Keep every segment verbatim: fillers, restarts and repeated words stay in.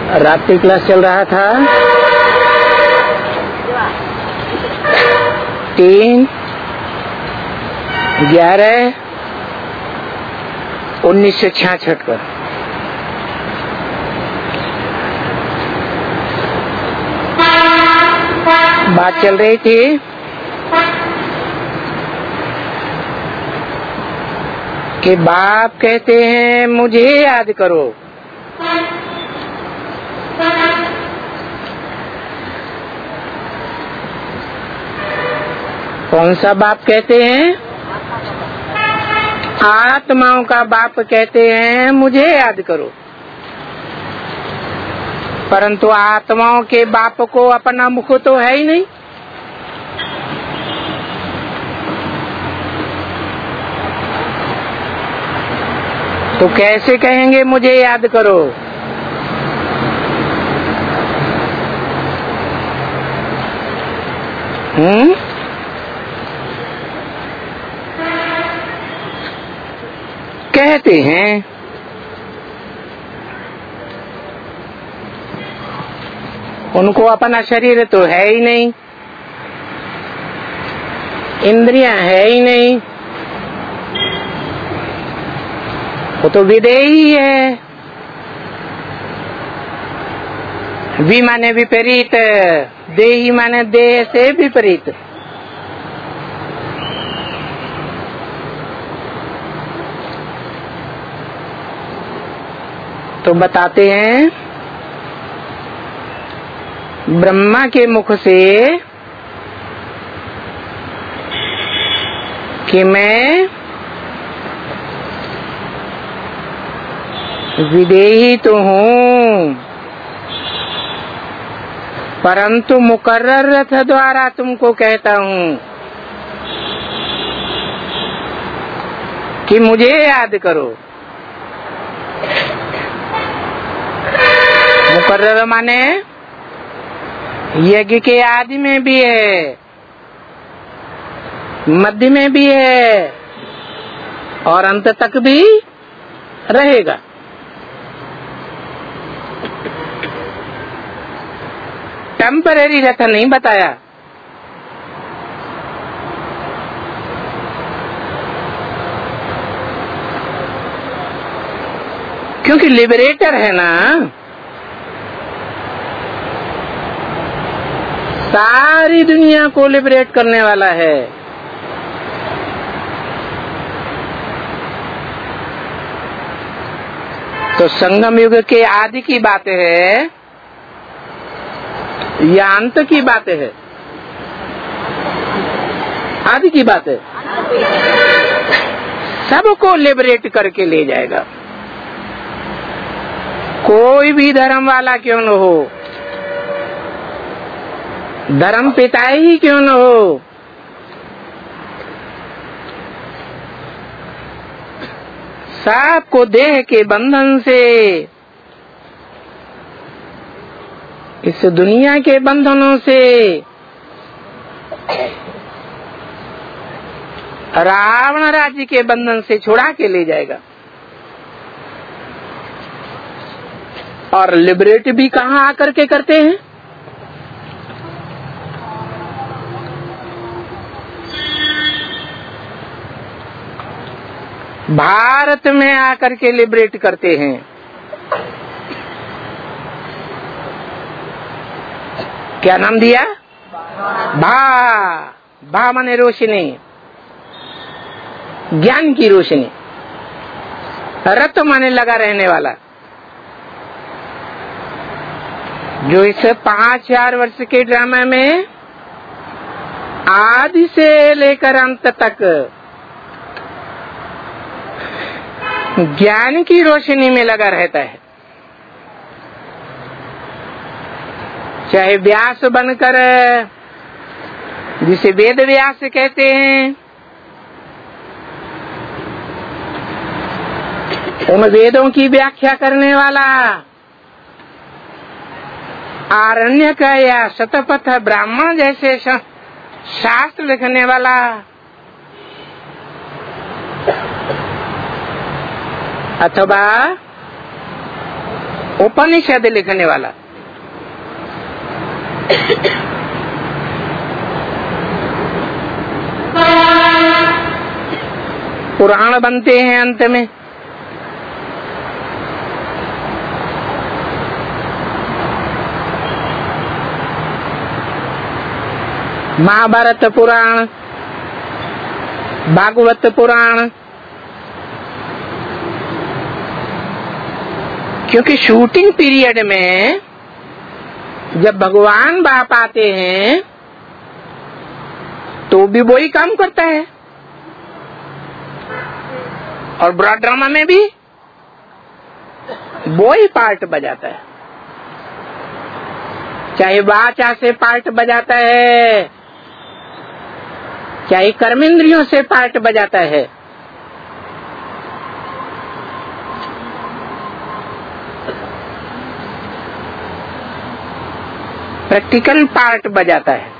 रात्रि क्लास चल रहा था। तीन ग्यारह उन्नीस सौ छियासठ का बात चल रही थी कि बाप कहते हैं मुझे याद करो। कौन सा बाप कहते हैं? आत्माओं का बाप कहते हैं मुझे याद करो। परंतु आत्माओं के बाप को अपना मुख तो है ही नहीं। तो कैसे कहेंगे मुझे याद करो? हम्म कहते हैं उनको अपना शरीर तो है ही नहीं, इंद्रियां है ही नहीं, वो तो विदेही है। वि माने विपरीत, देही माने देह से विपरीत। तो बताते हैं ब्रह्मा के मुख से कि मैं विदेही तो हूँ, परंतु मुकर्रर रथ द्वारा तुमको कहता हूँ कि मुझे याद करो। मुकर्रर माने यज्ञ के आदि में भी है, मध्य में भी है और अंत तक भी रहेगा। टेम्परेरी रथ नहीं बताया। क्योंकि लिबरेटर है ना, सारी दुनिया को लिबरेट करने वाला है। तो संगम युग के आदि की बातें है या अंत की बातें है? आदि की बात है। सबको लिबरेट करके ले जाएगा, कोई भी धर्म वाला क्यों न हो, धर्म पिता ही क्यों न हो, सबको देह के बंधन से, इस दुनिया के बंधनों से, रावण राज्य के बंधन से छुड़ा के ले जाएगा। और लिबरेट भी कहाँ आकर के करते हैं? भारत में आकर के लिबरेट करते हैं। क्या नाम दिया? भा भा माने रोशनी, ज्ञान की रोशनी। रत माने लगा रहने वाला। जो इस पांच चार वर्ष के ड्रामा में आदि से लेकर अंत तक ज्ञान की रोशनी में लगा रहता है, चाहे व्यास बनकर, जिसे वेद व्यास कहते हैं, उन वेदों की व्याख्या करने वाला, आरण्यक या शतपथ ब्राह्मण जैसे शास्त्र लिखने वाला, अथवा उपनिषद लिखने वाला। पुराण बनते हैं अंत में। महाभारत पुराण, भागवत पुराण, क्योंकि शूटिंग पीरियड में जब भगवान बाप आते हैं तो भी वही काम करता है, और ब्रॉड ड्रामा में भी वही पार्ट बजाता है। चाहे वाचा से पार्ट बजाता है, चाहे कर्मेंद्रियों से पार्ट बजाता है। प्रैक्टिकल पार्ट बजाता है।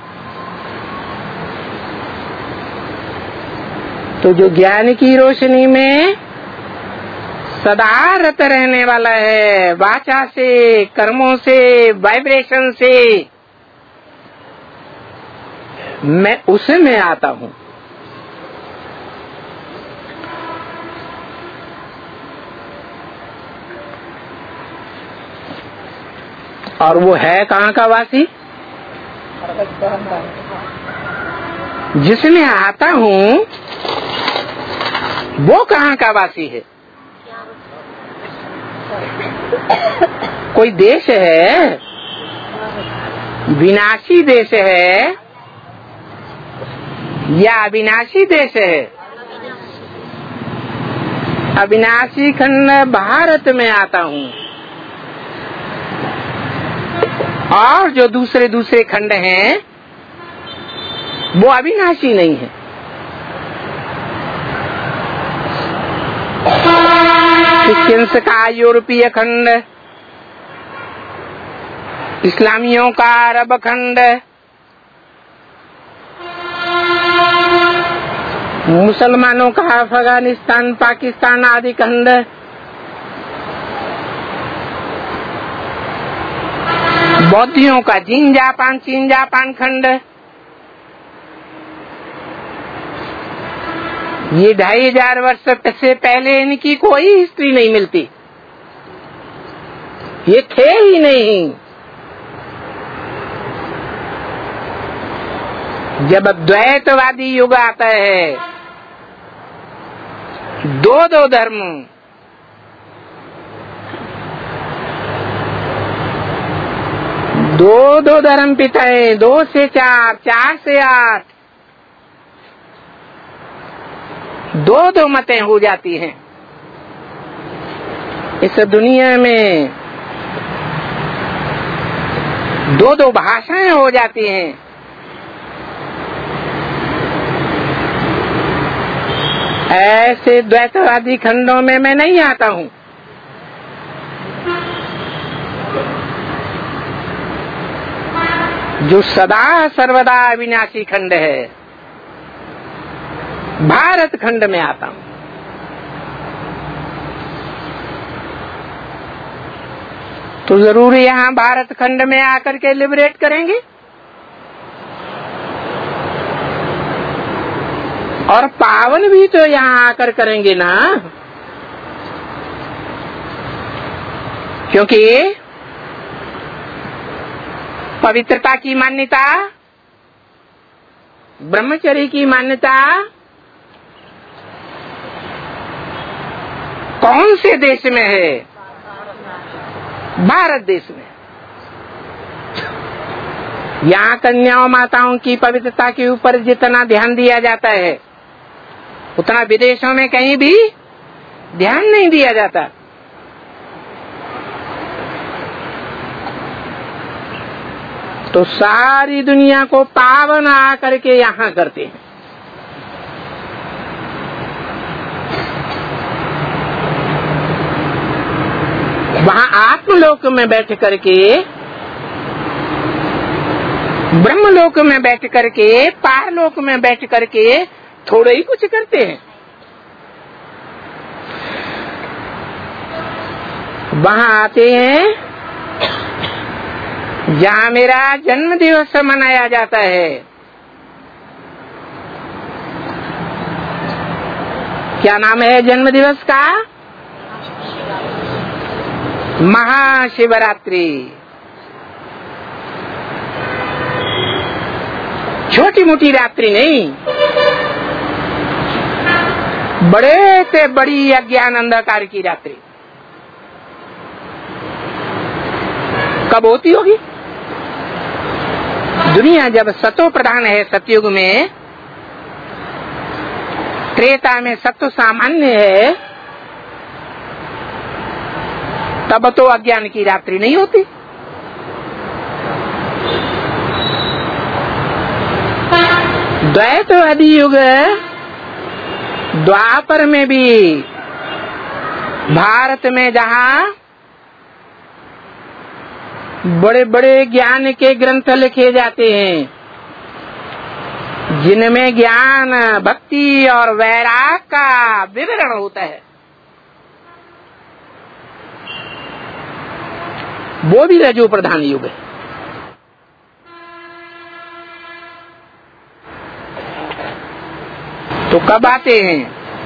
तो जो ज्ञान की रोशनी में सदा रत रहने वाला है, वाचा से, कर्मों से, वाइब्रेशन से, मैं उसमें आता हूं। और वो है कहाँ का वासी? जिसमें आता हूं वो कहाँ का वासी है? कोई देश है, विनाशी देश है या अविनाशी देश है? अविनाशी खंड भारत में आता हूँ, और जो दूसरे दूसरे खंड हैं वो अविनाशी नहीं है। क्रिश्चियंस का यूरोपीय खंड, इस्लामियों का अरब खंड, मुसलमानों का अफगानिस्तान, पाकिस्तान आदि खंड, बौद्धियों का चीन जापान चीन जापान खंड, ये ढाई हजार वर्ष से पहले इनकी कोई हिस्ट्री नहीं मिलती, ये थे ही नहीं। जब द्वैतवादी युग आता है, दो दो धर्म, दो दो धर्म पिताएं, दो से चार, चार से आठ, दो दो मतें हो जाती हैं। इस दुनिया में दो दो भाषाएं हो जाती हैं। ऐसे द्वैतवादी खंडों में मैं नहीं आता हूँ। जो सदा सर्वदा अविनाशी खंड है, भारत खंड में आता हूँ। तो जरूर यहाँ भारत खंड में आकर के लिबरेट करेंगे, और पावन भी तो यहाँ आकर करेंगे ना, क्योंकि पवित्रता की मान्यता, ब्रह्मचर्य की मान्यता कौन से देश में है? भारत देश में। यहाँ कन्याओं माताओं की पवित्रता के ऊपर जितना ध्यान दिया जाता है, उतना विदेशों में कहीं भी ध्यान नहीं दिया जाता। तो सारी दुनिया को पावन आकर के यहाँ करते हैं। वहाँ आत्मलोक में बैठ करके, ब्रह्मलोक में बैठ करके, पारलोक में बैठ करके थोड़े ही कुछ करते हैं। वहां आते हैं जहां मेरा जन्म दिवस मनाया जाता है। क्या नाम है जन्म दिवस का? महाशिवरात्रि। छोटी मोटी रात्रि नहीं, बड़े से बड़ी अज्ञान अंधकार की रात्रि। कब होती होगी? दुनिया जब सतो प्रधान है सतयुग में, त्रेता में सत्व सामान्य है, तब तो अज्ञान की रात्रि नहीं होती। द्वैत आदि युग द्वापर में भी भारत में जहां बड़े बड़े ज्ञान के ग्रंथ लिखे जाते हैं, जिनमें ज्ञान भक्ति और वैराग का विवरण होता है, वो भी रजो प्रधान युग है। तो कब आते हैं?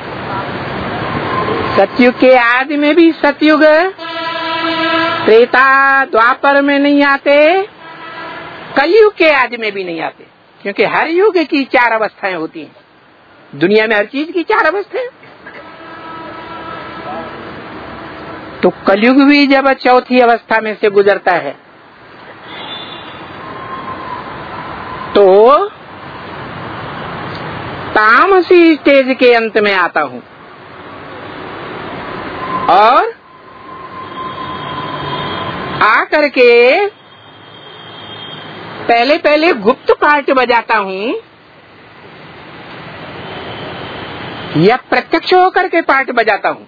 सतयुग के आदि में भी सतयुग, त्रेता द्वापर में नहीं आते, कलयुग के आदि में भी नहीं आते, क्योंकि हर युग की चार अवस्थाएं होती हैं। दुनिया में हर चीज की चार अवस्थाएं। तो कलयुग भी जब चौथी अवस्था में से गुजरता है, तो तामसी स्टेज के अंत में आता हूं और आकर के पहले पहले गुप्त पार्ट बजाता हूं या प्रत्यक्ष होकर के पार्ट बजाता हूं।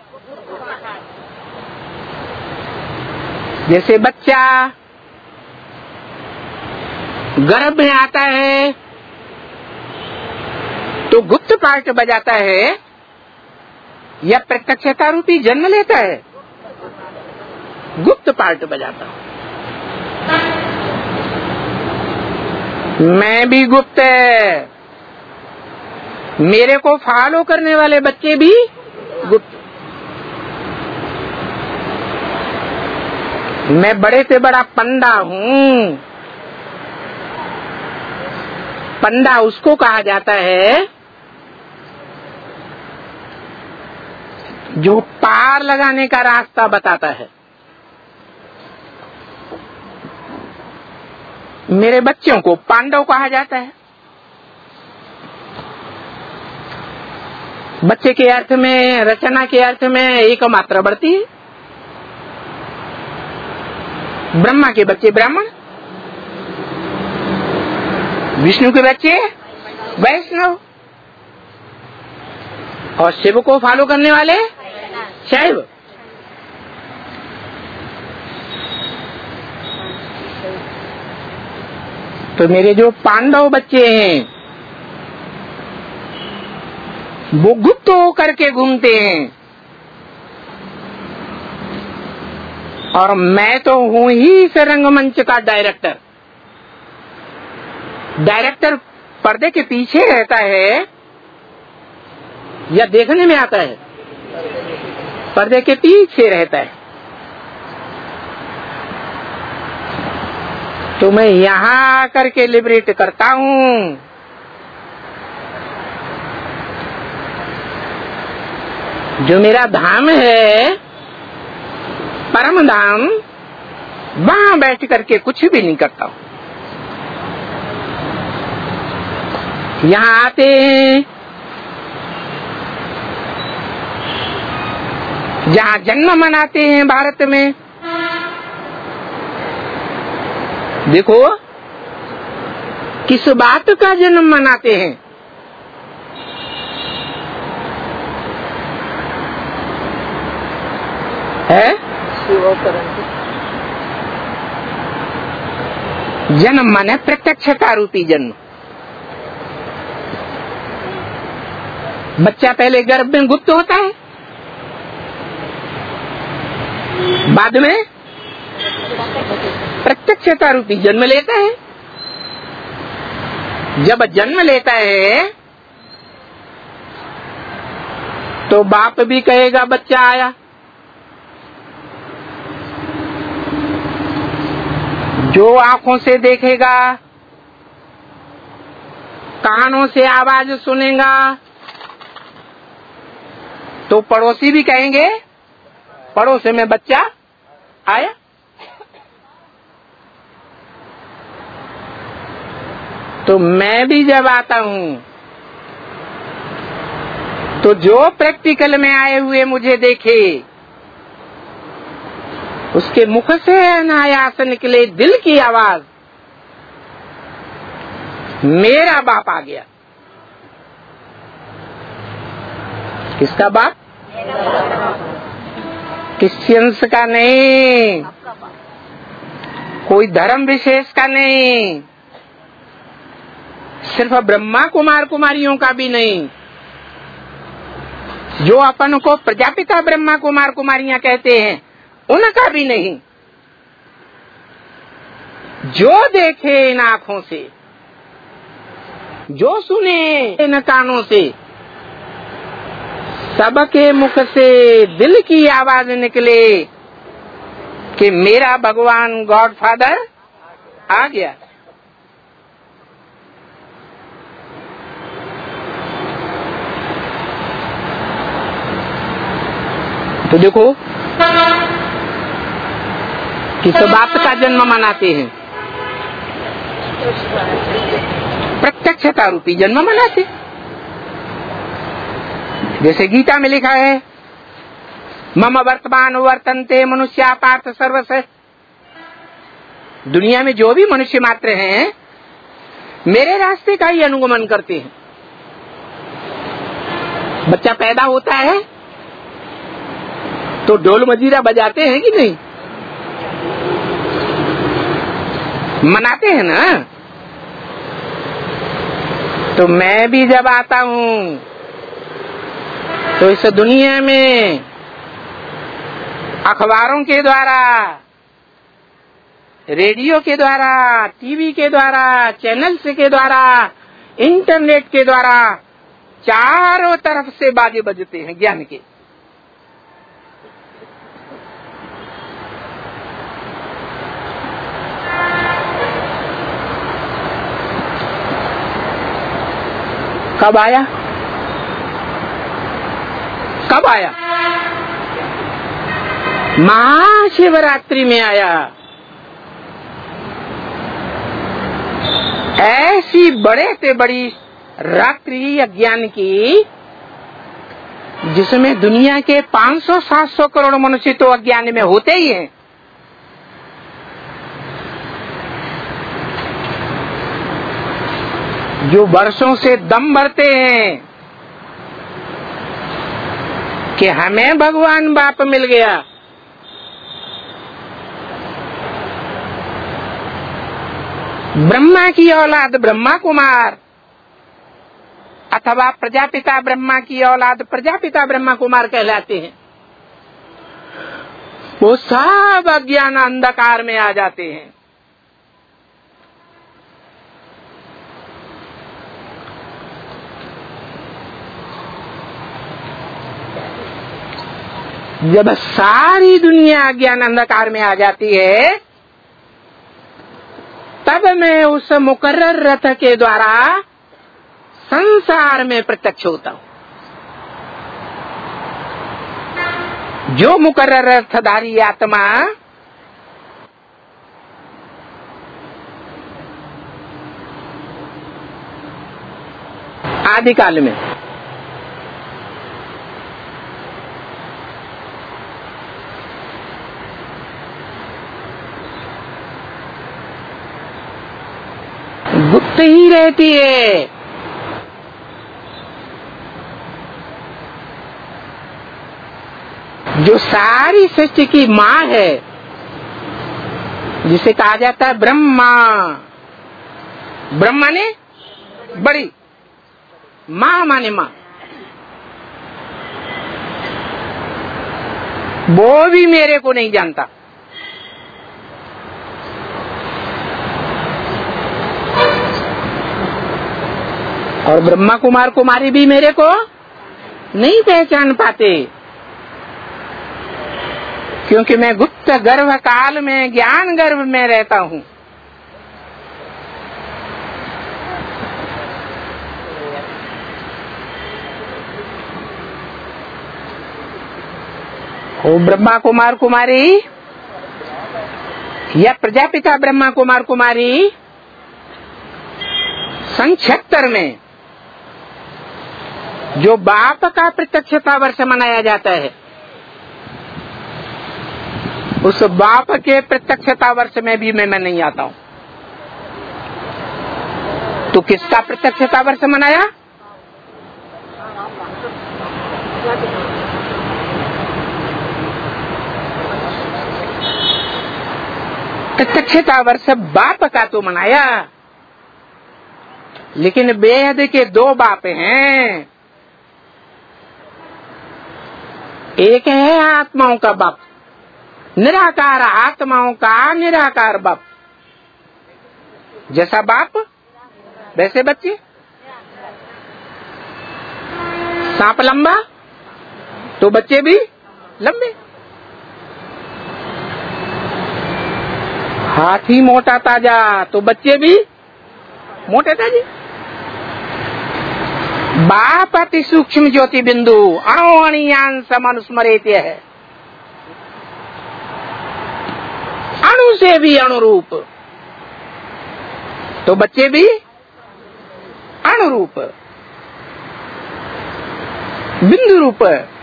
जैसे बच्चा गर्भ में आता है तो गुप्त पार्ट बजाता है या प्रत्यक्षता रूपी जन्म लेता है? गुप्त पार्ट बजाता हूं। मैं भी गुप्त है, मेरे को फॉलो करने वाले बच्चे भी गुप्त। मैं बड़े से बड़ा पंडा हूं। पंडा उसको कहा जाता है जो पार लगाने का रास्ता बताता है। मेरे बच्चों को पांडव कहा जाता है। बच्चे के अर्थ में, रचना के अर्थ में एक मात्रा बढ़ती है। ब्रह्मा के बच्चे ब्राह्मण, विष्णु के बच्चे वैष्णव, और शिव को फॉलो करने वाले शैव। तो मेरे जो पांडव बच्चे हैं वो गुप्त होकर के घूमते हैं, और मैं तो हूं ही इस रंगमंच का डायरेक्टर। डायरेक्टर पर्दे के पीछे रहता है या देखने में आता है? पर्दे के पीछे रहता है। तो मैं यहां आकर के लिबरेट करता हूं। जो मेरा धाम है, परम धाम, वहां बैठ करके कुछ भी नहीं करता हूं। यहां आते हैं जहां जन्म मनाते हैं भारत में। देखो किस बात का जन्म मनाते हैं। है जन्म माने प्रत्यक्षता रूपी जन्म। बच्चा पहले गर्भ में गुप्त होता है, बाद में प्रत्यक्षता रूपी जन्म लेता है। जब जन्म लेता है तो बाप भी कहेगा बच्चा आया, जो आंखों से देखेगा, कानों से आवाज सुनेगा, तो पड़ोसी भी कहेंगे पड़ोस में बच्चा आया। तो मैं भी जब आता हूँ तो जो प्रैक्टिकल में आए हुए मुझे देखे, उसके मुख से अनायास निकले दिल की आवाज, मेरा बाप आ गया। किसका बाप? क्रिश्चियंस का नहीं, कोई धर्म विशेष का नहीं, सिर्फ ब्रह्मा कुमार कुमारियों का भी नहीं, जो अपन को प्रजापिता ब्रह्मा कुमार कुमारियां कहते हैं उनका भी नहीं। जो देखे इन आंखों से, जो सुने इन कानों से, सबके मुख से दिल की आवाज निकले कि मेरा भगवान गॉड फादर आ गया। तो देखो किस बात का जन्म मनाते हैं? प्रत्यक्षता रूपी जन्म मनाते। जैसे गीता में लिखा है, मम वर्तमान वर्तन्ते मनुष्या पार्थ सर्वस। दुनिया में जो भी मनुष्य मात्र हैं मेरे रास्ते का ही अनुगमन करते हैं। बच्चा पैदा होता है तो ढोल मजीरा बजाते हैं कि नहीं? मनाते हैं ना। तो मैं भी जब आता हूँ तो इस दुनिया में अखबारों के द्वारा, रेडियो के द्वारा, टीवी के द्वारा, चैनल्स के द्वारा, इंटरनेट के द्वारा चारों तरफ से बाजे बजते हैं ज्ञान के। कब आया? कब आया? महाशिवरात्रि में आया। ऐसी बड़े से बड़ी रात्रि अज्ञान की, जिसमें दुनिया के पाँच सौ सात सौ करोड़ मनुष्य तो अज्ञान में होते ही हैं। जो वर्षों से दम भरते हैं कि हमें भगवान बाप मिल गया, ब्रह्मा की औलाद ब्रह्मा कुमार अथवा प्रजापिता ब्रह्मा की औलाद प्रजापिता ब्रह्मा कुमार कहलाते हैं। वो सब अज्ञान अंधकार में आ जाते हैं। जब सारी दुनिया अज्ञान अंधकार में आ जाती है, तब मैं उस मुकर्रर रथ के द्वारा संसार में प्रत्यक्ष होता हूँ। जो मुकर्रर रथधारी आत्मा आदिकाल में गुप्त ही रहती है, जो सारी सृष्टि की माँ है, जिसे कहा जाता है ब्रह्मा। ब्रह्मा ने बड़ी, माँ माने माँ। वो भी मेरे को नहीं जानता। और ब्रह्मा कुमार कुमारी भी मेरे को नहीं पहचान पाते, क्योंकि मैं गुप्त गर्भ काल में ज्ञान गर्भ में रहता हूँ। वो ब्रह्मा कुमार कुमारी या प्रजापिता ब्रह्मा कुमार कुमारी सन छिहत्तर में जो बाप का प्रत्यक्षता वर्ष मनाया जाता है, उस बाप के प्रत्यक्षता वर्ष में भी मैं, मैं नहीं आता हूं। तो किसका प्रत्यक्षता वर्ष मनाया? प्रत्यक्षता वर्ष बाप का तो मनाया, लेकिन बेहद के दो बाप हैं। एक है आत्माओं का बाप, निराकार आत्माओं का निराकार बाप। जैसा बाप वैसे बच्चे। सांप लंबा तो बच्चे भी लंबे। हाथी मोटा ताजा तो बच्चे भी मोटे ताजे। बाप अति सूक्ष्म ज्योति बिंदु अणुअणियान समनुस्मरेत है, अणु से भी अणुरूप, तो बच्चे भी अणुरूप, बिंदु रूप।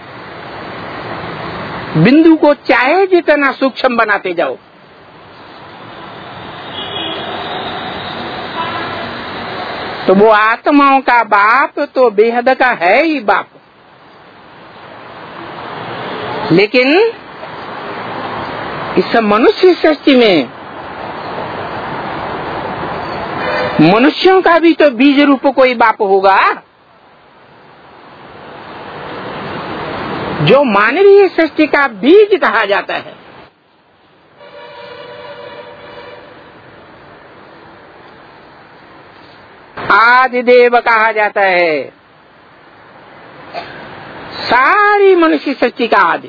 बिंदु को चाहे जितना सूक्ष्म बनाते जाओ, तो वो आत्माओं का बाप तो बेहद का है ही बाप। लेकिन इस मनुष्य सृष्टि में मनुष्यों का भी तो बीज रूप कोई बाप होगा, जो मानवीय सृष्टि का बीज कहा जाता है। आदिदेव कहा जाता है, सारी मनुष्य सृष्टि का आदि।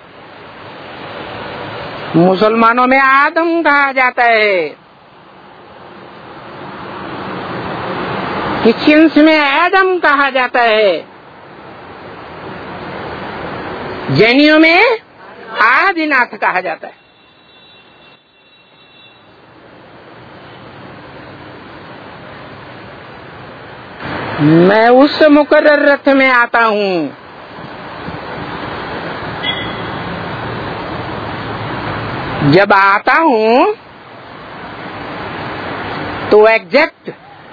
मुसलमानों में आदम कहा जाता है, क्रिश्चियंस में एडम कहा जाता है, जैनियों में आदिनाथ कहा जाता है। मैं उस मुकर्रर रथ में आता हूँ जब आता हूँ तो एग्जैक्ट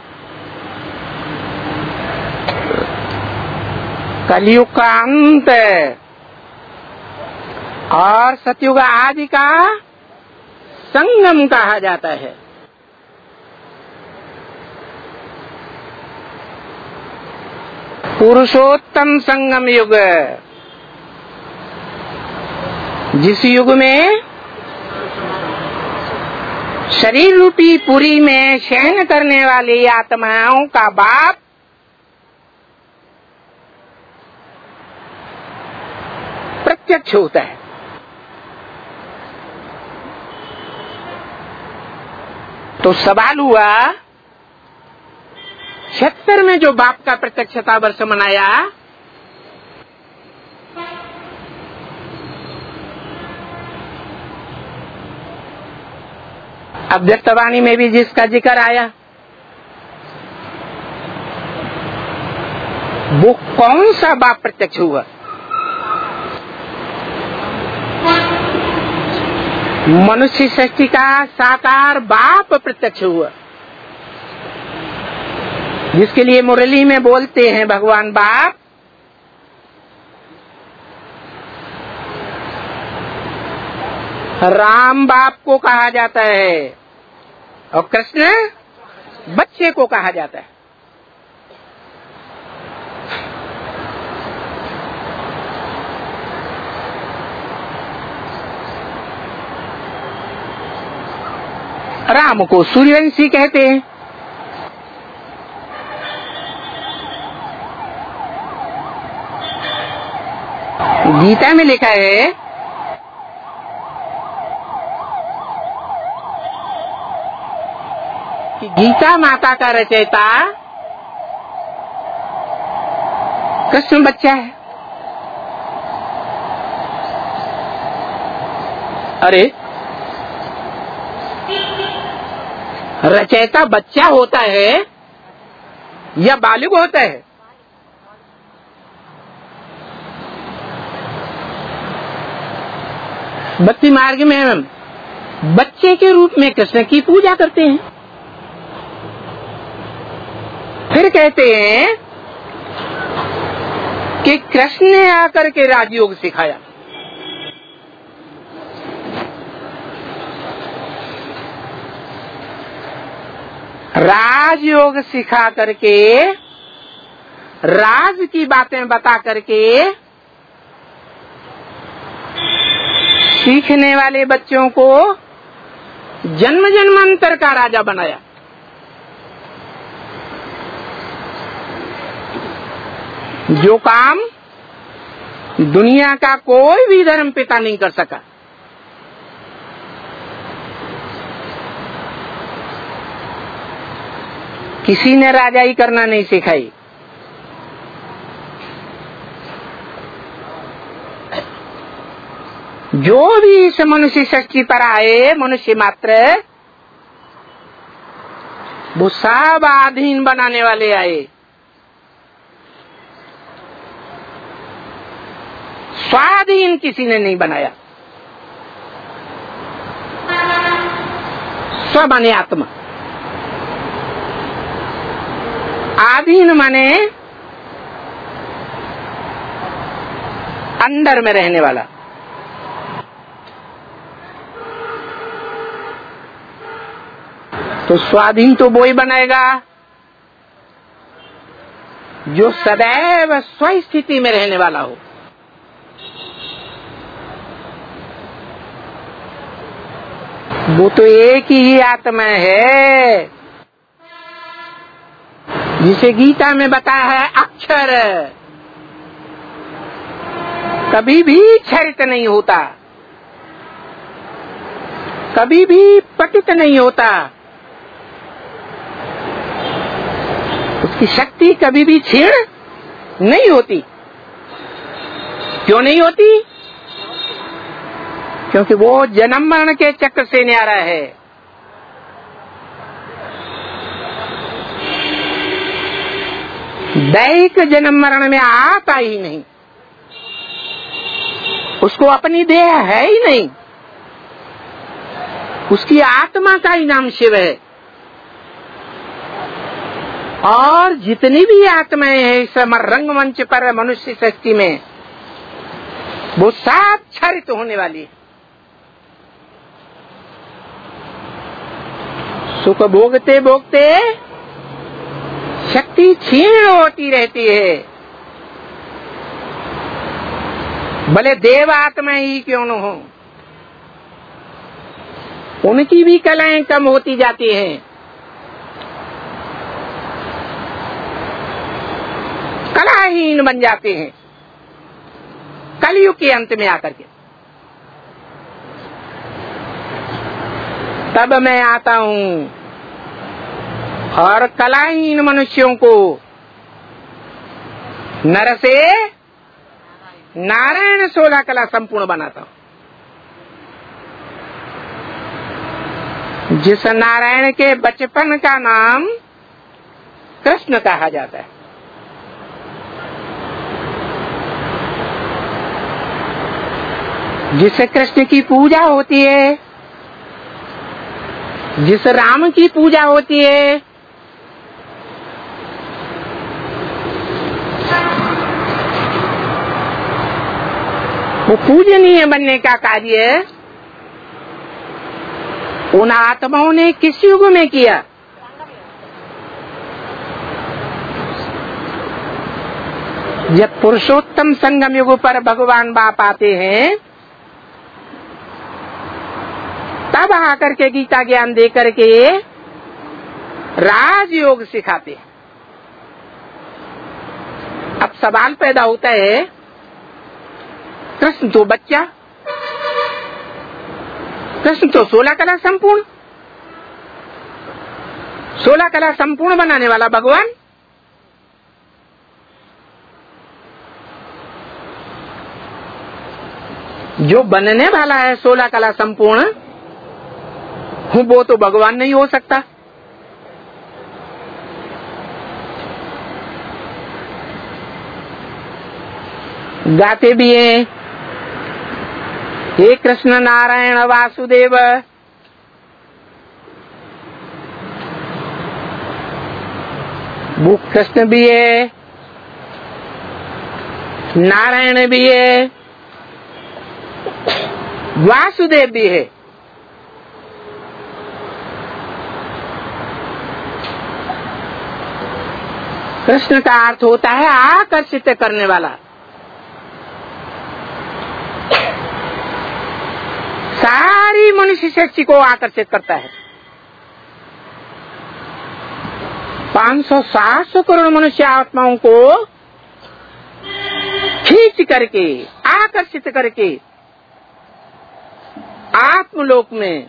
कलयुग का अंत और सतयुग आदि का संगम कहा जाता है। पुरुषोत्तम संगम युग, जिस युग में शरीर रूपी पुरी में शयन करने वाली आत्माओं का बाप प्रत्यक्ष होता है। तो सवाल हुआ, छिहत्तर में जो बाप का प्रत्यक्षता वर्ष मनाया, अव्यक्तवाणी में भी जिसका जिक्र आया, वो कौन सा बाप प्रत्यक्ष हुआ? मनुष्य सृष्टि का साकार बाप प्रत्यक्ष हुआ, जिसके लिए मुरली में बोलते हैं भगवान बाप राम बाप को कहा जाता है और कृष्ण बच्चे को कहा जाता है। राम को सूर्यवंशी कहते हैं। गीता में लिखा है कि गीता माता का रचयिता कृष्ण बच्चा है। अरे रचयिता बच्चा होता है या बालिग होता है? भक्ति मार्ग में हम बच्चे के रूप में कृष्ण की पूजा करते हैं। फिर कहते हैं कि कृष्ण ने आकर के राजयोग सिखाया। राजयोग सिखा करके, राज की बातें बता करके सीखने वाले बच्चों को जन्म जन्मांतर का राजा बनाया। जो काम दुनिया का कोई भी धर्म पिता नहीं कर सका, किसी ने राजाई करना नहीं सिखाई। जो भी इस मनुष्य सृष्टि पर आए, मनुष्य मात्र, वो सब अधीन बनाने वाले आए। स्वाधीन किसी ने नहीं बनाया। स्व माने आत्मा, आधीन माने अंदर में रहने वाला। तो स्वाधीन तो वो ही बनाएगा जो सदैव स्वस्थिति में रहने वाला हो। वो तो एक ही आत्मा है जिसे गीता में बताया है अक्षर, कभी भी क्षरित नहीं होता, कभी भी पतित नहीं होता, उसकी शक्ति कभी भी क्षीण नहीं होती। क्यों नहीं होती? क्योंकि वो जन्म मरण के चक्र से न्यारा है। दैहिक जन्म मरण में आता ही नहीं, उसको अपनी देह है ही नहीं, उसकी आत्मा का ही नाम शिव है। और जितनी भी आत्माएं हैं इस रंगमंच पर मनुष्य सृष्टि में, वो सब क्षरित होने वाली है। सुख भोगते भोगते शक्ति क्षीण होती रहती है। भले देव आत्मा ही क्यों न हो, उनकी भी कलाएं कम होती जाती हैं। कलाहीन बन जाते हैं कलयुग के अंत में आकर के। तब मैं आता हूं और कलाहीन मनुष्यों को नर से नारायण सोलह कला संपूर्ण बनाता हूं। जिस नारायण के बचपन का नाम कृष्ण कहा जाता है। जिस कृष्ण की पूजा होती है, जिस राम की पूजा होती है, वो पूजनीय बनने का कार्य उन आत्माओं ने किस युग में किया? जब पुरुषोत्तम संगम युग पर भगवान बाप आते हैं, तब आकर के गीता ज्ञान दे करके राजयोग सिखाते हैं। अब सवाल पैदा होता है, कृष्ण तो बच्चा, कृष्ण तो सोलह कला संपूर्ण, सोलह कला संपूर्ण बनाने वाला भगवान, जो बनने वाला है सोलह कला संपूर्ण, वो तो भगवान नहीं हो सकता। गाते भी हैं, हे कृष्ण नारायण वासुदेव, वो कृष्ण भी है, नारायण भी है, वासुदेव भी है। कृष्ण का अर्थ होता है आकर्षित करने वाला। सारी मनुष्य शक्ति को आकर्षित करता है। पाँच सौ सात सौ करोड़ मनुष्य आत्माओं को खींच करके, आकर्षित करके आत्मलोक में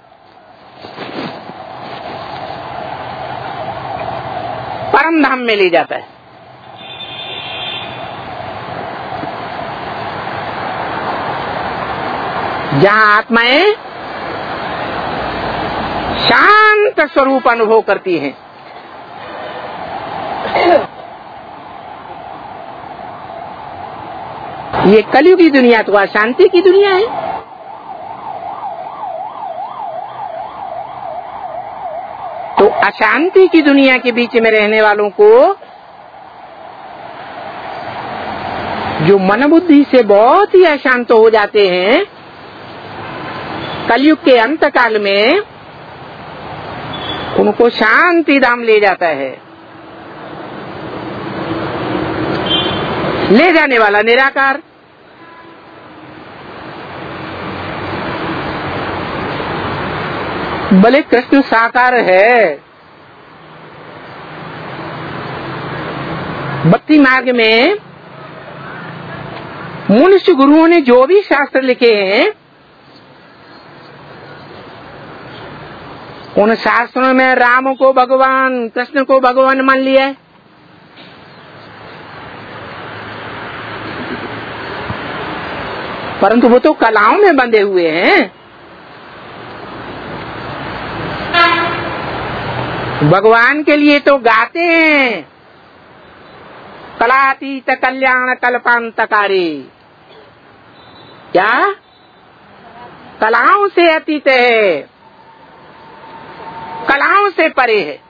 परम धाम में ले जाता है। जहाँ आत्माएं शांत स्वरूप अनुभव करती हैं। ये कलयुगी दुनिया तो अशांति की दुनिया है। तो अशांति की दुनिया के बीच में रहने वालों को, जो मन बुद्धि से बहुत ही अशांत हो जाते हैं, कलयुग के अंत काल में उनको शांति धाम ले जाता है। ले जाने वाला निराकार। भले कृष्ण साकार है, भक्ति मार्ग में मनुष्य गुरुओं ने जो भी शास्त्र लिखे हैं, उन शास्त्रों में राम को भगवान, कृष्ण को भगवान मान लिया है। परंतु वो तो कलाओं में बंधे हुए हैं। भगवान के लिए तो गाते हैं, कलातीत कल्याण कल्पांतकारी। क्या कलाओं से अतीत है, कलाओं से परे है।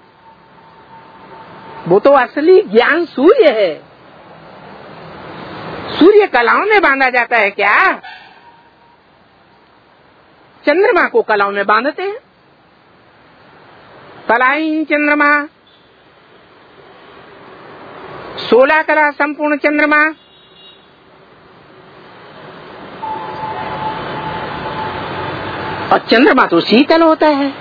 वो तो असली ज्ञान सूर्य है। सूर्य कलाओं में बांधा जाता है क्या? चंद्रमा को कलाओं में बांधते हैं। कलाई चंद्रमा, सोलह कला संपूर्ण चंद्रमा, और चंद्रमा तो शीतल होता है।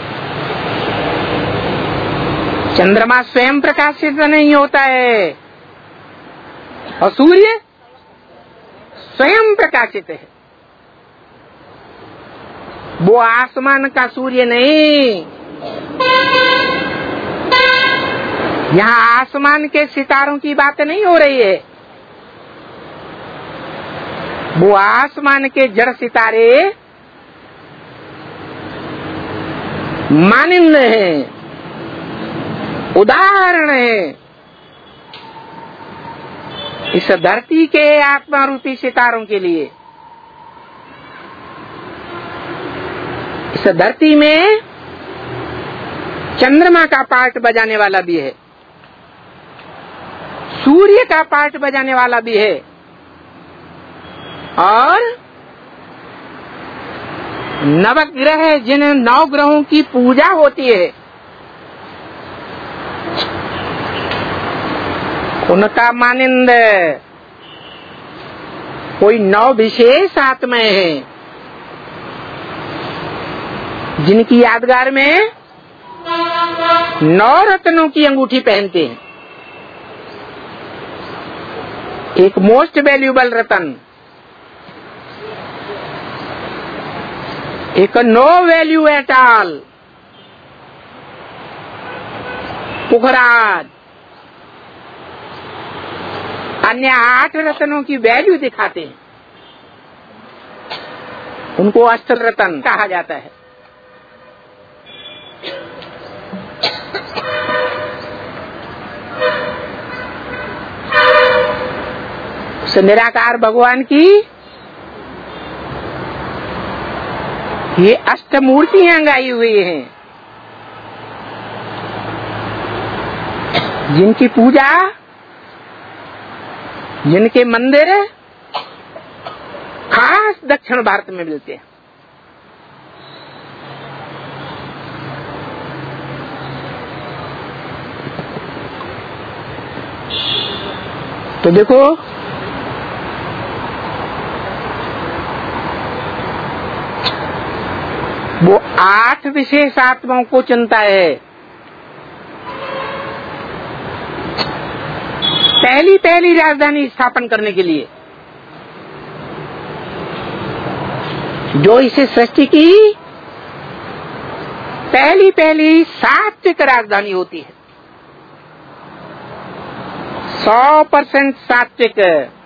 चंद्रमा स्वयं प्रकाशित नहीं होता है, और सूर्य स्वयं प्रकाशित है। वो आसमान का सूर्य नहीं। यहाँ आसमान के सितारों की बात नहीं हो रही है। वो आसमान के जड़ सितारे मानिंद हैं, उदाहरण है इस धरती के आत्मा रूपी सितारों के लिए। इस धरती में चंद्रमा का पार्ट बजाने वाला भी है, सूर्य का पार्ट बजाने वाला भी है, और नवग्रह, जिन नौ ग्रहों की पूजा होती है, उनका मानिंद कोई नौ विशेष आत्माएं हैं। जिनकी यादगार में नौ रत्नों की अंगूठी पहनते हैं। एक मोस्ट वैल्यूबल रतन, एक नो वैल्यू एट ऑल पुखराज, अन्य आठ रत्नों की वैल्यू दिखाते हैं। उनको अष्ट रत्न कहा जाता है। उस निराकार भगवान की ये अष्टमूर्तियां गाई हुई हैं, जिनकी पूजा, जिनके मंदिर खास दक्षिण भारत में मिलते हैं। तो देखो, वो आठ विशेष आत्माओं को चुनता है। पहली पहली राजधानी स्थापन करने के लिए, जो इसे सृष्टि की पहली पहली सात्विक राजधानी होती है। सौ परसेंट सात्विक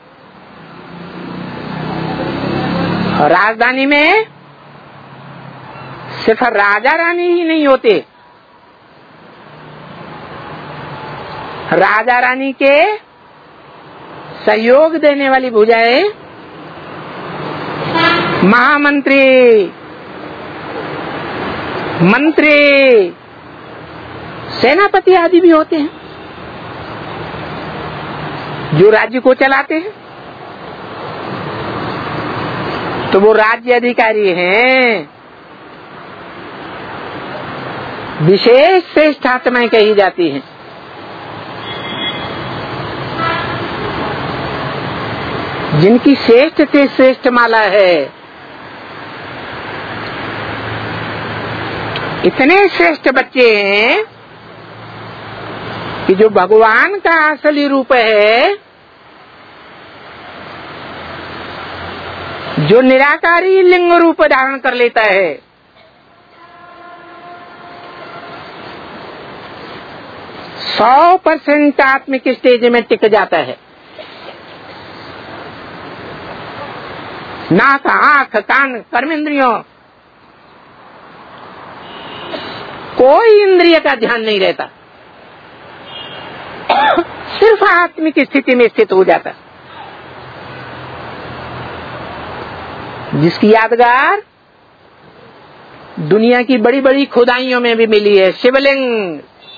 राजधानी में सिर्फ राजा रानी ही नहीं होते, राजा रानी के सहयोग देने वाली भुजाएं महामंत्री, मंत्री, सेनापति आदि भी होते हैं, जो राज्य को चलाते हैं। तो वो राज्य अधिकारी हैं, विशेष श्रेष्ठ आत्माएं कही जाती हैं। जिनकी श्रेष्ठ से श्रेष्ठ माला है। इतने श्रेष्ठ बच्चे हैं कि जो भगवान का असली रूप है, जो निराकारी लिंग रूप धारण कर लेता है, सौ परसेंट आत्मिक स्टेज में टिक जाता है। नाक, आंख, कान, कर्मेंद्रियों, कोई इंद्रिय का ध्यान नहीं रहता, सिर्फ आत्मिक स्थिति में स्थित हो जाता। जिसकी यादगार दुनिया की बड़ी बड़ी खुदाइयों में भी मिली है। शिवलिंग,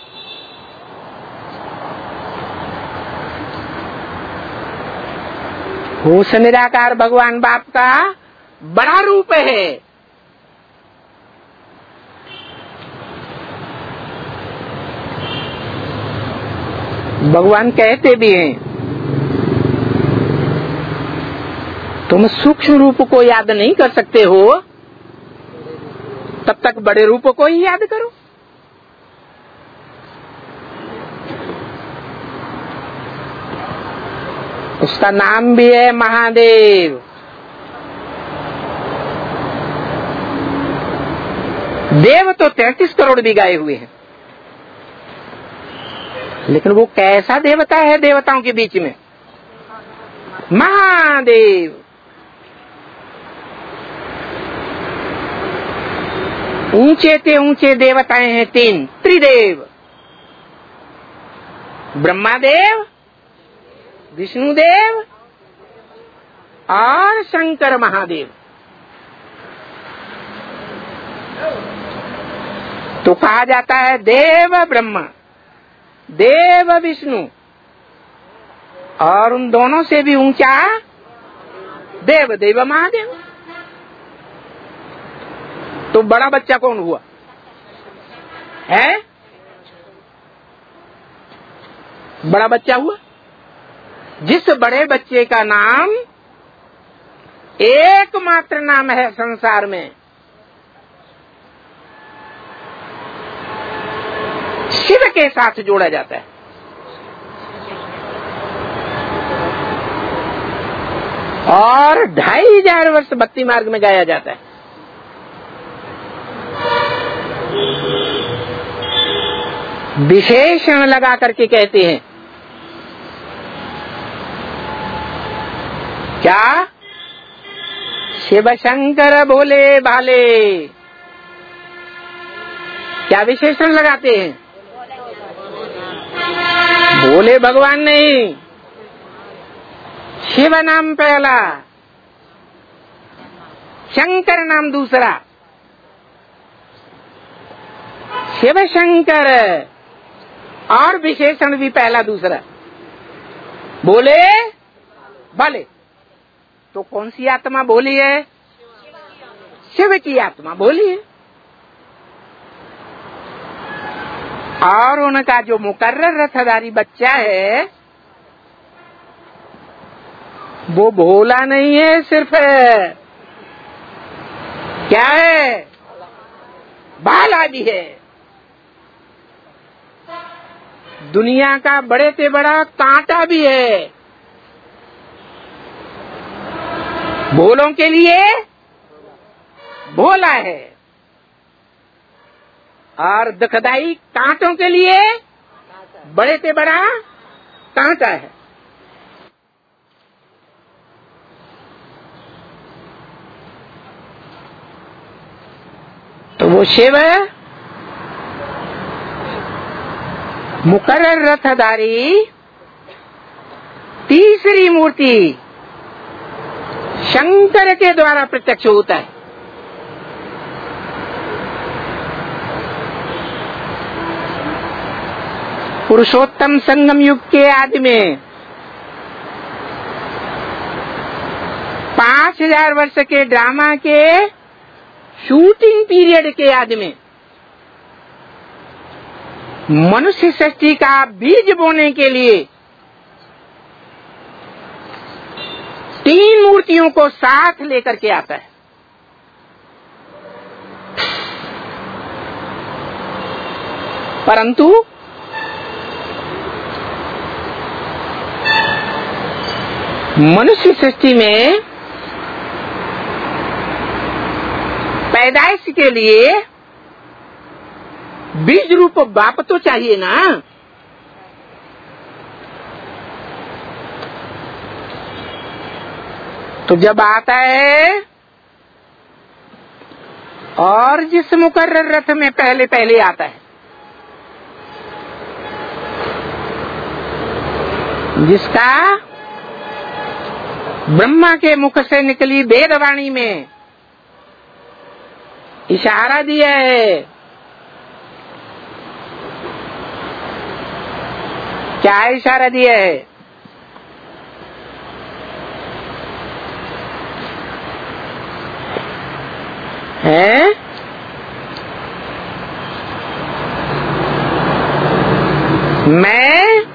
उस निराकार भगवान बाप का बड़ा रूप है। भगवान कहते भी हैं, तुम सूक्ष्म रूप को याद नहीं कर सकते हो, तब तक बड़े रूप को ही याद करो। उसका नाम भी है महादेव। देव तो तैंतीस करोड़ भी गाए हुए हैं, लेकिन वो कैसा देवता है देवताओं के बीच में? महादेव। ऊंचे से ऊंचे देवताएं हैं तीन, त्रिदेव, ब्रह्मादेव, विष्णुदेव और शंकर महादेव। तो कहा जाता है देव ब्रह्मा, देव विष्णु, और उन दोनों से भी ऊंचा देव, देव महादेव। तो बड़ा बच्चा कौन हुआ है? बड़ा बच्चा हुआ जिस बड़े बच्चे का नाम एकमात्र नाम है संसार में, शिव के साथ जोड़ा जाता है। और ढाई हजार वर्ष भक्ति मार्ग में गाया जाता है। विशेषण लगा करके कहते हैं क्या? शिव शंकर भोले भाले। क्या विशेषण लगाते हैं? भोले भगवान नहीं, शिव नाम पहला, शंकर नाम दूसरा। शिव शंकर और विशेषण भी पहला दूसरा, बोले भले। तो कौन सी आत्मा बोली है? शिव की आत्मा बोली है। और उनका जो मुकर्रर रथधारी बच्चा है वो भोला नहीं है, सिर्फ क्या है? भाला भी है। दुनिया का बड़े से बड़ा कांटा भी है। भोलों के लिए भोला है और दुखदाई कांटों के लिए बड़े से बड़ा कांटा है। तो वो शिव मुकर्रर रथधारी तीसरी मूर्ति शंकर के द्वारा प्रत्यक्ष होता है। पुरुषोत्तम संगम युग के आदि में पांच हजार वर्ष के ड्रामा के शूटिंग पीरियड के आदि में मनुष्य सृष्टि का बीज बोने के लिए तीन मूर्तियों को साथ लेकर के आता है। परंतु मनुष्य सृष्टि में पैदाइश के लिए बीज रूप बाप तो चाहिए ना। तो जब आता है और जिस मुकर्रर रथ में पहले पहले आता है, जिसका ब्रह्मा के मुख से निकली वेदवाणी में इशारा दिया है, क्या इशारा दिया है? है मैं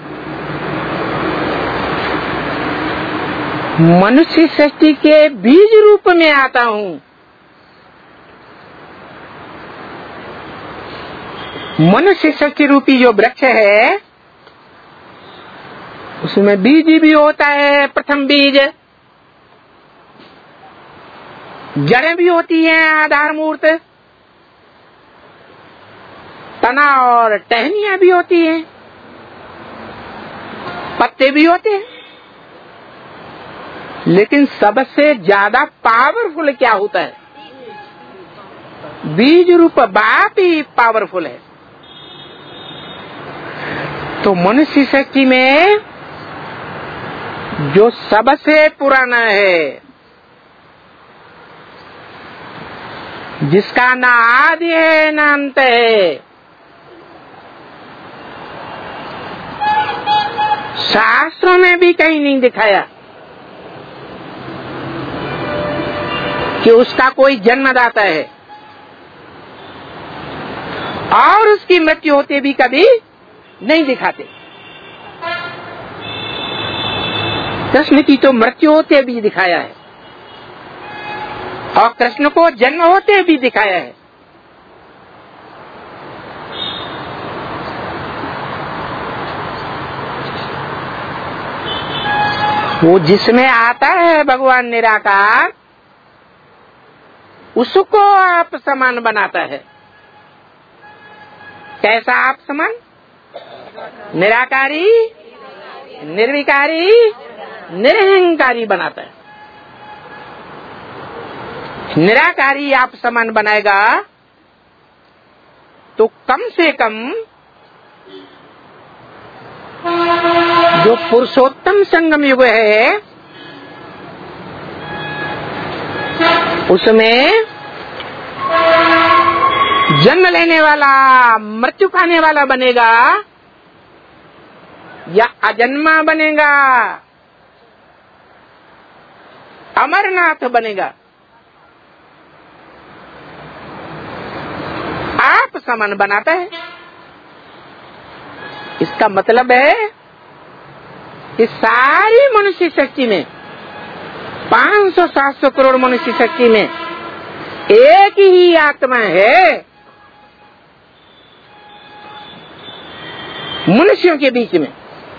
मनुष्य सृष्टि के बीज रूप में आता हूँ। मनुष्य सृष्टि रूपी जो वृक्ष है उसमें बीज भी होता है, प्रथम बीज, जड़ें भी होती हैं, आधार मूर्त, तना और टहनियां भी होती हैं, पत्ते भी होते हैं। लेकिन सबसे ज्यादा पावरफुल क्या होता है? बीज रूप बाप ही पावरफुल है। तो मनुष्य शक्ति में जो सबसे पुराना है, जिसका ना आदि है ना अंत है, शास्त्रों में भी कहीं नहीं दिखाया कि उसका कोई जन्मदाता है और उसकी मृत्यु होते भी कभी नहीं दिखाते। कृष्ण की तो मृत्यु होते भी दिखाया है और कृष्ण को जन्म होते भी दिखाया है। वो जिसमें आता है भगवान निराकार, उसको आप समान बनाता है। कैसा आप समान? निराकारी, निर्विकारी, निरहंकारी बनाता है। निराकारी आप समान बनाएगा तो कम से कम जो पुरुषोत्तम संगम युग है उसमें जन्म लेने वाला, मृत्यु पाने वाला बनेगा या अजन्मा बनेगा, अमरनाथ बनेगा, आप समान बनाता है। इसका मतलब है कि सारी मनुष्य शक्ति में, पाँच सौ सात सौ करोड़ मनुष्य शक्ति में एक ही आत्मा है मनुष्यों के बीच में,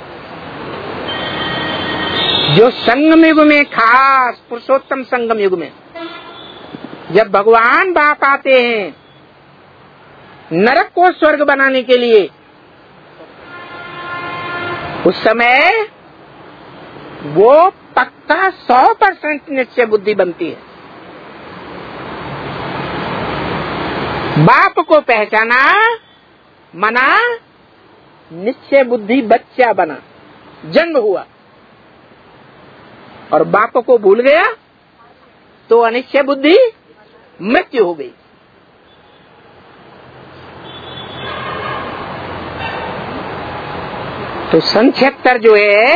जो संगम युग में, खास पुरुषोत्तम संगम युग में जब भगवान बाप आते हैं नरक को स्वर्ग बनाने के लिए, उस समय वो पक्का सौ परसेंट निश्चय बुद्धि बनती है। बाप को पहचाना मना निश्चय बुद्धि बच्चा बना, जन्म हुआ, और बाप को भूल गया तो अनिश्चय बुद्धि मृत्यु हो गई। तो सन छिहत्तर जो है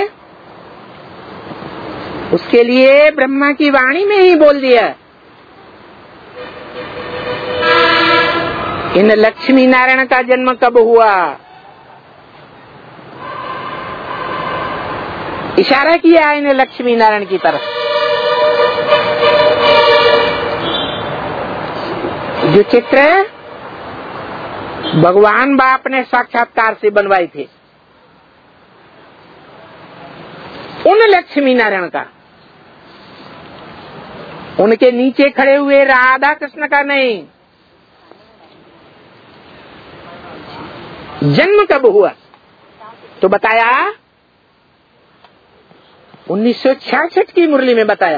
उसके लिए ब्रह्मा की वाणी में ही बोल दिया, इन लक्ष्मी नारायण का जन्म कब हुआ। इशारा किया इन लक्ष्मी नारायण की तरफ। जो चित्र भगवान बाप ने साक्षात्कार से बनवाए थे उन लक्ष्मी नारायण का, उनके नीचे खड़े हुए राधा कृष्ण का नहीं। जन्म कब हुआ तो बताया उन्नीस सौ छियासठ की मुरली में बताया।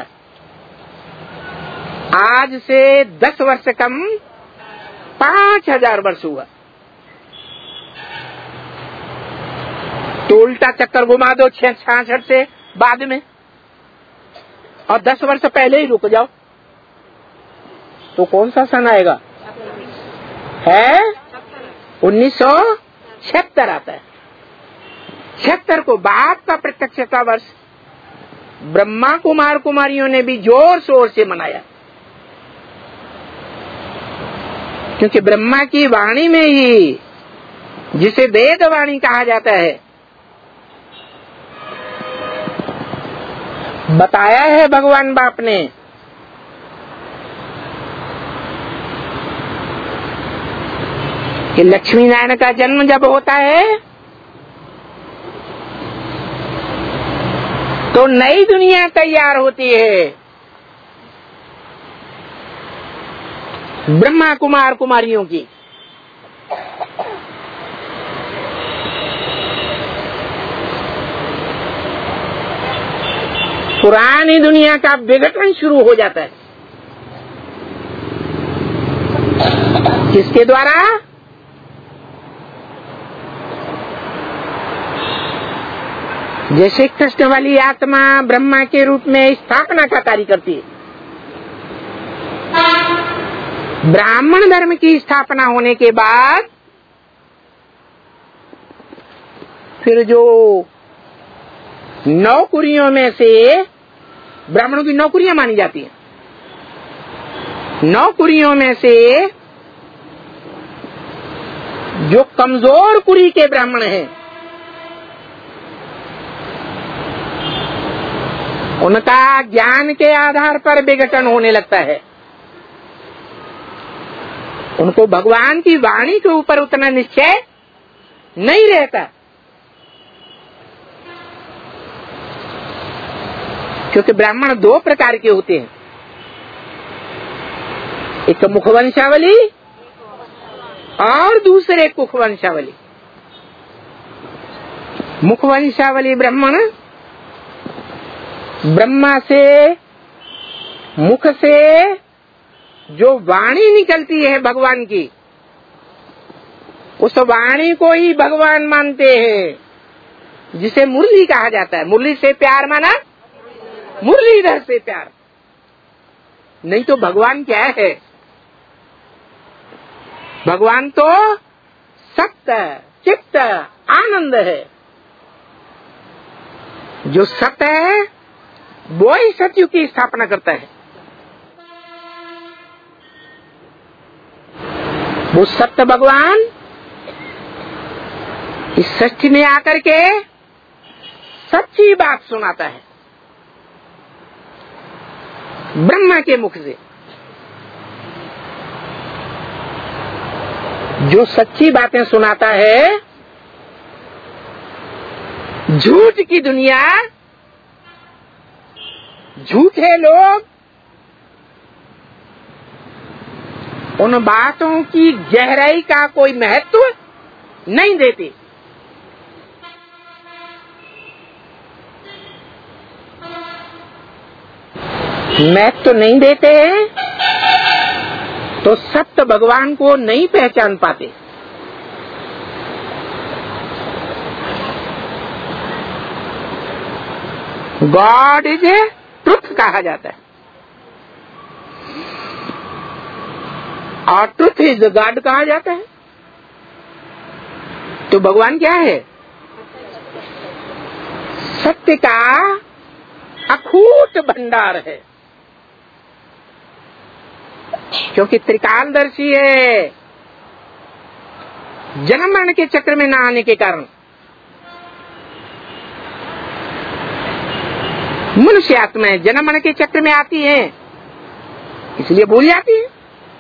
आज से दस वर्ष कम पांच हजार वर्ष हुआ। तो उल्टा चक्कर घुमा दो छह छियासठ से बाद में और दस वर्ष पहले ही रुक जाओ तो कौन सा सन आएगा? है उन्नीस सौ छिहत्तर आता है। छिहत्तर को बाप का प्रत्यक्षता वर्ष ब्रह्मा कुमार कुमारियों ने भी जोर शोर से मनाया, क्योंकि ब्रह्मा की वाणी में ही, जिसे वेद वाणी कहा जाता है, बताया है भगवान बाप ने कि लक्ष्मी नारायण का जन्म जब होता है तो नई दुनिया तैयार होती है। ब्रह्मा कुमार कुमारियों की पुरानी दुनिया का विघटन शुरू हो जाता है। किसके द्वारा? जैसे कृष्ण वाली आत्मा ब्रह्मा के रूप में स्थापना का कार्य करती है। ब्राह्मण धर्म की स्थापना होने के बाद फिर जो नौकरियों में से ब्राह्मणों की नौकरियां मानी जाती हैं, नौकरियों में से जो कमजोर कुरी के ब्राह्मण हैं उनका ज्ञान के आधार पर विघटन होने लगता है। उनको भगवान की वाणी के ऊपर उतना निश्चय नहीं रहता। क्योंकि ब्राह्मण दो प्रकार के होते हैं, एक मुखवंशावली और दूसरे कुखवंशावली। मुखवंशावली ब्राह्मण ब्रह्मा से मुख से जो वाणी निकलती है भगवान की, उस वाणी को ही भगवान मानते हैं, जिसे मुरली कहा जाता है। मुरली से प्यार माना, मुरलीधर से प्यार। नहीं तो भगवान क्या है? भगवान तो सत्य चित्त आनंद है। जो सत्य है वो ही सत्य की स्थापना करता है। वो सत्य भगवान इस सृष्टि में आकर के सच्ची बात सुनाता है ब्रह्मा के मुख से। जो सच्ची बातें सुनाता है, झूठ की दुनिया, झूठे लोग उन बातों की गहराई का कोई महत्व नहीं देते। महत्व तो नहीं देते हैं तो सत्य भगवान को नहीं पहचान पाते। गॉड इज ए ट्रुथ कहा जाता है और ट्रुथ इज गॉड कहा जाता है। तो भगवान क्या है? सत्य का अखूट भंडार है, क्योंकि त्रिकालदर्शी है। जन्म मरण के चक्र में न आने के कारण मनुष्य आत्माएं जन्म मरण के चक्र में आती हैं, इसलिए भूल जाती है।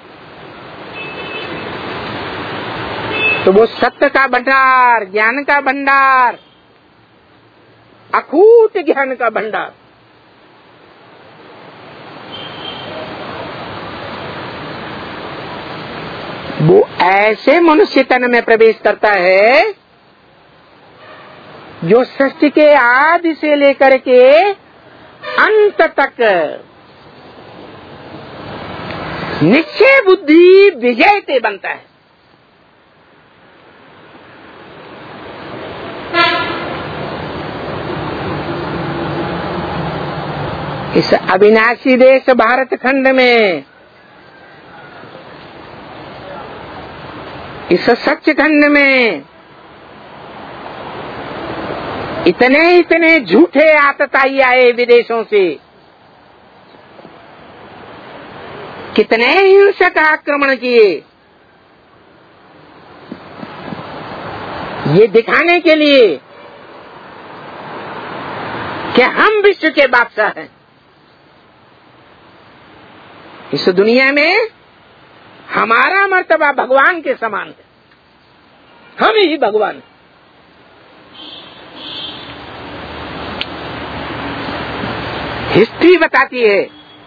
तो वो सत्य का भंडार, ज्ञान का भंडार, अखूट ज्ञान का भंडार, वो ऐसे मनुष्य तन में प्रवेश करता है जो सृष्टि के आदि से लेकर के अंत तक निश्चय बुद्धि विजयते बनता है। इस अविनाशी देश भारत खंड में, इस सच्च खंड में इतने इतने झूठे आतताई आए विदेशों से, कितने हिंसक आक्रमण किए, ये दिखाने के लिए कि हम विश्व के बादशाह हैं। इस दुनिया में हमारा मर्तबा भगवान के समान है, हम ही भगवान हैं। हिस्ट्री बताती है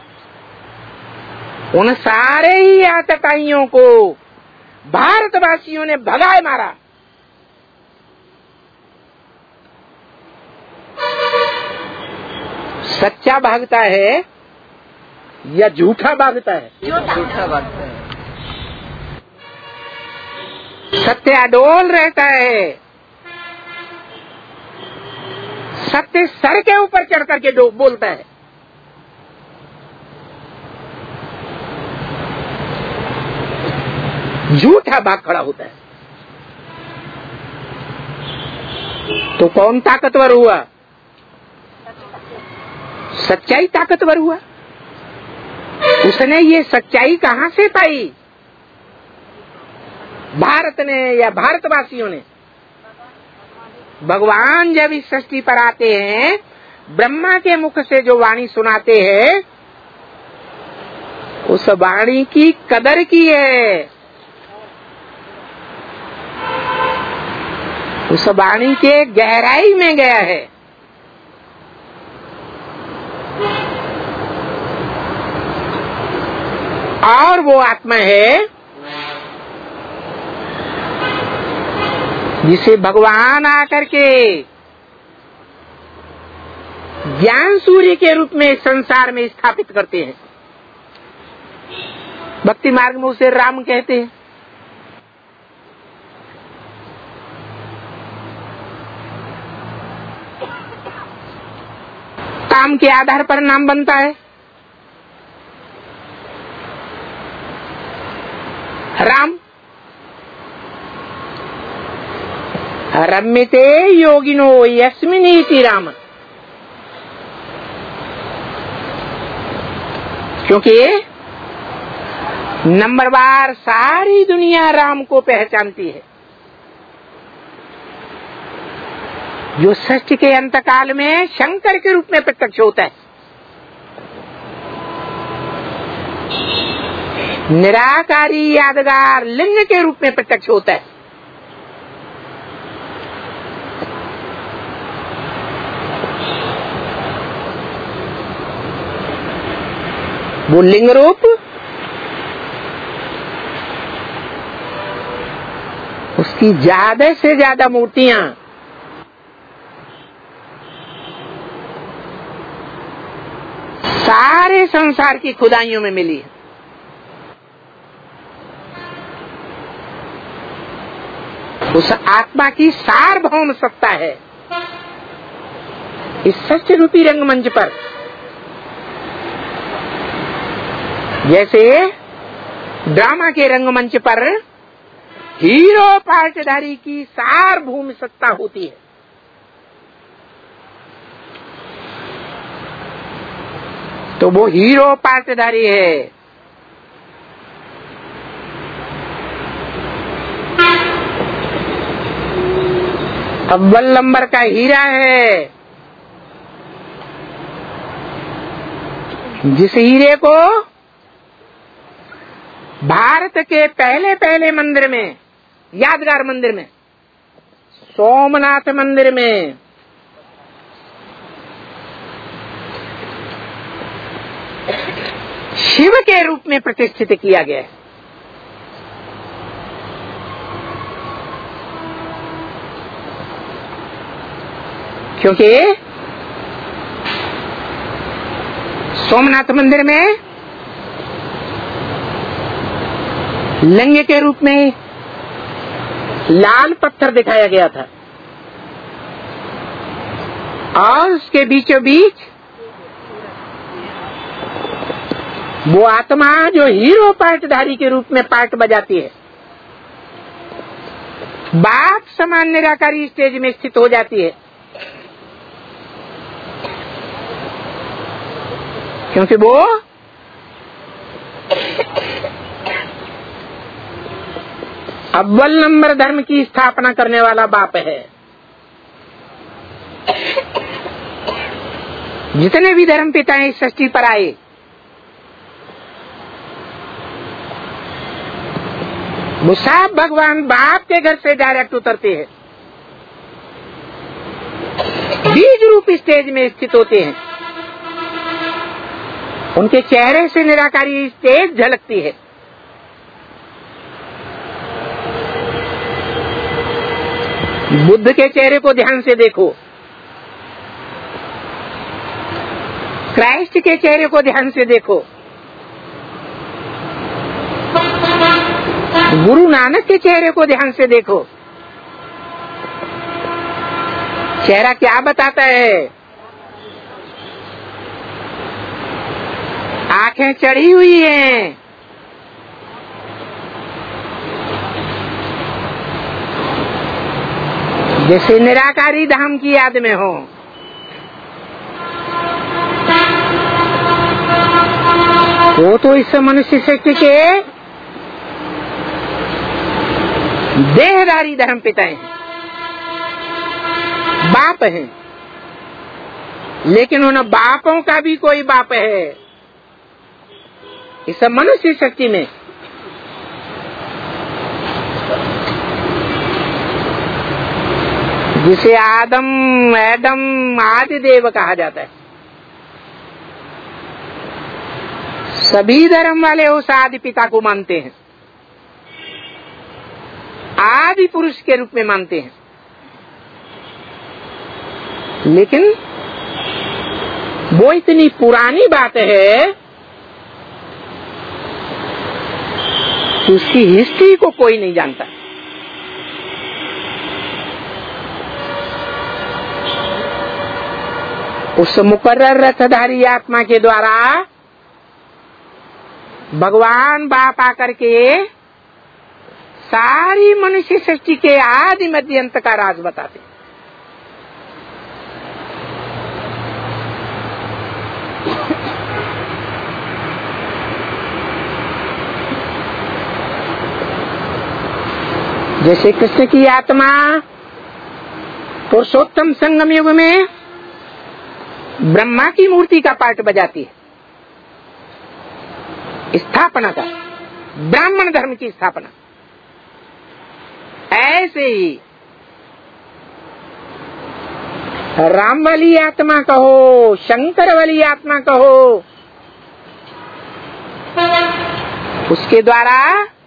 उन सारे ही आतताइयों को भारतवासियों ने भगाए मारा। सच्चा भागता है या झूठा भागता है? झूठा भागता है। सत्य अडोल रहता है, सत्य सर के ऊपर चढ़ करके बोलता है। झूठा भाग खड़ा होता है। तो कौन ताकतवर हुआ? सच्चाई ताकतवर हुआ। उसने ये सच्चाई कहां से पाई? भारत ने या भारतवासियों ने? भगवान जब इस सृष्टि पर आते हैं, ब्रह्मा के मुख से जो वाणी सुनाते हैं, उस वाणी की कदर की है, उस वाणी के गहराई में गया है। और वो आत्मा है जिसे भगवान आकर के ज्ञान सूर्य के रूप में संसार में स्थापित करते हैं। भक्ति मार्ग में उसे राम कहते हैं। काम के आधार पर नाम बनता है। राम रम्यते योगिनो यस्मिनीति राम, क्योंकि नंबरवार सारी दुनिया राम को पहचानती है। जो सृष्टि के अंतकाल में शंकर के रूप में प्रत्यक्ष होता है, निराकारी यादगार लिंग के रूप में प्रत्यक्ष होता है। वो लिंग रूप उसकी ज्यादा से ज्यादा मूर्तियां सारे संसार की खुदाइयों में मिली है। उस आत्मा की सार्वभौम सत्ता है इस सत्य रूपी रंगमंच पर। जैसे ड्रामा के रंगमंच पर हीरो पार्टधारी की सार्वभौम सत्ता होती है, तो वो हीरो पार्टधारी है। अव्वल नंबर का हीरा है। जिस हीरे को भारत के पहले पहले मंदिर में, यादगार मंदिर में, सोमनाथ मंदिर में शिव के रूप में प्रतिष्ठित किया गया है। क्योंकि सोमनाथ मंदिर में लिंग के रूप में लाल पत्थर दिखाया गया था और उसके बीचों बीच वो आत्मा जो हीरो पार्टधारी के रूप में पार्ट बजाती है, बाप समान निराकारी स्टेज में स्थित हो जाती है। क्योंकि वो अव्वल नंबर धर्म की स्थापना करने वाला बाप है। जितने भी धर्म पिता इस सृष्टि पर आए, वो सब भगवान बाप के घर से डायरेक्ट उतरते हैं, बीज रूप स्टेज में स्थित होते हैं। उनके चेहरे से निराकारी स्टेज झलकती है। बुद्ध के चेहरे को ध्यान से देखो, क्राइस्ट के चेहरे को ध्यान से देखो, गुरु नानक के चेहरे को ध्यान से देखो। चेहरा क्या बताता है? आंखें चढ़ी हुई हैं, जैसे निराकारी धाम की याद में हो। वो तो इस मनुष्य शक्ति के देहधारी धर्म पिता हैं, बाप हैं, लेकिन उन बापों का भी कोई बाप है इस मनुष्य शक्ति में। जिसे आदम एडम आदि देव कहा जाता है। सभी धर्म वाले उस आदि पिता को मानते हैं, आदि पुरुष के रूप में मानते हैं, लेकिन वो इतनी पुरानी बात है कि उसकी हिस्ट्री को कोई नहीं जानता। उस मुकर्रर रथधारी आत्मा के द्वारा भगवान बाप आकर के सारी मनुष्य सृष्टि के आदि मध्य अंत का राज बताते। जैसे कृष्ण की आत्मा पुरुषोत्तम संगम युग में ब्रह्मा की मूर्ति का पार्ट बजाती है, स्थापना का, ब्राह्मण धर्म की स्थापना, ऐसे ही राम वाली आत्मा कहो, शंकर वाली आत्मा कहो, उसके द्वारा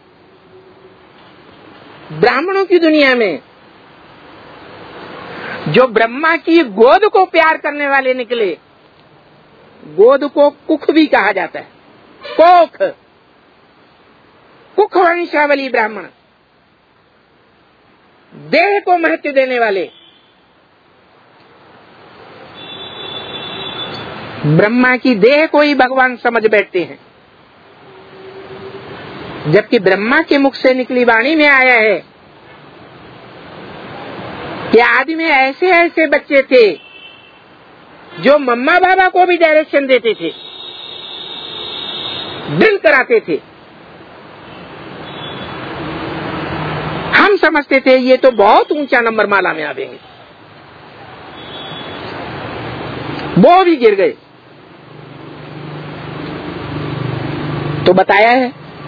ब्राह्मणों की दुनिया में जो ब्रह्मा की गोद को प्यार करने वाले निकले, गोद को कुख भी कहा जाता है, कोख, कुख वंशावली ब्राह्मण, देह को महत्व देने वाले, ब्रह्मा की देह को ही भगवान समझ बैठते हैं। जबकि ब्रह्मा के मुख से निकली वाणी में आया है कि आदि में ऐसे ऐसे बच्चे थे जो मम्मा बाबा को भी डायरेक्शन देते थे, ड्रिल कराते थे। हम समझते थे ये तो बहुत ऊंचा नंबर माला में आवेंगे, वो भी गिर गए। तो बताया है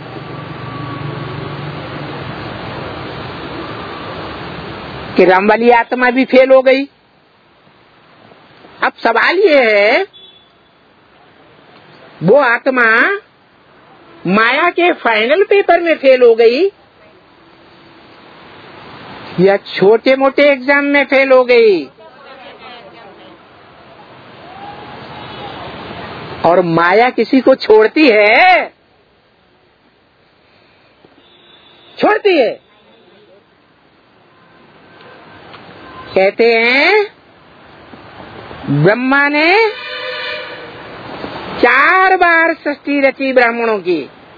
कि राम वाली आत्मा भी फेल हो गई। अब सवाल ये है, वो आत्मा माया के फाइनल पेपर में फेल हो गई या छोटे मोटे एग्जाम में फेल हो गई? और माया किसी को छोड़ती है? छोड़ती है? कहते हैं ब्रह्मा ने चार बार सृष्टि रची ब्राह्मणों की।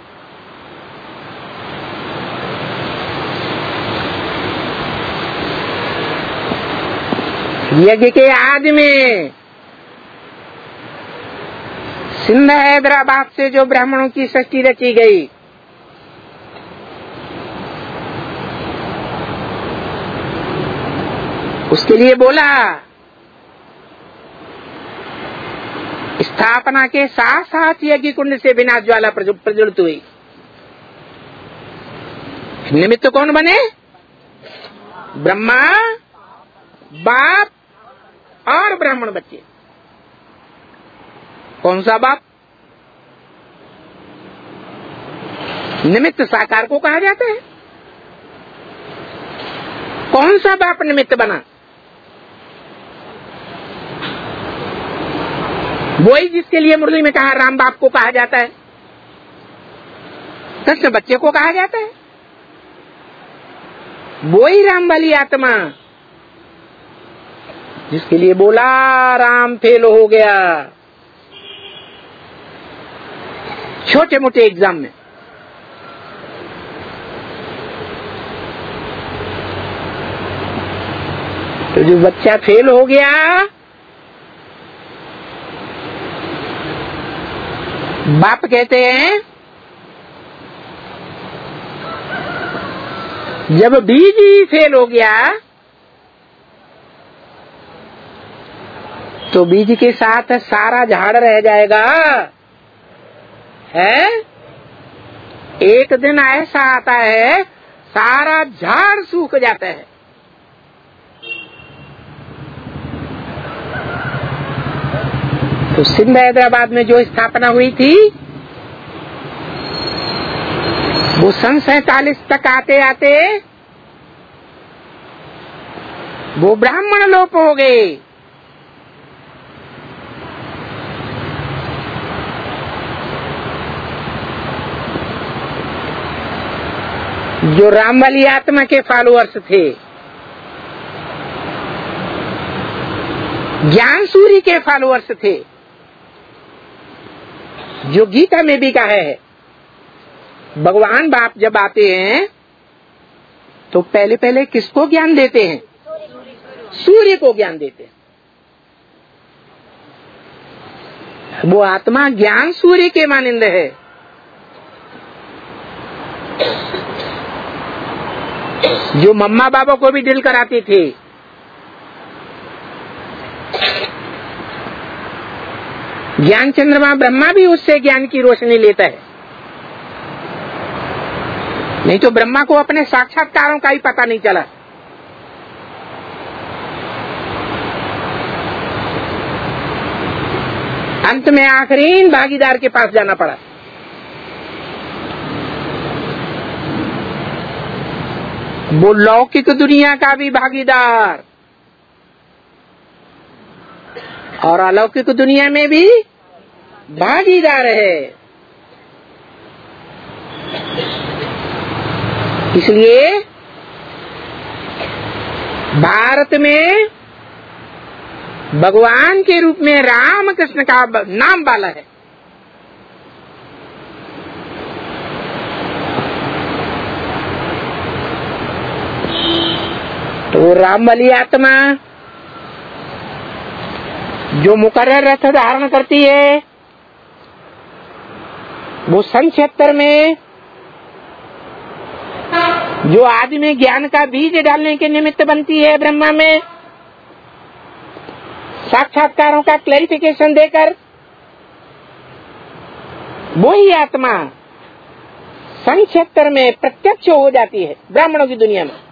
यज्ञ के आदि में सिंध हैदराबाद से जो ब्राह्मणों की सृष्टि रची गई, उसके लिए बोला स्थापना के साथ साथ यज्ञ कुंड से बिना ज्वाला प्रज्वलित हुई। निमित्त कौन बने? ब्रह्मा, बाप और ब्राह्मण बच्चे। कौन सा बाप? निमित्त साकार को कहा जाता है। कौन सा बाप निमित्त बना? वही जिसके लिए मुरली में कहा राम बाप को कहा जाता है, कृष्ण बच्चे को कहा जाता है। वही राम वाली आत्मा जिसके लिए बोला राम फेल हो गया छोटे मोटे एग्जाम में। तो जो बच्चा फेल हो गया, बाप कहते हैं जब बीज ही फेल हो गया तो बीज के साथ सारा झाड़ रह जाएगा। है एक दिन ऐसा आता है सारा झाड़ सूख जाता है। तो सिंध हैदराबाद में जो स्थापना हुई थी वो सन सैतालीस तक आते आते वो ब्राह्मण लोप हो गए। जो रामवाली आत्मा के फॉलोअर्स थे, ज्ञान सूर्य के फॉलोअर्स थे, जो गीता में भी कहा है भगवान बाप जब आते हैं तो पहले पहले किसको ज्ञान देते हैं? सूर्य को ज्ञान देते हैं। वो आत्मा ज्ञान सूर्य के मानिंद है। जो मम्मा बाबा को भी दिल कराती थी, ज्ञान चंद्रमा ब्रह्मा भी उससे ज्ञान की रोशनी लेता है। नहीं तो ब्रह्मा को अपने साक्षात्कारों का ही पता नहीं चला। अंत में आखिरी भागीदार के पास जाना पड़ा। वो लौकिक दुनिया का भी भागीदार और अलौकिक दुनिया में भी भागीदार है। इसलिए भारत में भगवान के रूप में राम कृष्ण का नाम वाला है। तो राम वाली आत्मा जो मुकर्रर रथ धारण करती है, वो सन छिहत्तर में जो आदि में ज्ञान का बीज डालने के निमित्त बनती है, ब्रह्मा में साक्षात्कारों का क्लैरिफिकेशन देकर, वही आत्मा सन छिहत्तर में प्रत्यक्ष हो जाती है। ब्राह्मणों की दुनिया में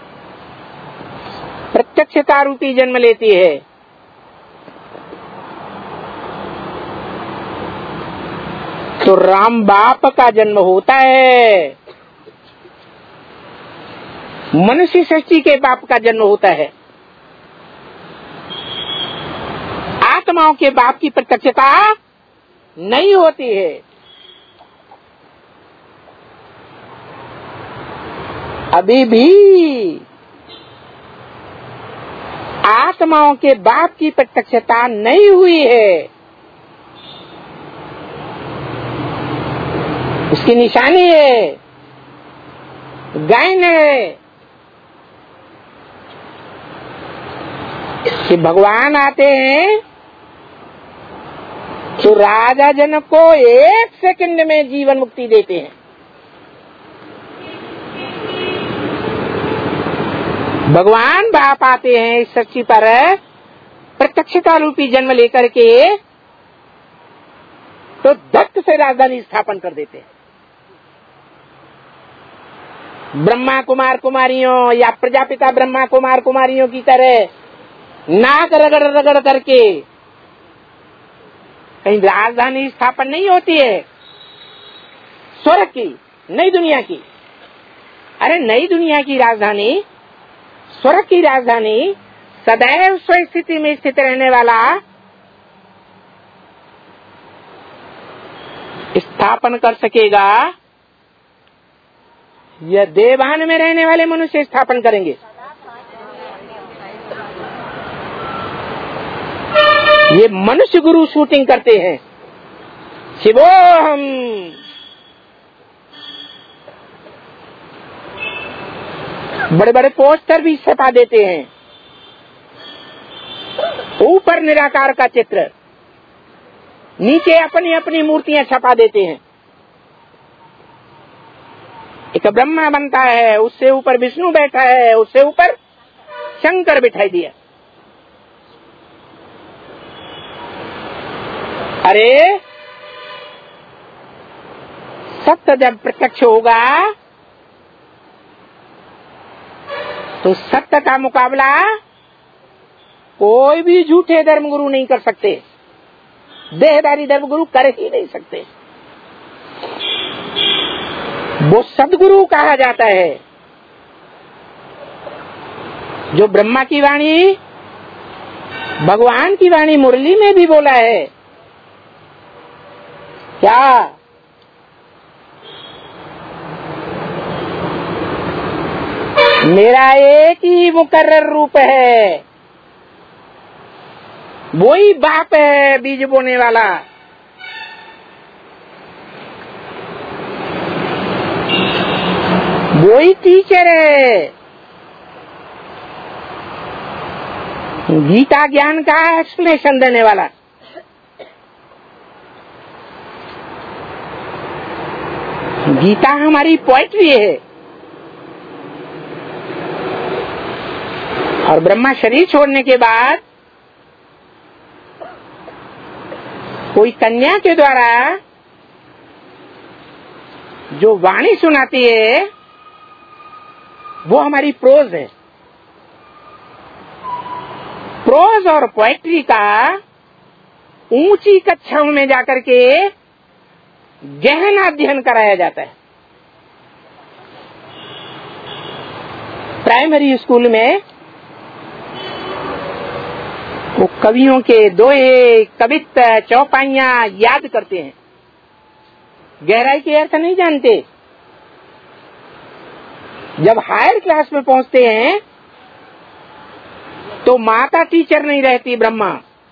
प्रत्यक्षता रूपी जन्म लेती है। तो राम बाप का जन्म होता है, मनुष्य सृष्टि के बाप का जन्म होता है। आत्माओं के बाप की प्रत्यक्षता नहीं होती है। अभी भी आत्माओं के बाप की प्रत्यक्षता नहीं हुई है। उसकी निशानी है, गायन है कि भगवान आते हैं तो राजा जनक को एक सेकंड में जीवन मुक्ति देते हैं। भगवान बाप आते हैं इस सृष्टि पर प्रत्यक्षता रूपी जन्म लेकर के, तो धक्क से राजधानी स्थापन कर देते हैं। ब्रह्मा कुमार कुमारियों या प्रजापिता ब्रह्मा कुमार कुमारियों की तरह नाक रगड़ रगड़ करके कहीं राजधानी स्थापन नहीं होती है स्वर्ग की, नई दुनिया की। अरे नई दुनिया की राजधानी, स्वर्ग की राजधानी सदैव स्व स्थिति में स्थित रहने वाला स्थापन कर सकेगा, यह देवान में रहने वाले मनुष्य स्थापन करेंगे। ये मनुष्य गुरु शूटिंग करते हैं, शिवोहम। बड़े बड़े पोस्टर भी छपा देते हैं, ऊपर निराकार का चित्र, नीचे अपनी अपनी मूर्तियां छपा देते हैं। एक ब्रह्मा बनता है, उससे ऊपर विष्णु बैठा है, उससे ऊपर शंकर बिठाई दिया। अरे सत्य जब प्रत्यक्ष होगा तो सत्य का मुकाबला कोई भी झूठे धर्मगुरु नहीं कर सकते, देहदारी धर्मगुरु कर ही नहीं सकते। वो सदगुरु कहा जाता है। जो ब्रह्मा की वाणी, भगवान की वाणी मुरली में भी बोला है क्या? मेरा एक ही मुकर्रर रूप है, वो ही बाप है बीज बोने वाला। वो ही टीचर है, गीता ज्ञान का एक्सप्लेनेशन देने वाला। गीता हमारी पोएट्री है। और ब्रह्मा शरीर छोड़ने के बाद कोई कन्या के द्वारा जो वाणी सुनाती है वो हमारी प्रोज है। प्रोज और पोएट्री का ऊंची कक्षाओं में जाकर के गहन अध्ययन कराया जाता है। प्राइमरी स्कूल में वो कवियों के दोहे, कविता, चौपाइयां याद करते हैं, गहराई के अर्थ नहीं जानते। जब हायर क्लास में पहुंचते हैं तो माता टीचर नहीं रहती, ब्रह्मा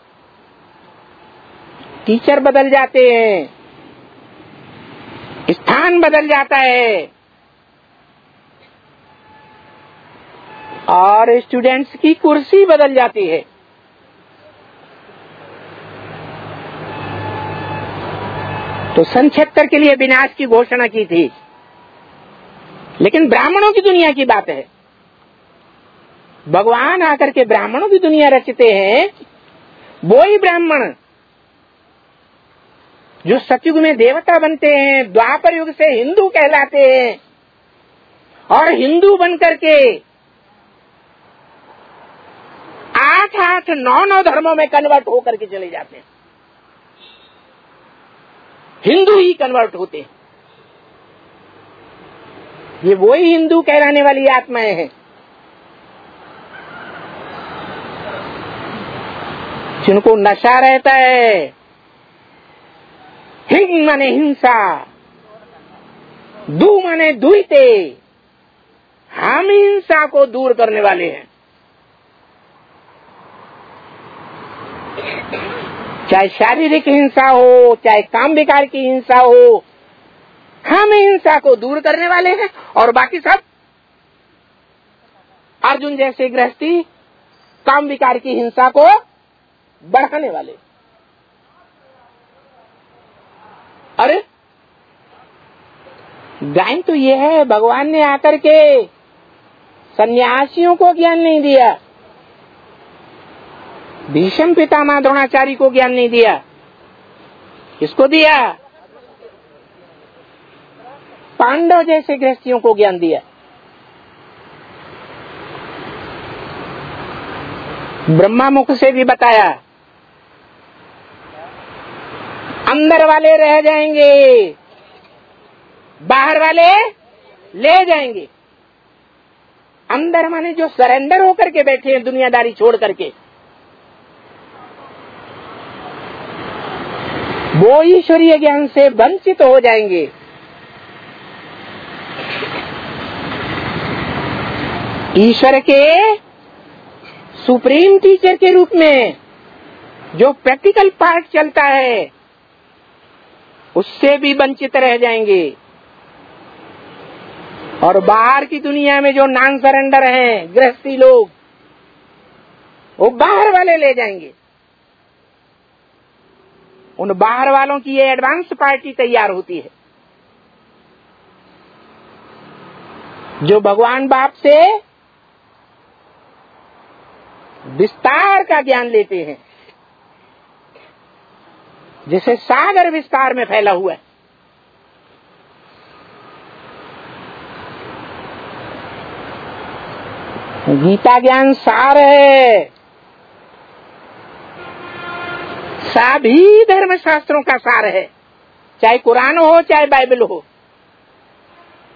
टीचर बदल जाते हैं, स्थान बदल जाता है और स्टूडेंट्स की कुर्सी बदल जाती है। तो सन छिहत्तर के लिए विनाश की घोषणा की थी, लेकिन ब्राह्मणों की दुनिया की बात है। भगवान आकर के ब्राह्मणों की दुनिया रचते हैं। वो ही ब्राह्मण जो सतयुग में देवता बनते हैं, द्वापर युग से हिंदू कहलाते हैं और हिंदू बनकर के आठ आठ नौ नौ धर्मों में कन्वर्ट होकर के चले जाते हैं। हिंदू ही कन्वर्ट होते हैं। ये वही हिंदू कहलाने वाली आत्माएं हैं जिनको नशा रहता है। हिंग माने हिंसा, दू माने दुईते। हम हिंसा को दूर करने वाले हैं। चाहे शारीरिक हिंसा हो, चाहे काम विकार की हिंसा हो, हम हिंसा को दूर करने वाले हैं। और बाकी सब अर्जुन जैसे गृहस्थी काम विकार की हिंसा को बढ़ाने वाले। अरे ज्ञान तो यह है, भगवान ने आकर के सन्यासियों को ज्ञान नहीं दिया, भीष्म पितामह द्रोणाचार्य को ज्ञान नहीं दिया। किसको दिया? पांडव जैसे गृहस्थियों को ज्ञान दिया। ब्रह्मा मुख से भी बताया, अंदर वाले रह जाएंगे, बाहर वाले ले जाएंगे। अंदर माने जो सरेंडर होकर के बैठे हैं दुनियादारी छोड़ करके, वो ईश्वरीय ज्ञान से वंचित हो जाएंगे। ईश्वर के सुप्रीम टीचर के रूप में जो प्रैक्टिकल पार्ट चलता है उससे भी वंचित रह जाएंगे। और बाहर की दुनिया में जो नॉन सरेंडर हैं गृहस्थी लोग, वो बाहर वाले ले जाएंगे। उन बाहर वालों की ये एडवांस पार्टी तैयार होती है जो भगवान बाप से विस्तार का ज्ञान लेते हैं, जिसे सागर विस्तार में फैला हुआ है। गीता ज्ञान सार है, सभी धर्म शास्त्रों का सार है, चाहे कुरान हो चाहे बाइबल हो।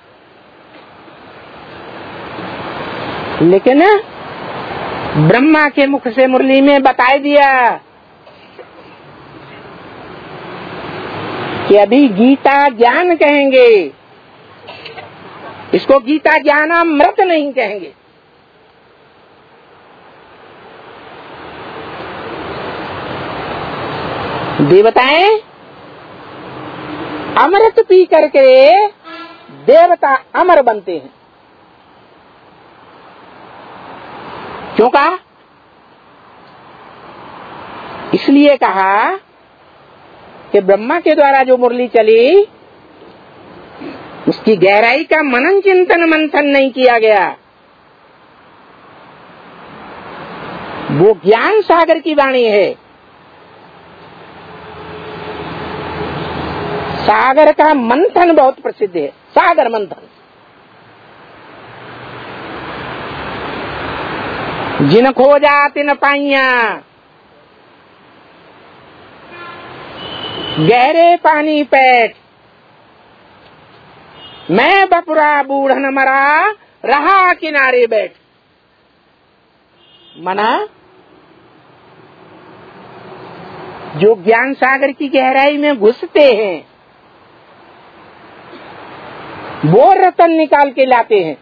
लेकिन ब्रह्मा के मुख से मुरली में बता दिया कि अभी गीता ज्ञान कहेंगे, इसको गीता ज्ञानामृत नहीं कहेंगे। देवताएं अमृत पी करके देवता अमर बनते हैं। क्यों कहा? इसलिए कहा कि ब्रह्मा के द्वारा जो मुरली चली उसकी गहराई का मनन चिंतन मंथन नहीं किया गया। वो ज्ञान सागर की वाणी है। सागर का मंथन बहुत प्रसिद्ध है, सागर मंथन। जिन खोजा तिन पाइया, गहरे पानी पैठ, मैं बपुरा बूढ़न मरा, रहा किनारे बैठ। मना जो ज्ञान सागर की गहराई में घुसते हैं वो रतन निकाल के लाते हैं।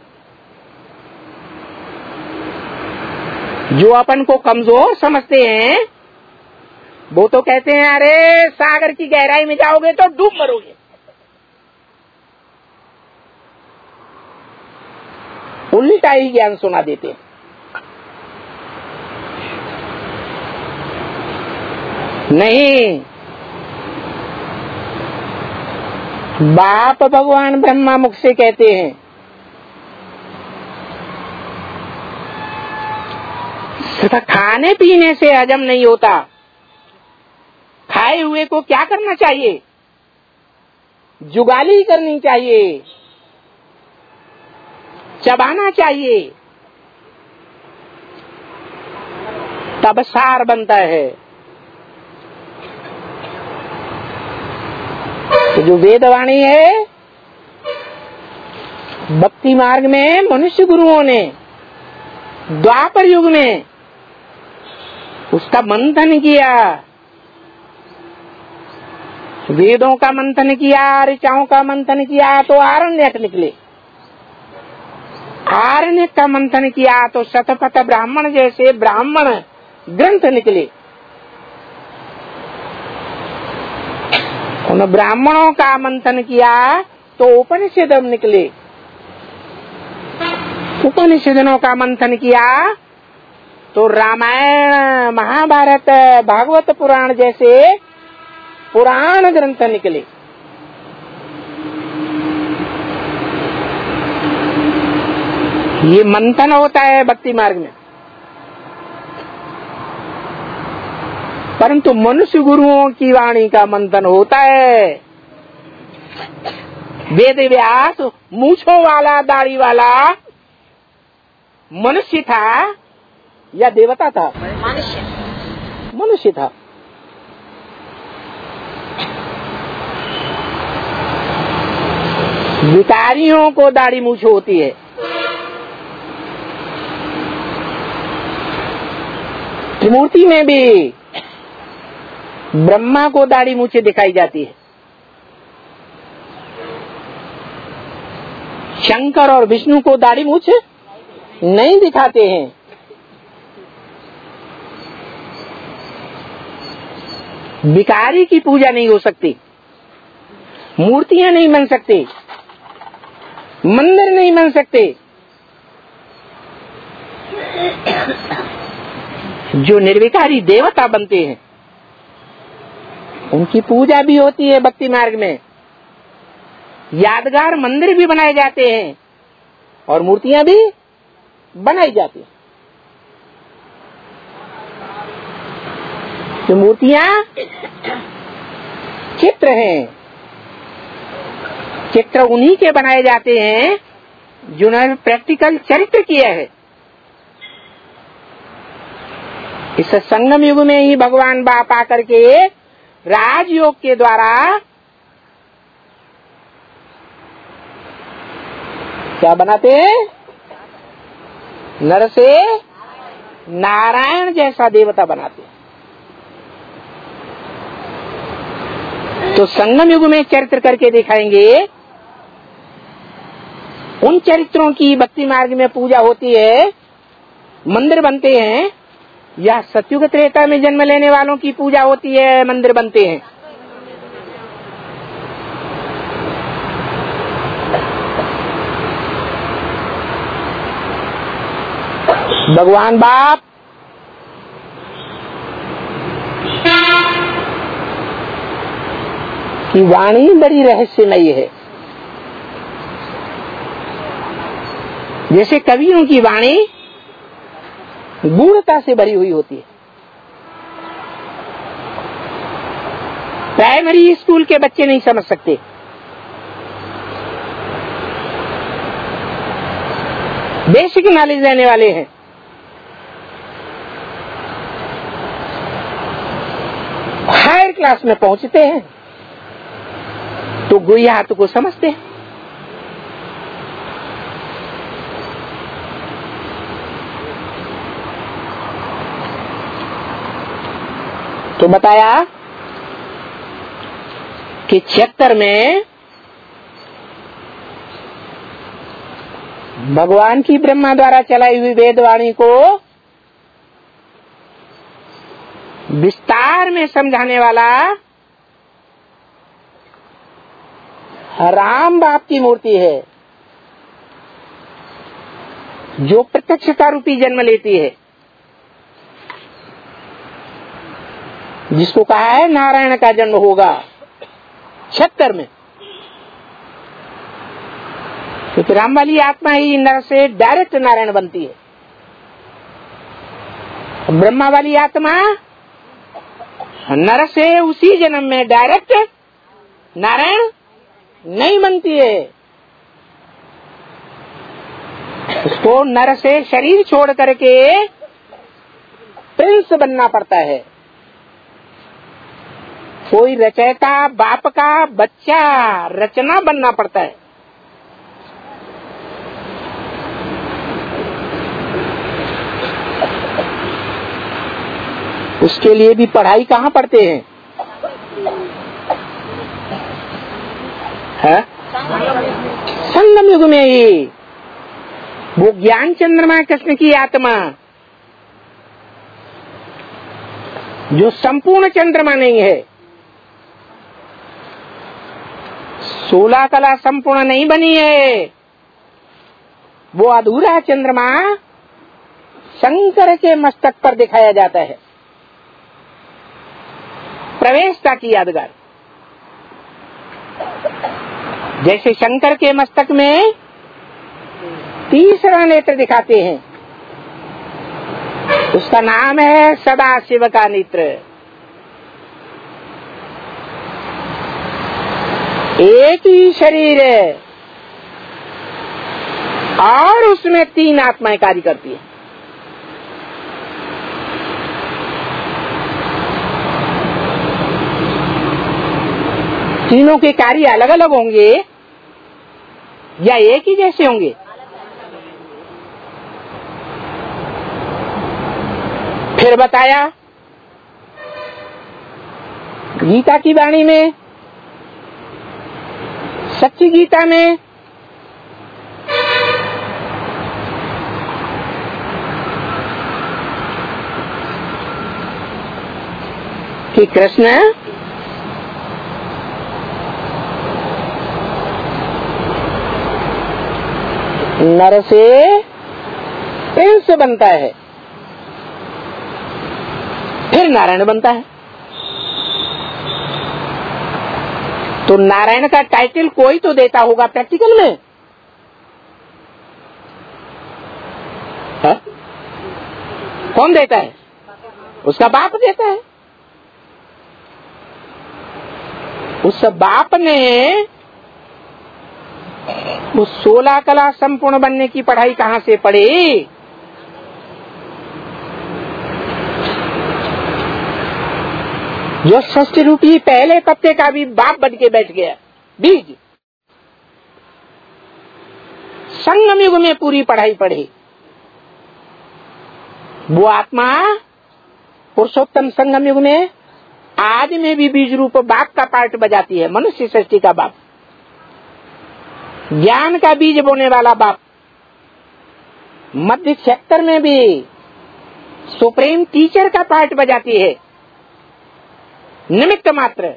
जो अपन को कमजोर समझते हैं वो तो कहते हैं अरे सागर की गहराई में जाओगे तो डूब मरोगे। उल्टा ही ज्ञान सुना देते हैं। नहीं, बाप भगवान ब्रह्मा मुख से कहते हैं सिर्फ खाने पीने से हजम नहीं होता। खाए हुए को क्या करना चाहिए? जुगाली करनी चाहिए, चबाना चाहिए, तब सार बनता है। तो जो वेदवाणी है भक्ति मार्ग में मनुष्य गुरुओं ने द्वापर युग में उसका मंथन किया, वेदों का मंथन किया, ऋचाओं का मंथन किया तो आरण्यक निकले। आरण्यक का मंथन किया तो शतपथ ब्राह्मण जैसे ब्राह्मण ग्रंथ निकले। उन ब्राह्मणों का मंथन किया तो उपनिषद निकले। उपनिषदों का मंथन किया तो रामायण, महाभारत, भागवत पुराण जैसे पुराण ग्रंथ निकले। ये मंथन होता है भक्ति मार्ग में। परंतु मनुष्य गुरुओं की वाणी का मंथन होता है। वेद व्यास मूछों वाला, दाढ़ी वाला मनुष्य था या देवता था? मनुष्य मनुष्य था। भिखारियों को दाढ़ी मूछ होती है, त्रिमूर्ति में भी ब्रह्मा को दाढ़ी मूछे दिखाई जाती है। शंकर और विष्णु को दाढ़ी मूछे नहीं दिखाते हैं। भिखारी की पूजा नहीं हो सकती, मूर्तियां नहीं बन सकती, मंदिर नहीं बन सकते। जो निर्विकारी देवता बनते हैं उनकी पूजा भी होती है भक्ति मार्ग में। यादगार मंदिर भी बनाए जाते हैं और मूर्तियां भी बनाई जाती हैं। तो मूर्तियां चित्र हैं। चित्र उन्हीं के बनाए जाते हैं जिन्होंने प्रैक्टिकल चरित्र किया है। इस संगम युग में ही भगवान बाप आकर के राजयोग के द्वारा क्या बनाते हैं? नर से नारायण जैसा देवता बनाते हैं। तो संगम युग में चरित्र करके दिखाएंगे। उन चरित्रों की भक्ति मार्ग में पूजा होती है, मंदिर बनते हैं, या सतयुग त्रेता में जन्म लेने वालों की पूजा होती है, मंदिर बनते हैं। भगवान बाप की वाणी बड़ी रहस्यमयी है। जैसे कवियों की वाणी गूढ़ता से भरी हुई होती है। प्राइमरी स्कूल के बच्चे नहीं समझ सकते। बेसिक नॉलेज लेने वाले हैं। हायर क्लास में पहुंचते हैं तो गुह्य हाथ को समझते हैं। तो बताया कि छिहत्तर में भगवान की ब्रह्मा द्वारा चलाई हुई वेदवाणी को विस्तार में समझाने वाला राम बाप की मूर्ति है, जो प्रत्यक्षता रूपी जन्म लेती है, जिसको कहा है नारायण का जन्म होगा छिहत्तर में। क्योंकि राम वाली आत्मा ही नर से डायरेक्ट नारायण बनती है। ब्रह्मा वाली आत्मा नर से उसी जन्म में डायरेक्ट नारायण नहीं बनती है। उसको नर से शरीर छोड़ करके प्रिंस बनना पड़ता है। कोई रचयिता बाप का बच्चा रचना बनना पड़ता है। उसके लिए भी पढ़ाई कहाँ पढ़ते हैं? है? संगम युग में ही वो ज्ञान चंद्रमा कृष्ण की आत्मा, जो संपूर्ण चंद्रमा नहीं है, सोलह कला संपूर्ण नहीं बनी है, वो अधूरा चंद्रमा शंकर के मस्तक पर दिखाया जाता है। प्रवेशता की यादगार। जैसे शंकर के मस्तक में तीसरा नेत्र दिखाते हैं, उसका नाम है सदा शिव का नेत्र। एक ही शरीर है और उसमें तीन आत्माएं कार्य करती है। तीनों के कार्य अलग अलग होंगे या एक ही जैसे होंगे? फिर बताया गीता की वाणी में, सच्ची गीता में कि कृष्ण नर से प्रिंस बनता है, फिर नारायण बनता है। तो नारायण का टाइटल कोई तो देता होगा प्रैक्टिकल में, है? कौन देता है? उसका बाप देता है। उस बाप ने वो सोलह कला संपूर्ण बनने की पढ़ाई कहाँ से पढ़ी? जो षष्ठ रूपी पहले पत्ते का भी बाप बन के बैठ गया, बीज। संगम युग में पूरी पढ़ाई पढ़ी। वो आत्मा पुरुषोत्तम संगम युग में आज में भी बीज रूप बाप का पार्ट बजाती है। मनुष्य सृष्टि का बाप, ज्ञान का बीज बोने वाला बाप, मध्य क्षेत्र में भी सुप्रीम टीचर का पार्ट बजाती है। निमित्त मात्र,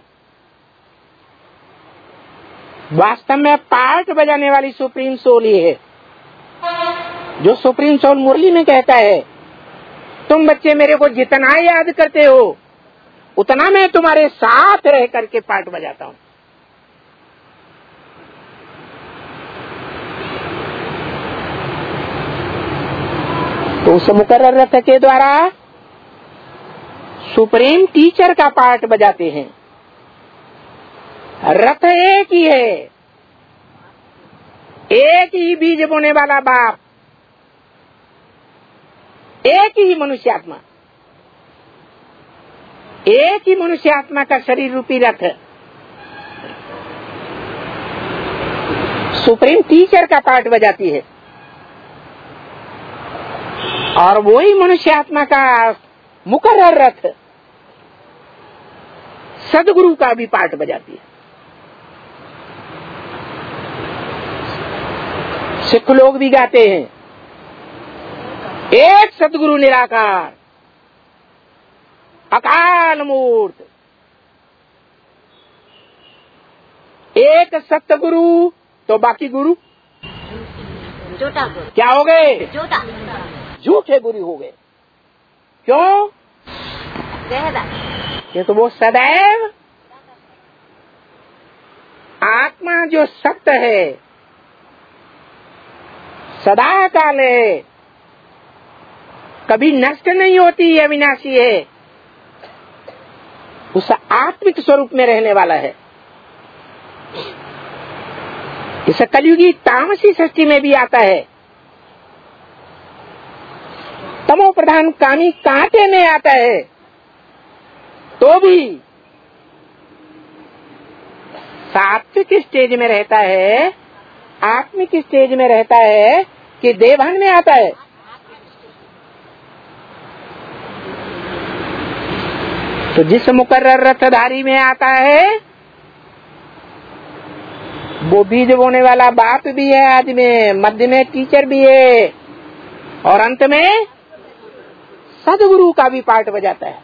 वास्तव में पार्ट बजाने वाली सुप्रीम सोल ही है। जो सुप्रीम सोल मुरली में कहता है, तुम बच्चे मेरे को जितना याद करते हो उतना मैं तुम्हारे साथ रह करके पार्ट बजाता हूं। तो उस मुकर्रर रथ के द्वारा सुप्रीम टीचर का पार्ट बजाते हैं। रथ एक ही है, एक ही बीज बोने वाला बाप, एक ही मनुष्य आत्मा, एक ही मनुष्य आत्मा का शरीर रूपी रथ सुप्रीम टीचर का पार्ट बजाती है। और वही मनुष्य आत्मा का मुकर्रर रथ सदगुरु का भी पार्ट बजाती है। सिख लोग भी गाते हैं, एक सदगुरु निराकार अकाल मूर्त, एक सतगुरु तो बाकी गुरु झूठा गुरु क्या हो गए? झूठा झूठे गुरु हो गए। क्यों? ये तो वो सदैव आत्मा जो सत्य है, सदा काल है, कभी नष्ट नहीं होती, अविनाशी है, उस आत्मिक स्वरूप में रहने वाला है। इस कलयुगी तामसी सृष्टि में भी आता है, तमो प्रधान कामी कांटे में आता है, तो भी सात्विक स्टेज में रहता है, आत्मिक स्टेज में रहता है कि देवहन में आता है। तो जिस मुकर्रर रथधारी में आता है वो बीज बोने वाला बाप भी है, आज में मध्य में टीचर भी है, और अंत में सदगुरु का भी पार्ट बजाता है।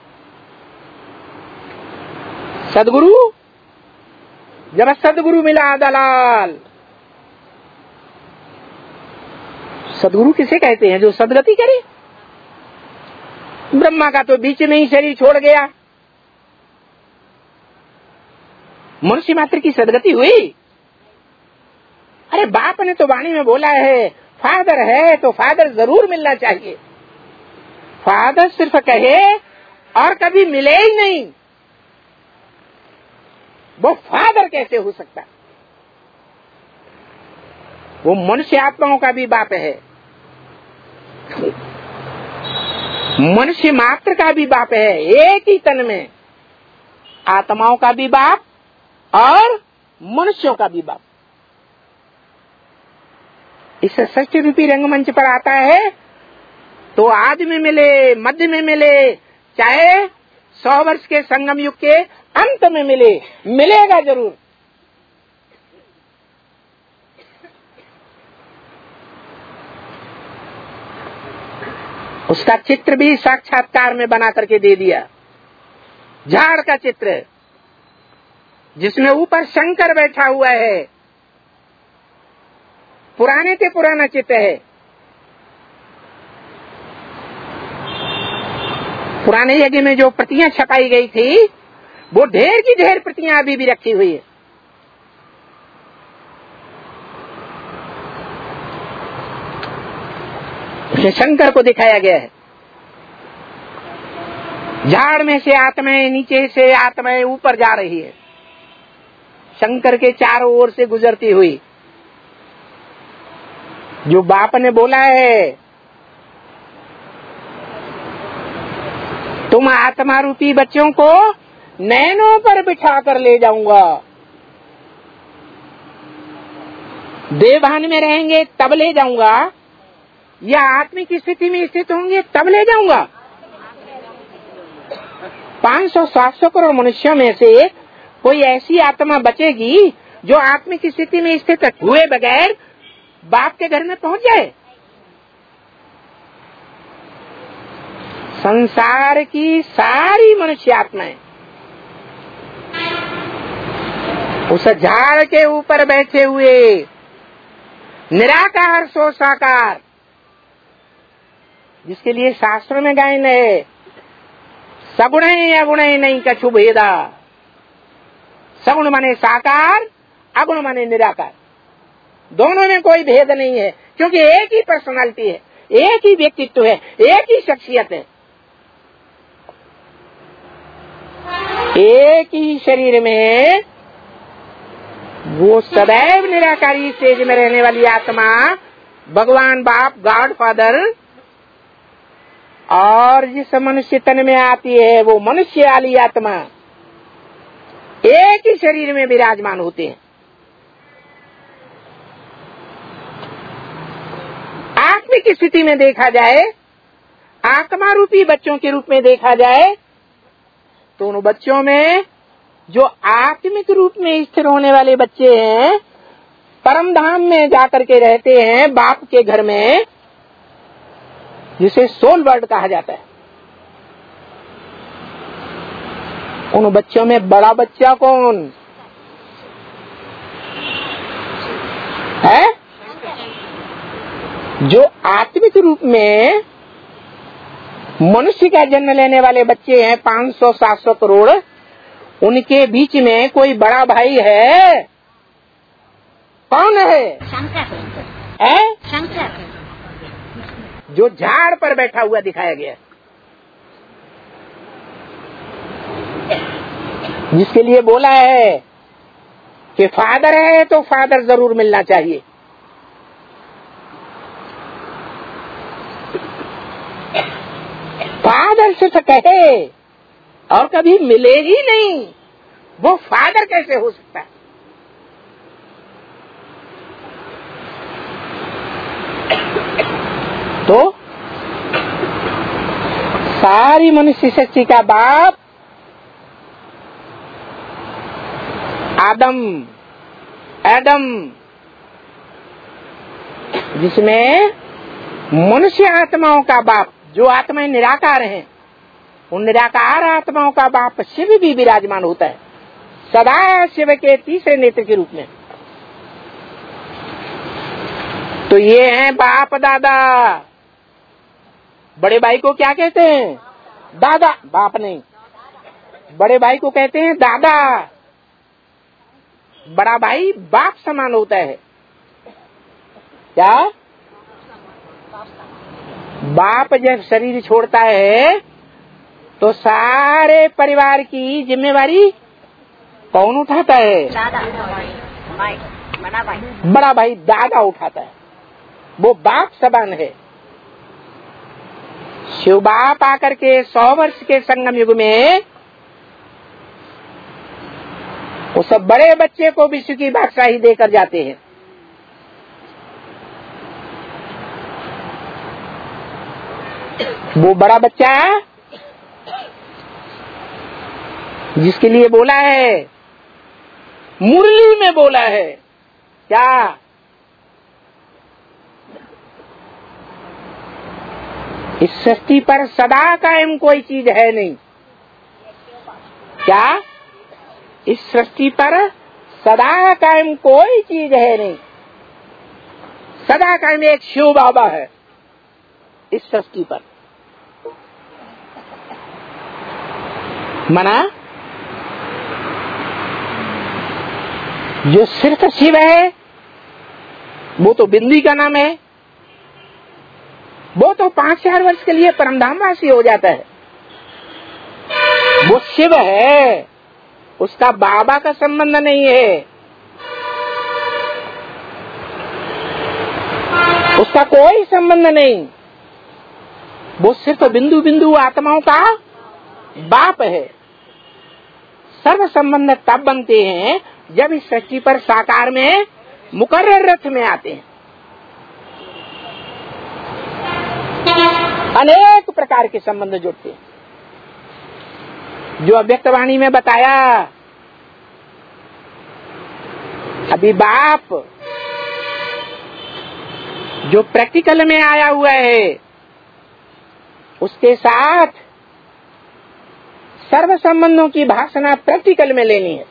सदगुरु, जब सदगुरु मिला दलाल। सदगुरु किसे कहते हैं? जो सदगति करे। ब्रह्मा का तो बीच में ही शरीर छोड़ गया, मनुष्य मात्र की सदगति हुई। अरे बाप ने तो वाणी में बोला है, फादर है तो फादर जरूर मिलना चाहिए। फादर सिर्फ कहे और कभी मिले ही नहीं, वो फादर कैसे हो सकता? वो मनुष्य आत्माओं का भी बाप है, मनुष्य मात्र का भी बाप है, एक ही तन में आत्माओं का भी बाप और मनुष्यों का भी बाप। इस सृष्टि रूपी रंगमंच पर आता है तो आदि में मिले, मध्य में मिले, चाहे सौ वर्ष के संगम युग के अंत में मिले, मिलेगा जरूर। उसका चित्र भी साक्षात्कार में बना करके दे दिया। झाड़ का चित्र जिसमें ऊपर शंकर बैठा हुआ है, पुराने के पुराना चित्र है। पुराने यज्ञ में जो प्रतियां छपाई गई थी वो ढेर की ढेर प्रतियां अभी भी रखी हुई है। उसमें शंकर को दिखाया गया है। झाड़ में से आत्माएं, नीचे से आत्माएं ऊपर जा रही है, शंकर के चारों ओर से गुजरती हुई। जो बाप ने बोला है, तुम आत्मा रूपी बच्चों को नैनों पर बिठा कर ले जाऊंगा, देवभान में रहेंगे तब ले जाऊंगा, या आत्मिक स्थिति में स्थित होंगे तब ले जाऊंगा। पाँच सौ सात सौ करोड़ मनुष्यों में से कोई ऐसी आत्मा बचेगी जो आत्मिक स्थिति में स्थित हुए बगैर बाप के घर में पहुंच जाए। संसार की सारी मनुष्य आत्माएं उस झाड़ के ऊपर बैठे हुए निराकार सो साकार, जिसके लिए शास्त्र में गायन है, सगुण अगुण नहीं कछु भेदा। सगुण माने साकार, अगुण माने निराकार, दोनों में कोई भेद नहीं है, क्योंकि एक ही पर्सनालिटी है, एक ही व्यक्तित्व है, एक ही शख्सियत है। एक ही शरीर में वो सदैव निराकारी स्टेज में रहने वाली आत्मा भगवान बाप गॉड फादर, और जिस मनुष्य तन में आती है वो मनुष्य वाली आत्मा एक ही शरीर में विराजमान होते हैं। आत्मिक स्थिति में देखा जाए, आत्मा रूपी बच्चों के रूप में देखा जाए, तो उन बच्चों में जो आत्मिक रूप में स्थिर होने वाले बच्चे हैं, परम धाम में जाकर के रहते हैं बाप के घर में, जिसे सोल वर्ल्ड कहा जाता है, उन बच्चों में बड़ा बच्चा कौन है? जो आत्मिक रूप में मनुष्य का जन्म लेने वाले बच्चे हैं पाँच सौ सात सौ करोड़, उनके बीच में कोई बड़ा भाई है? कौन है? शंकर है? शंकर जो झाड़ पर बैठा हुआ दिखाया गया, जिसके लिए बोला है कि फादर है तो फादर जरूर मिलना चाहिए। फादर सिर्फ कहे और कभी मिले ही नहीं, वो फादर कैसे हो सकता है? तो सारी मनुष्य सृष्टि का बाप आदम एडम, जिसमें मनुष्य आत्माओं का बाप, जो आत्माएं निराकार हैं, उन निराकार आत्माओं का बाप शिव भी विराजमान होता है, सदा शिव के तीसरे नेत्र के रूप में। तो ये हैं बाप दादा। बड़े भाई को क्या कहते हैं? दादा। बाप नहीं, बड़े भाई को कहते हैं दादा। बड़ा भाई बाप समान होता है। क्या? बाप जब शरीर छोड़ता है तो सारे परिवार की जिम्मेवारी कौन उठाता है? दादा भाई, बड़ा भाई। बड़ा भाई दादा उठाता है, वो बाप समान है। शिव बाप आकर के सौ वर्ष के संगम युग में उस बड़े बच्चे को विश्व की बादशाही देकर जाते हैं। वो बड़ा बच्चा जिसके लिए बोला है, मुरली में बोला है, क्या? इस सृष्टि पर सदा कायम कोई चीज है नहीं। क्या? इस सृष्टि पर सदा कायम कोई चीज है नहीं। सदा कायम एक शिव बाबा है इस सृष्टि पर। मना जो सिर्फ शिव है वो तो बिंदी का नाम है, वो तो पांच चार वर्ष के लिए परमधामवासी हो जाता है। वो शिव है, उसका बाबा का संबंध नहीं है, उसका कोई संबंध नहीं। वो सिर्फ बिंदु बिंदु आत्माओं का बाप है। सर्व संबंध तब बनते हैं जब इस सृष्टि पर साकार में मुकर्रर रथ में आते हैं। अनेक प्रकार के संबंध जुड़ते हैं। जो अव्यक्त वाणी में बताया, अभी बाप जो प्रैक्टिकल में आया हुआ है, उसके साथ सर्व संबंधों की भाषणा प्रैक्टिकल में लेनी है।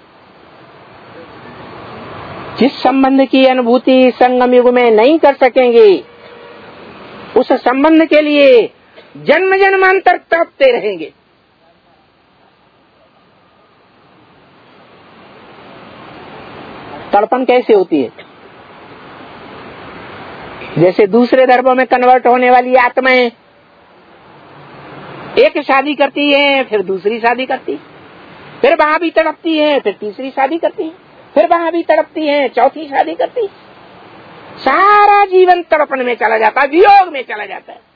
जिस संबंध की अनुभूति संगम युग में नहीं कर सकेंगे, उस संबंध के लिए जन्म जन्मांतर तड़पते रहेंगे। तड़पन कैसे होती है? जैसे दूसरे धर्मों में कन्वर्ट होने वाली आत्माएं एक शादी करती हैं, फिर दूसरी शादी करती, फिर वहां भी तड़पती हैं, फिर तीसरी शादी करती, फिर वहां भी तड़पती हैं, चौथी शादी करती। सारा जीवन तड़पन में चला जाता है, वियोग में चला जाता है।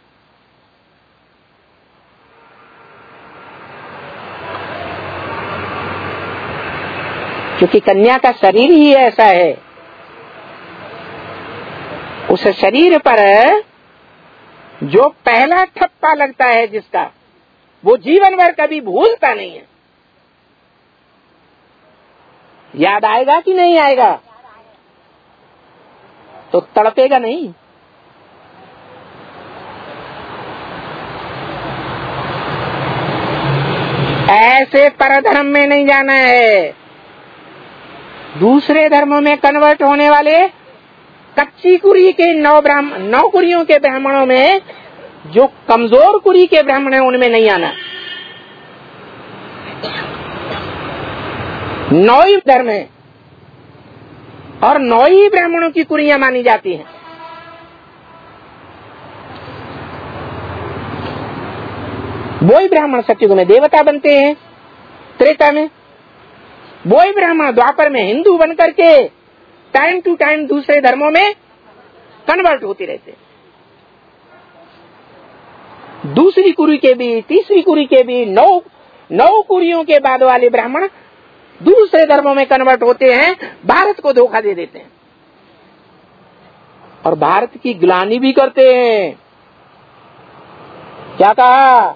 क्योंकि कन्या का शरीर ही ऐसा है, उस शरीर पर जो पहला ठप्पा लगता है जिसका, वो जीवन भर कभी भूलता नहीं है। याद आएगा कि नहीं आएगा? तो तड़पेगा नहीं। ऐसे परधर्म में नहीं जाना है। दूसरे धर्मों में कन्वर्ट होने वाले कच्ची कुरी के नौ ब्राह्मण नौ कुरियों के ब्राह्मणों में जो कमजोर कुरी के ब्राह्मण हैं, उनमें नहीं आना। नौ ही धर्म है और नौ ही ब्राह्मणों की कुरियां मानी जाती हैं। वो ही ब्राह्मण सतयुग में देवता बनते हैं, त्रेता में वो ही ब्राह्मण द्वापर में हिंदू बनकर के टाइम टू टाइम दूसरे धर्मों में कन्वर्ट होते रहते। दूसरी कुरी के भी, तीसरी कुरी के भी, नौ नौ कुरियों के बाद वाले ब्राह्मण दूसरे धर्मों में कन्वर्ट होते हैं, भारत को धोखा दे देते हैं और भारत की ग्लानि भी करते हैं। क्या कहा?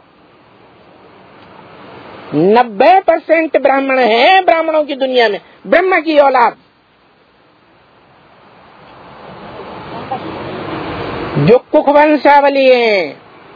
नब्बे परसेंट ब्राह्मण हैं ब्राह्मणों की दुनिया में, ब्रह्मा की औलाद, जो कुख वंशावली हैं,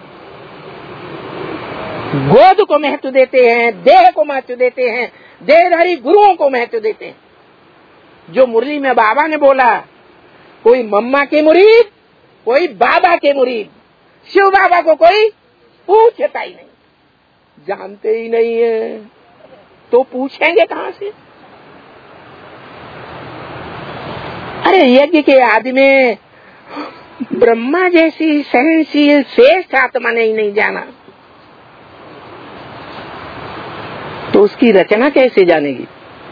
गोद को महत्व देते हैं, देह को महत्व देते हैं, देहधारी गुरुओं को महत्व देते हैं। जो मुरली में बाबा ने बोला, कोई मम्मा के मुरीद, कोई बाबा के मुरीद, शिव बाबा को कोई पूछता ही नहीं, जानते ही नहीं है, तो पूछेंगे कहां से? अरे यज्ञ के आदि में ब्रह्मा जैसी सहनशील श्रेष्ठ आत्मा ने ही नहीं जाना, तो उसकी रचना कैसे जानेगी?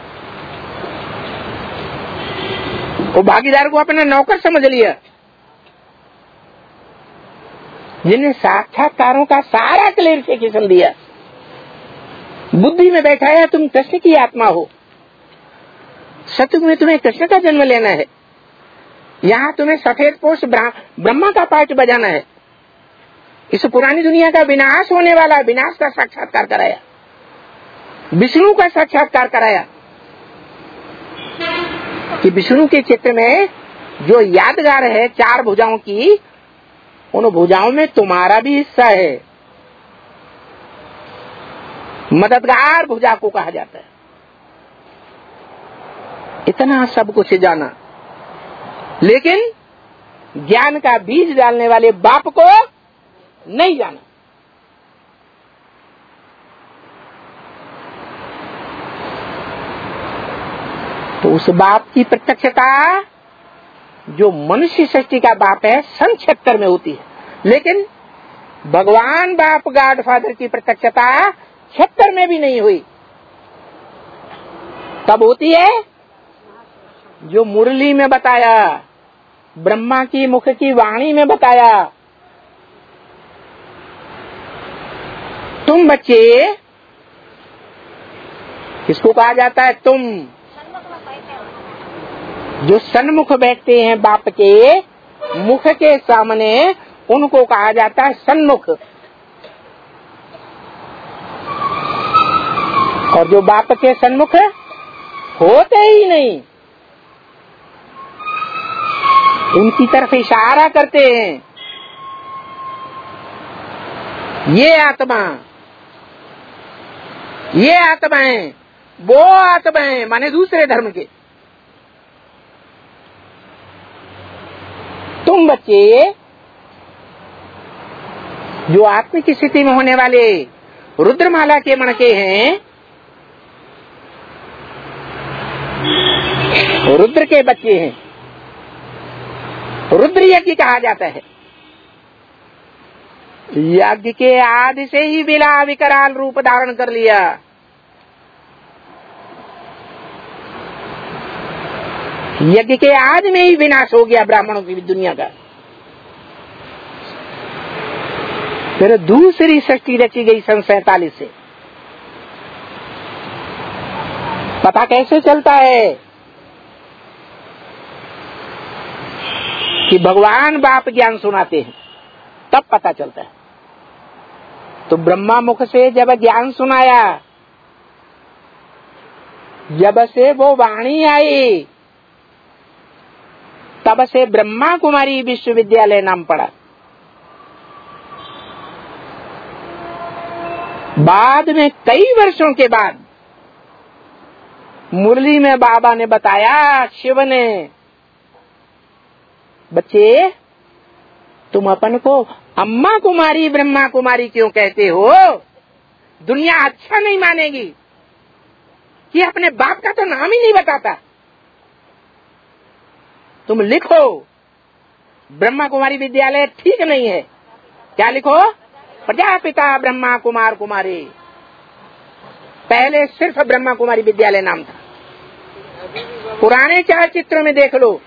वो भागीदार को अपना नौकर समझ लिया, जिन्हें साक्षात्कारों का सारा क्लेरिफिकेशन दिया। बुद्धि में बैठा है तुम कृष्ण की आत्मा हो, सतयुग में तुम्हें कृष्ण का जन्म लेना है, यहाँ तुम्हें सफेद पोष ब्रह्मा का पाठ बजाना है। इस पुरानी दुनिया का विनाश होने वाला, विनाश का साक्षात्कार कराया, विष्णु का साक्षात्कार कराया कि विष्णु के चित्र में जो यादगार है चार भुजाओं की, उन भुजाओं में तुम्हारा भी हिस्सा है। मददगार भुजा को कहा जाता है। इतना सब कुछ जाना, लेकिन ज्ञान का बीज डालने वाले बाप को नहीं जाना। तो उस बाप की प्रत्यक्षता जो मनुष्य सृष्टि का बाप है सन छिहत्तर में होती है, लेकिन भगवान बाप गॉड फादर की प्रत्यक्षता छिहत्तर में भी नहीं हुई। तब होती है जो मुरली में बताया, ब्रह्मा की मुख की वाणी में बताया। तुम बच्चे, किसको कहा जाता है? तुम जो सन्मुख बैठते हैं बाप के मुख के सामने, उनको कहा जाता है सन्मुख। और जो बाप के सन्मुख होते ही नहीं, उनकी तरफ इशारा करते हैं। ये आत्मा, ये आत्माएं, वो आत्माएं, माने दूसरे धर्म के। तुम बच्चे जो आत्मिक स्थिति में होने वाले रुद्रमाला के मणके हैं, रुद्र के बच्चे हैं, रुद्र यज्ञ कहा जाता है। यज्ञ के आदि से ही बिला विकराल रूप धारण कर लिया। यज्ञ के आदि में ही विनाश हो गया ब्राह्मणों की दुनिया का। फिर दूसरी सृष्टि रची गई सन सैतालीस से। पता कैसे चलता है कि भगवान बाप ज्ञान सुनाते हैं, तब पता चलता है। तो ब्रह्मा मुख से जब ज्ञान सुनाया, जब से वो वाणी आई, तब से ब्रह्मा कुमारी विश्वविद्यालय नाम पड़ा। बाद में कई वर्षों के बाद मुरली में बाबा ने बताया, शिव ने, बच्चे तुम अपन को अम्मा कुमारी ब्रह्मा कुमारी क्यों कहते हो? दुनिया अच्छा नहीं मानेगी कि अपने बाप का तो नाम ही नहीं बताता। तुम लिखो ब्रह्मा कुमारी विद्यालय ठीक नहीं है। क्या लिखो? प्रजापिता ब्रह्मा कुमार कुमारी। पहले सिर्फ ब्रह्मा कुमारी विद्यालय नाम था। पुराने चलचित्रों में देख लो,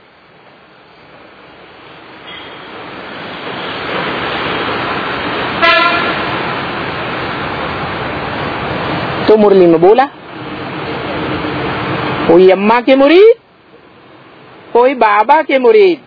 तो मुरली में बोला, कोई अम्मा के मुरीद, कोई बाबा के मुरीद।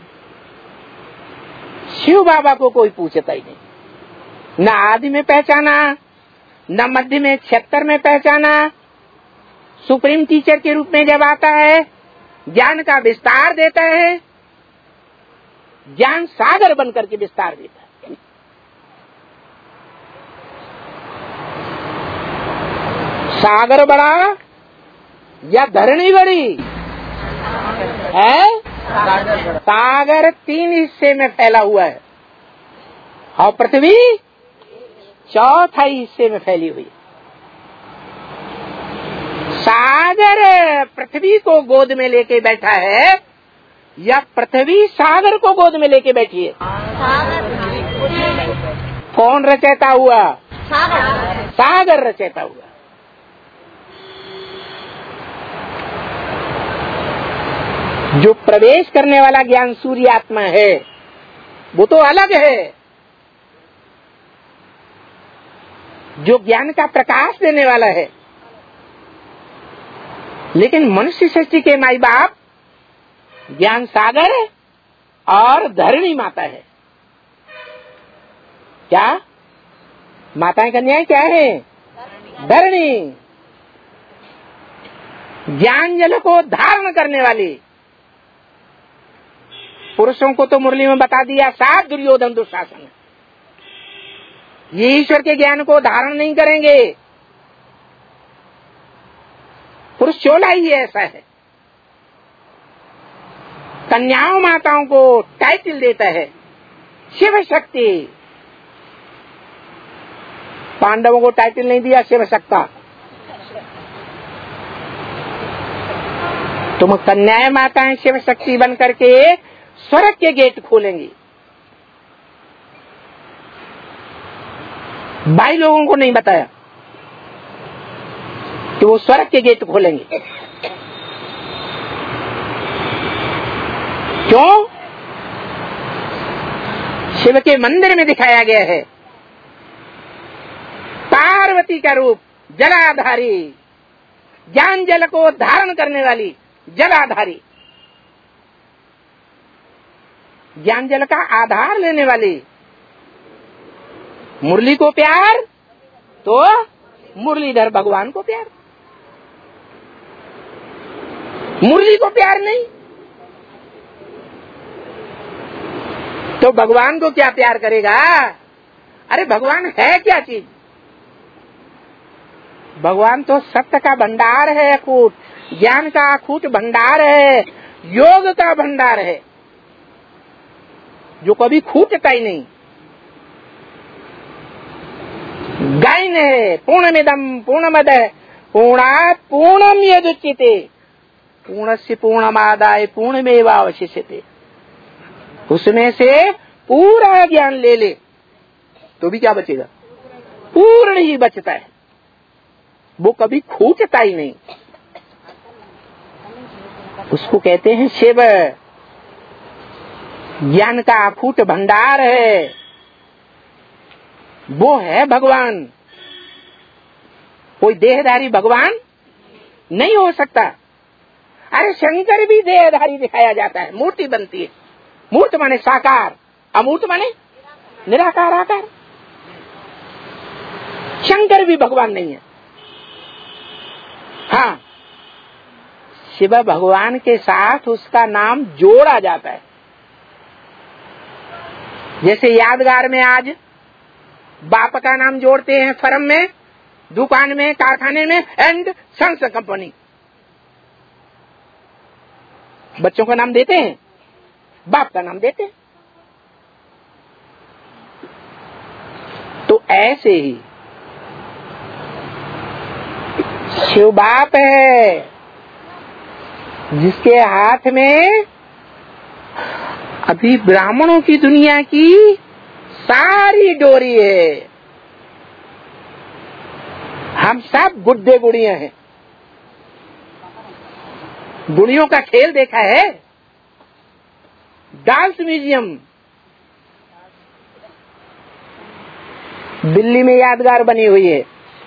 शिव बाबा को कोई पूछता ही नहीं। न आदि में पहचाना, न मध्य में, छिहत्तर में पहचाना। सुप्रीम टीचर के रूप में जब आता है, ज्ञान का विस्तार देता है, ज्ञान सागर बनकर के विस्तार देता है। सागर बड़ा या धरणी बड़ी है? सागर तीन हिस्से में फैला हुआ है और पृथ्वी चौथाई हिस्से में फैली हुई। सागर पृथ्वी को गोद में लेके बैठा है या पृथ्वी सागर को गोद में लेके बैठी है? कौन रचयिता हुआ? सागर, सागर रचयिता हुआ। जो प्रवेश करने वाला ज्ञान सूर्य आत्मा है, वो तो अलग है। जो ज्ञान का प्रकाश देने वाला है, लेकिन मनुष्य सृष्टि के माई बाप ज्ञान सागर और धरणी माता है। क्या माताएं कन्याएं क्या है? धरणी। ज्ञान जल को धारण करने वाली। पुरुषों को तो मुरली में बता दिया, सात दुर्योधन दुशासन। ये ईश्वर के ज्ञान को धारण नहीं करेंगे। पुरुष चोला ही ऐसा है। कन्याओं माताओं को टाइटल देता है शिव शक्ति। पांडवों को टाइटल नहीं दिया शिव शक्ता। तुम कन्याएं माताएं शिव शक्ति बन करके स्वर्ग के गेट खोलेंगी। भाई लोगों को नहीं बताया कि वो स्वर्ग के गेट खोलेंगे। क्यों? शिव के मंदिर में दिखाया गया है पार्वती का रूप जलाधारी, ज्ञान जल को धारण करने वाली जलाधारी, ज्ञान जल का आधार लेने वाली। मुरली को प्यार तो मुरलीधर भगवान को प्यार। मुरली को प्यार नहीं तो भगवान को क्या प्यार करेगा? अरे भगवान है क्या चीज? भगवान तो सत्य का भंडार है, अकूट ज्ञान का अकूट भंडार है, योग का भंडार है जो कभी खूटता ही नहीं। गायन है पूर्णमिदं पूर्णमदः पूर्णात् पूर्णम यदुच्यते पूर्णस्य पूर्णमादाय पूर्णमेवावशिष्यते। उसमें से पूरा ज्ञान ले ले तो भी क्या बचेगा? पूर्ण ही बचता है, वो कभी खूटता ही नहीं। उसको कहते हैं शिव, ज्ञान का अकूट भंडार है, वो है भगवान। कोई देहधारी भगवान नहीं हो सकता। अरे शंकर भी देहधारी दिखाया जाता है, मूर्ति बनती है। मूर्त माने साकार, अमूर्त माने निराकार आकार। शंकर भी भगवान नहीं है। हाँ, शिव भगवान के साथ उसका नाम जोड़ा जाता है। जैसे यादगार में आज बाप का नाम जोड़ते हैं, फर्म में, दुकान में, कारखाने में, एंड सन्स कंपनी। बच्चों का नाम देते हैं, बाप का नाम देते हैं। तो ऐसे ही शिव बाप है जिसके हाथ में अभी ब्राह्मणों की दुनिया की सारी डोरी है। हम सब गुड्डे गुड़िया हैं। गुड़ियों का खेल देखा है? डांस म्यूजियम दिल्ली में यादगार बनी हुई है।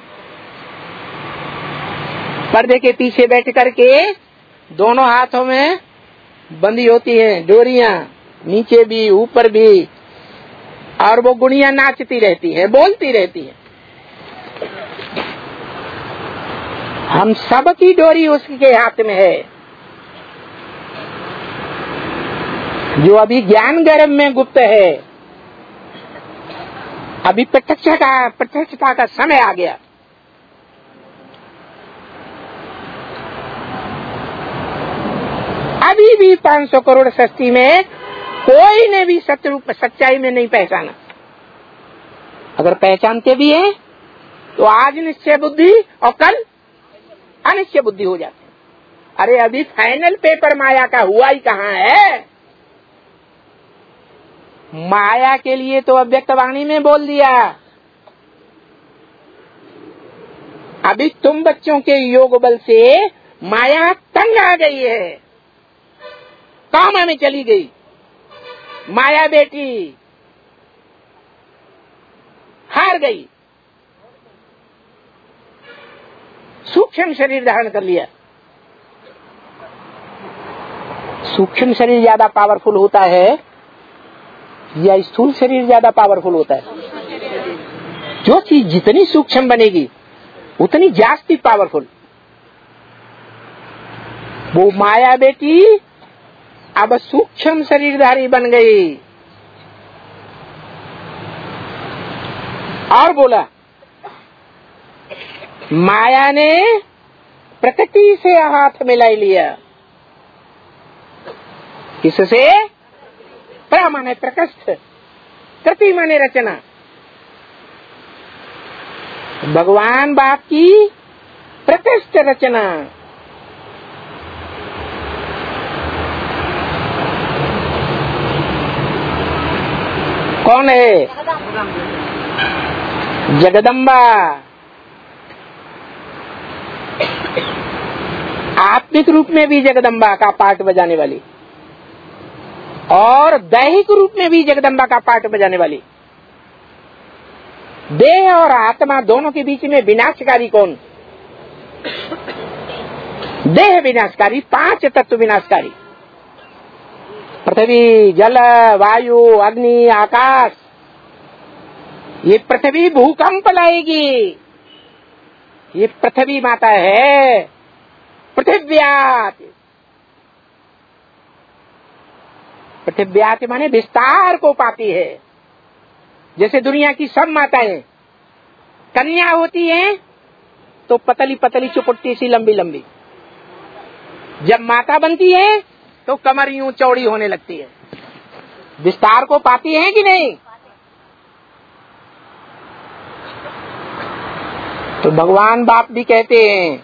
पर्दे के पीछे बैठ करके दोनों हाथों में बंधी होती हैं डोरियां, नीचे भी ऊपर भी, और वो गुड़ियां नाचती रहती हैं, बोलती रहती हैं। हम सब की डोरी उसके हाथ में है, जो अभी ज्ञान गर्भ में गुप्त है। अभी प्रत्यक्ष का प्रत्यक्षता का समय आ गया। अभी भी पाँच सौ करोड़ सृष्टि में कोई ने भी सत्य रूप सच्चाई में नहीं पहचाना। अगर पहचानते भी हैं तो आज निश्चय बुद्धि और कल अनिश्चय बुद्धि हो जाती है। अरे अभी फाइनल पेपर माया का हुआ ही कहाँ है? माया के लिए तो अव्यक्त वाणी में बोल दिया। अभी तुम बच्चों के योग बल से माया तंग आ गई है, कामा में चली गई। माया बेटी हार गई, सूक्ष्म शरीर धारण कर लिया। सूक्ष्म शरीर ज्यादा पावरफुल होता है या स्थूल शरीर ज्यादा पावरफुल होता है? जो चीज जितनी सूक्ष्म बनेगी उतनी जास्ती पावरफुल। वो माया बेटी अब सूक्ष्म शरीरधारी बन गई। और बोला, माया ने प्रकृति से हाथ मिला लिया। किससे? प्रा माने प्रकृष्ट, कृति माने रचना। भगवान बाप की प्रकृष्ट रचना। कौन है? जगदम्बा। आत्मिक रूप में भी जगदम्बा का पाठ बजाने वाली और दैहिक रूप में भी जगदम्बा का पाठ बजाने वाली। देह और आत्मा दोनों के बीच में विनाशकारी कौन? देह विनाशकारी, पांच तत्व विनाशकारी। पृथ्वी, जल, वायु, अग्नि, आकाश। ये पृथ्वी भूकंप लाएगी। ये पृथ्वी माता है। पृथिव्यात् पृथिव्याति माने विस्तार को पाती है। जैसे दुनिया की सब माताएं कन्या होती हैं तो पतली पतली चुपट्टी सी लंबी लंबी, जब माता बनती है तो कमर यूं चौड़ी होने लगती है। विस्तार को पाती है कि नहीं? तो भगवान बाप भी कहते हैं,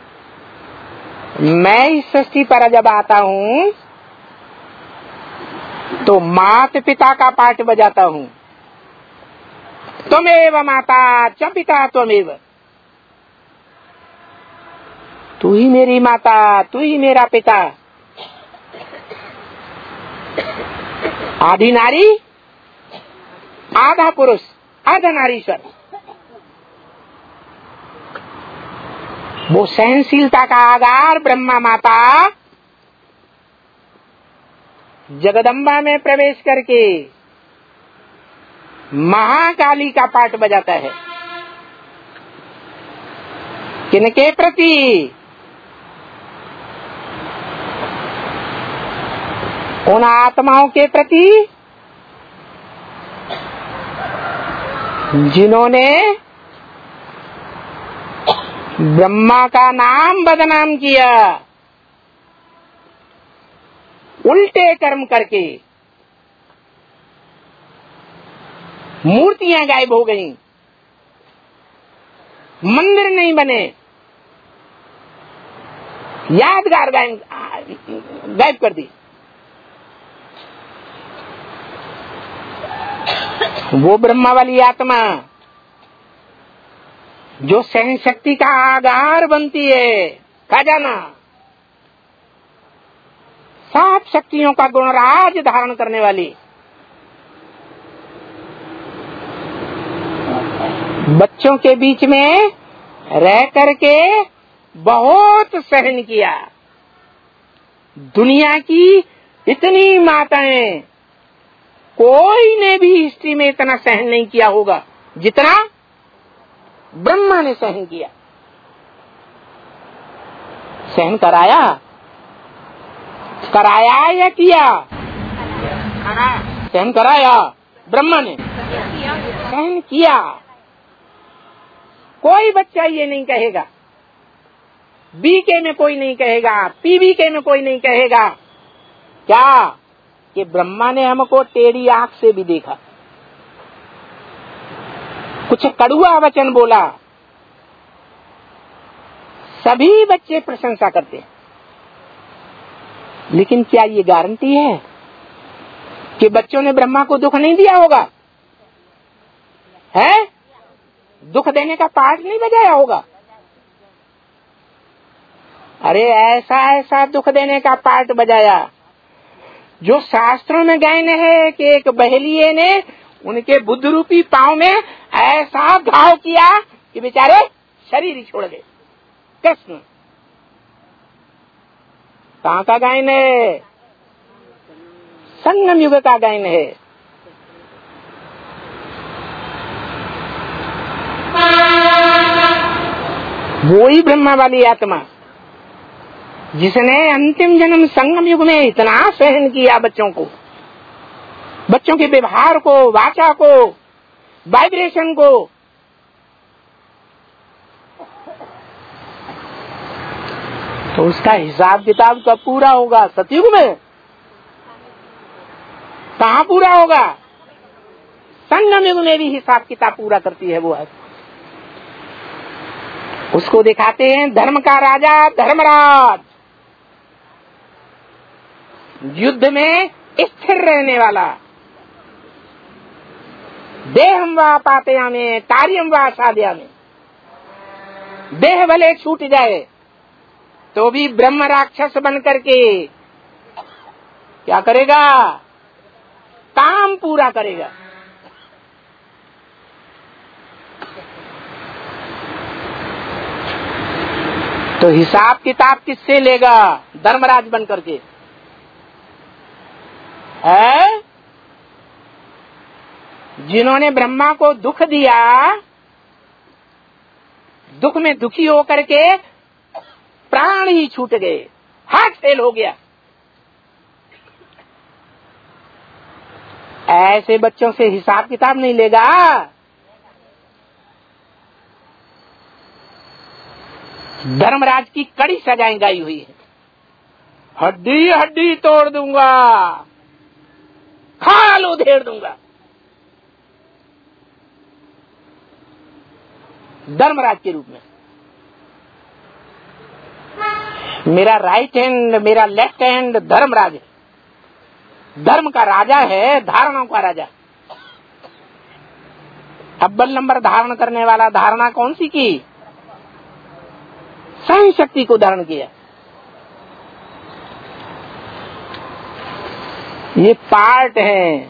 मैं इस सृष्टि पर जब आता हूं तो मात पिता का पाठ बजाता हूं। त्वमेव माता च पिता त्वमेव, तू ही मेरी माता, तू ही मेरा पिता। आधी नारी आधा पुरुष आधा नारीश्वर। वो सहनशीलता का आधार ब्रह्मा माता जगदम्बा में प्रवेश करके महाकाली का पाठ बजाता है। किनके प्रति? उन आत्माओं के प्रति जिन्होंने ब्रह्मा का नाम बदनाम किया, उल्टे कर्म करके मूर्तियां गायब हो गईं, मंदिर नहीं बने, यादगार गायब कर दी। वो ब्रह्मा वाली आत्मा जो सहन शक्ति का आधार बनती है, खजाना, सात शक्तियों का गुणराज धारण करने वाली, बच्चों के बीच में रह करके बहुत सहन किया। दुनिया की इतनी माताएं, कोई ने भी हिस्ट्री में इतना सहन नहीं किया होगा जितना ब्रह्मा ने सहन किया। सहन कराया कराया या किया? सहन कराया ब्रह्मा ने, सहन किया। कोई बच्चा ये नहीं कहेगा, बीके में कोई नहीं कहेगा, पीबीके में कोई नहीं कहेगा क्या कि ब्रह्मा ने हमको टेढ़ी आंख से भी देखा, कुछ कड़ुआ वचन बोला। सभी बच्चे प्रशंसा करते हैं, लेकिन क्या ये गारंटी है कि बच्चों ने ब्रह्मा को दुख नहीं दिया होगा? है? दुख देने का पाठ नहीं बजाया होगा? अरे ऐसा ऐसा दुख देने का पाठ बजाया जो शास्त्रों में गायन है कि एक बहेलिये ने उनके बुद्ध रूपी पांव में ऐसा घाव किया कि बेचारे शरीर ही छोड़ गए। कृष्ण कहाँ का गायन है? संगम युग का गायन है। वो ही ब्रह्मा वाली आत्मा जिसने अंतिम जन्म संगम युग में इतना सहन किया बच्चों को, बच्चों के व्यवहार को, वाचा को, वाइब्रेशन को। तो उसका हिसाब किताब कब पूरा होगा? सतयुग में? कहाँ पूरा होगा? संगम युग में भी हिसाब किताब पूरा करती है वो है। उसको दिखाते हैं धर्म का राजा धर्मराज, युद्ध में स्थिर रहने वाला, देहम वा पातया में कार्यम वा साध्या में, देह भले छूट जाए तो भी ब्रह्म राक्षस बन करके क्या करेगा? काम पूरा करेगा। तो हिसाब किताब किससे लेगा? धर्मराज बन करके है। जिन्होंने ब्रह्मा को दुख दिया, दुख में दुखी होकर के प्राण ही छूट गए, हार्ट फेल हो गया। ऐसे बच्चों से हिसाब किताब नहीं लेगा। धर्मराज की कड़ी सजाएं गाई हुई है, हड्डी हड्डी तोड़ दूंगा, खाल उधेड़ दूंगा। धर्मराज के रूप में मेरा राइट हैंड, मेरा लेफ्ट हैंड धर्मराज है। धर्म का राजा है, धारणाओं का राजा। अव्वल नंबर धारण करने वाला धारणा कौन सी की? सहन शक्ति को धारण किया। ये पार्ट है।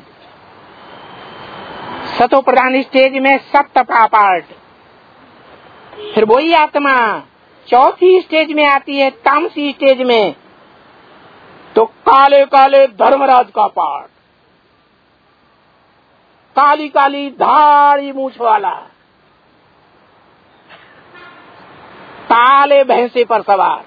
सतो प्रधान स्टेज में सत्य का पार्ट, फिर वही आत्मा चौथी स्टेज में आती है, तामसी स्टेज में, तो काले काले धर्मराज का पार्ट, काली काली धाड़ी मूछ वाला, काले भैंसे पर सवार,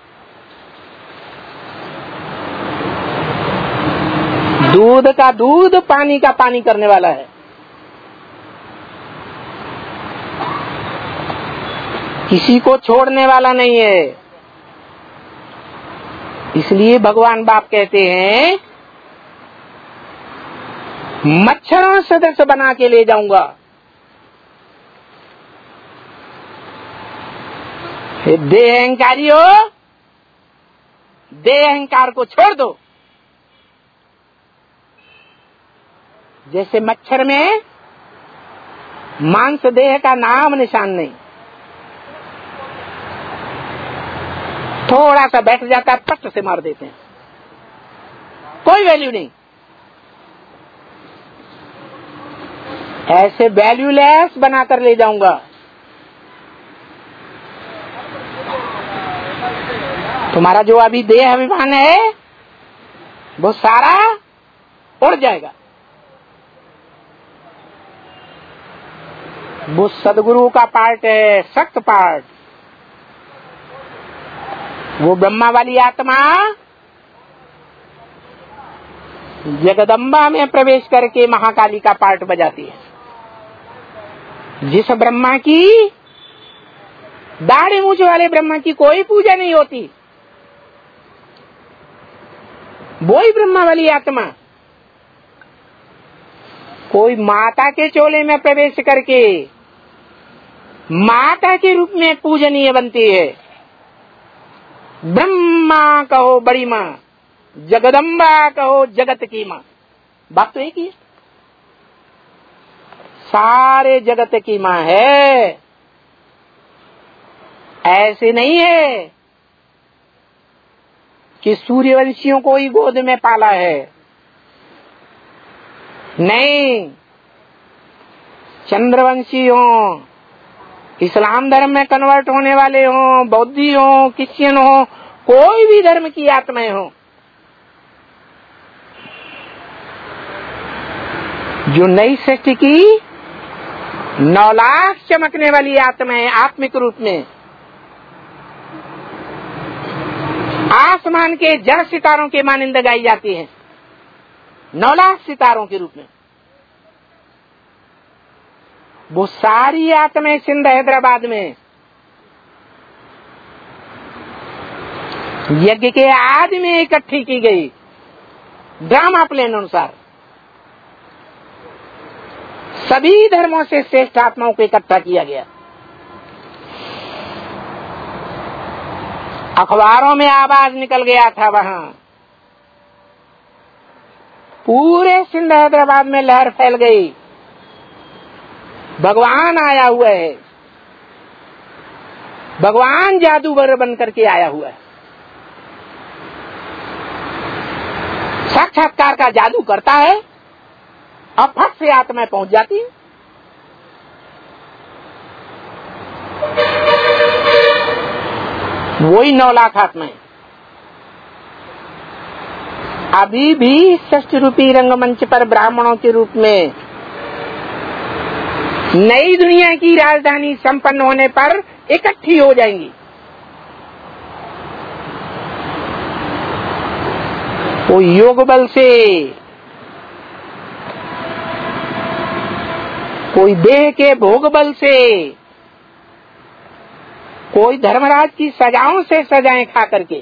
दूध का दूध पानी का पानी करने वाला है। किसी को छोड़ने वाला नहीं है। इसलिए भगवान बाप कहते हैं मच्छरों सदस्य बना के ले जाऊंगा। देह अहंकारी हो, देह अहंकार को छोड़ दो। जैसे मच्छर में मांस देह का नाम निशान नहीं, थोड़ा सा बैठ जाता है पट से मार देते हैं, कोई वैल्यू नहीं। ऐसे वैल्यूलेस बनाकर ले जाऊंगा। तुम्हारा जो अभी देह अभिमान है वो सारा उड़ जाएगा। वो सदगुरु का पार्ट है, सख्त पार्ट। वो ब्रह्मा वाली आत्मा जगदम्बा में प्रवेश करके महाकाली का पार्ट बजाती है। जिस ब्रह्मा की दाढ़ी मूछ वाले ब्रह्मा की कोई पूजा नहीं होती, वो ही ब्रह्मा वाली आत्मा कोई माता के चोले में प्रवेश करके माता के रूप में पूजनीय बनती है। ब्रह्मा कहो बड़ी माँ, जगदम्बा कहो जगत की माँ, बात तो एक ही है। सारे जगत की माँ है। ऐसे नहीं है कि सूर्यवंशियों को ही गोद में पाला है, नहीं। चंद्रवंशी हो, इस्लाम धर्म में कन्वर्ट होने वाले हो, बौद्धि हो, क्रिश्चियन हो, कोई भी धर्म की आत्माएं हो, जो नई सृष्टि की नौ लाख चमकने वाली आत्माएं आत्मिक रूप में आसमान के जड़ सितारों के मानिंद गाई जाती हैं, नौ लाख सितारों के रूप में। वो सारी आत्माएं सिंध हैदराबाद में यज्ञ के आदि में इकट्ठी की गई, ड्रामा प्लेन अनुसार सभी धर्मों से श्रेष्ठ आत्माओं को इकट्ठा किया गया। अखबारों में आवाज निकल गया था, वहां पूरे सिंध हैदराबाद में लहर फैल गई, भगवान आया हुआ है, भगवान जादूगर बन करके आया हुआ है। साक्षात्कार का जादू करता है और फट से आत्मा पहुंच जाती है। वही नौ लाख आत्माएं अभी भी षष्ठ रूपी रंगमंच पर ब्राह्मणों के रूप में नई दुनिया की राजधानी संपन्न होने पर इकट्ठी हो जाएंगी। वो योग बल से कोई देह के भोग बल से, कोई धर्मराज की सजाओं से सजाएं खा करके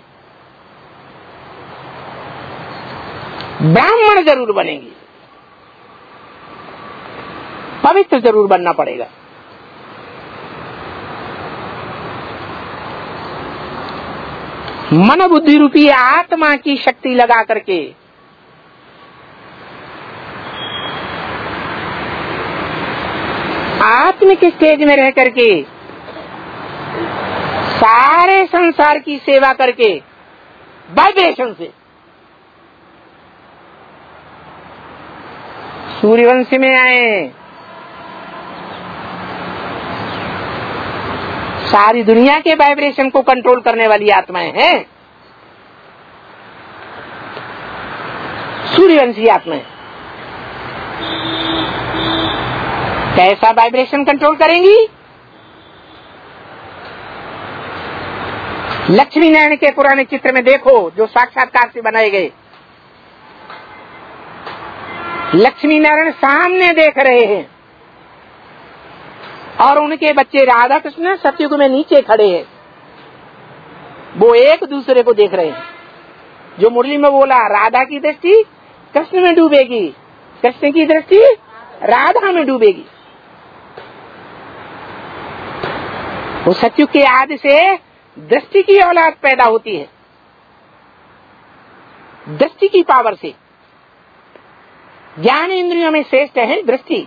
ब्राह्मण जरूर बनेंगे, पवित्र जरूर बनना पड़ेगा। मन बुद्धि रूपी आत्मा की शक्ति लगा करके आत्मिक स्टेज में रह करके सारे संसार की सेवा करके वाइब्रेशन से सूर्यवंश में आए, सारी दुनिया के वाइब्रेशन को कंट्रोल करने वाली आत्माएं हैं, सूर्यवंशी आत्माएं। कैसा वाइब्रेशन कंट्रोल करेंगी? लक्ष्मी नारायण के पुराने चित्र में देखो, जो साक्षात्कार से बनाए गए। लक्ष्मी नारायण सामने देख रहे हैं और उनके बच्चे राधा कृष्ण सतयुग में नीचे खड़े हैं। वो एक दूसरे को देख रहे हैं। जो मुरली में बोला, राधा की दृष्टि कृष्ण में डूबेगी, कृष्ण की दृष्टि राधा में डूबेगी। वो सतयुग के आदि से दृष्टि की औलाद पैदा होती है, दृष्टि की पावर से। ज्ञान इंद्रियों में श्रेष्ठ है दृष्टि।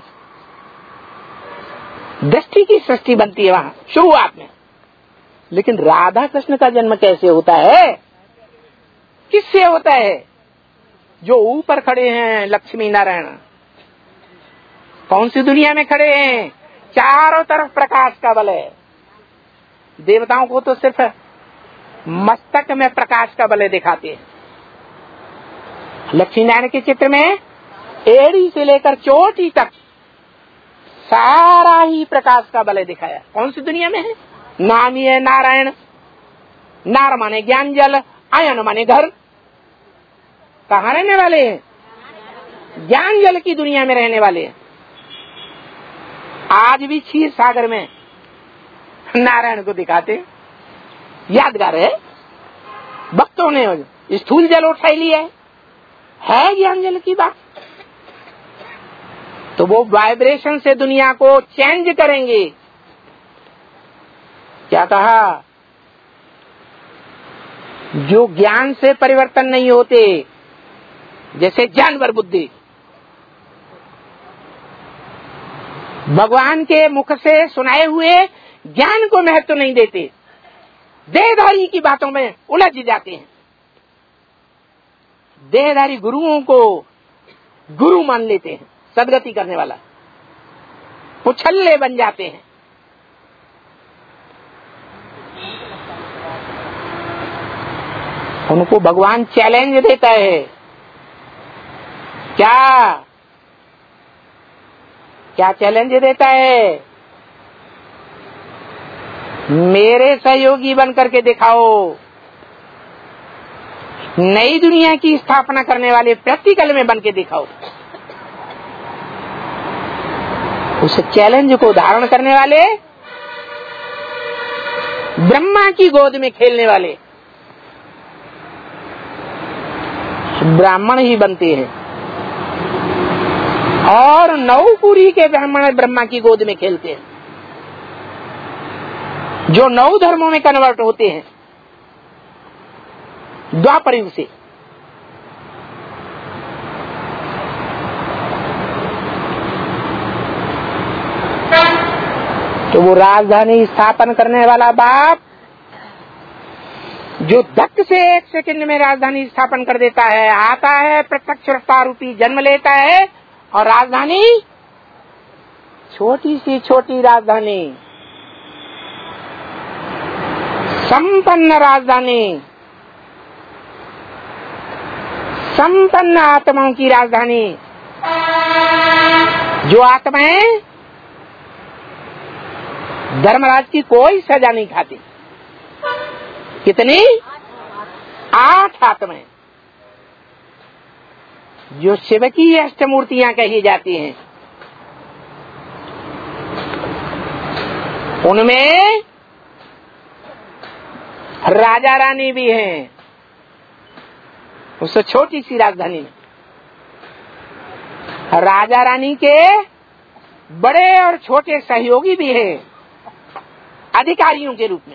दृष्टि की सृष्टि बनती है वहां शुरुआत में। लेकिन राधा कृष्ण का जन्म कैसे होता है? किससे होता है? जो ऊपर खड़े हैं लक्ष्मी नारायण। कौन सी दुनिया में खड़े हैं? चारों तरफ प्रकाश का बल है। देवताओं को तो सिर्फ मस्तक में प्रकाश का बल दिखाते हैं। लक्ष्मी नारायण के चित्र में एड़ी से लेकर चोटी तक सारा ही प्रकाश का बल दिखाया। कौन सी दुनिया में है? नाम ही है नारायण। नार माने ज्ञान जल, आयन माने घर। कहाँ रहने वाले हैं? ज्ञान जल की दुनिया में रहने वाले हैं। आज भी क्षीर सागर में नारायण को दिखाते, यादगार है। भक्तों ने स्थूल जल उठा लिया है, है ज्ञान जल की बात। तो वो वाइब्रेशन से दुनिया को चेंज करेंगे। क्या कहा? जो ज्ञान से परिवर्तन नहीं होते, जैसे जानवर बुद्धि, भगवान के मुख से सुनाए हुए ज्ञान को महत्व नहीं देते, देहधारी की बातों में उलझ जाते हैं। देहधारी गुरुओं को गुरु मान लेते हैं, सदगति करने वाला, पुछल्ले बन जाते हैं। उनको भगवान चैलेंज देता है। क्या क्या चैलेंज देता है? मेरे सहयोगी बन करके दिखाओ। नई दुनिया की स्थापना करने वाले प्रैक्टिकल में बन के दिखाओ। उस चैलेंज को धारण करने वाले, ब्रह्मा की गोद में खेलने वाले ब्राह्मण ही बनते हैं। और नौपुरी के ब्राह्मण ब्रह्मा की गोद में खेलते हैं, जो नौ धर्मों में कन्वर्ट होते हैं द्वापर युग से। तो वो राजधानी स्थापन करने वाला बाप, जो धक से एक सेकंड में राजधानी स्थापन कर देता है, आता है, प्रत्यक्ष रफ्तार रूपी जन्म लेता है, और राजधानी, छोटी सी छोटी राजधानी, संपन्न राजधानी, संपन्न आत्माओं की राजधानी, जो आत्माएं धर्मराज की कोई सजा नहीं खाती। कितनी? आठ आत्माएं, जो शिव की अष्टमूर्तियां कही जाती हैं। उनमें राजा रानी भी हैं, उससे छोटी सी राजधानी में। राजा रानी के बड़े और छोटे सहयोगी भी हैं अधिकारियों के रूप में,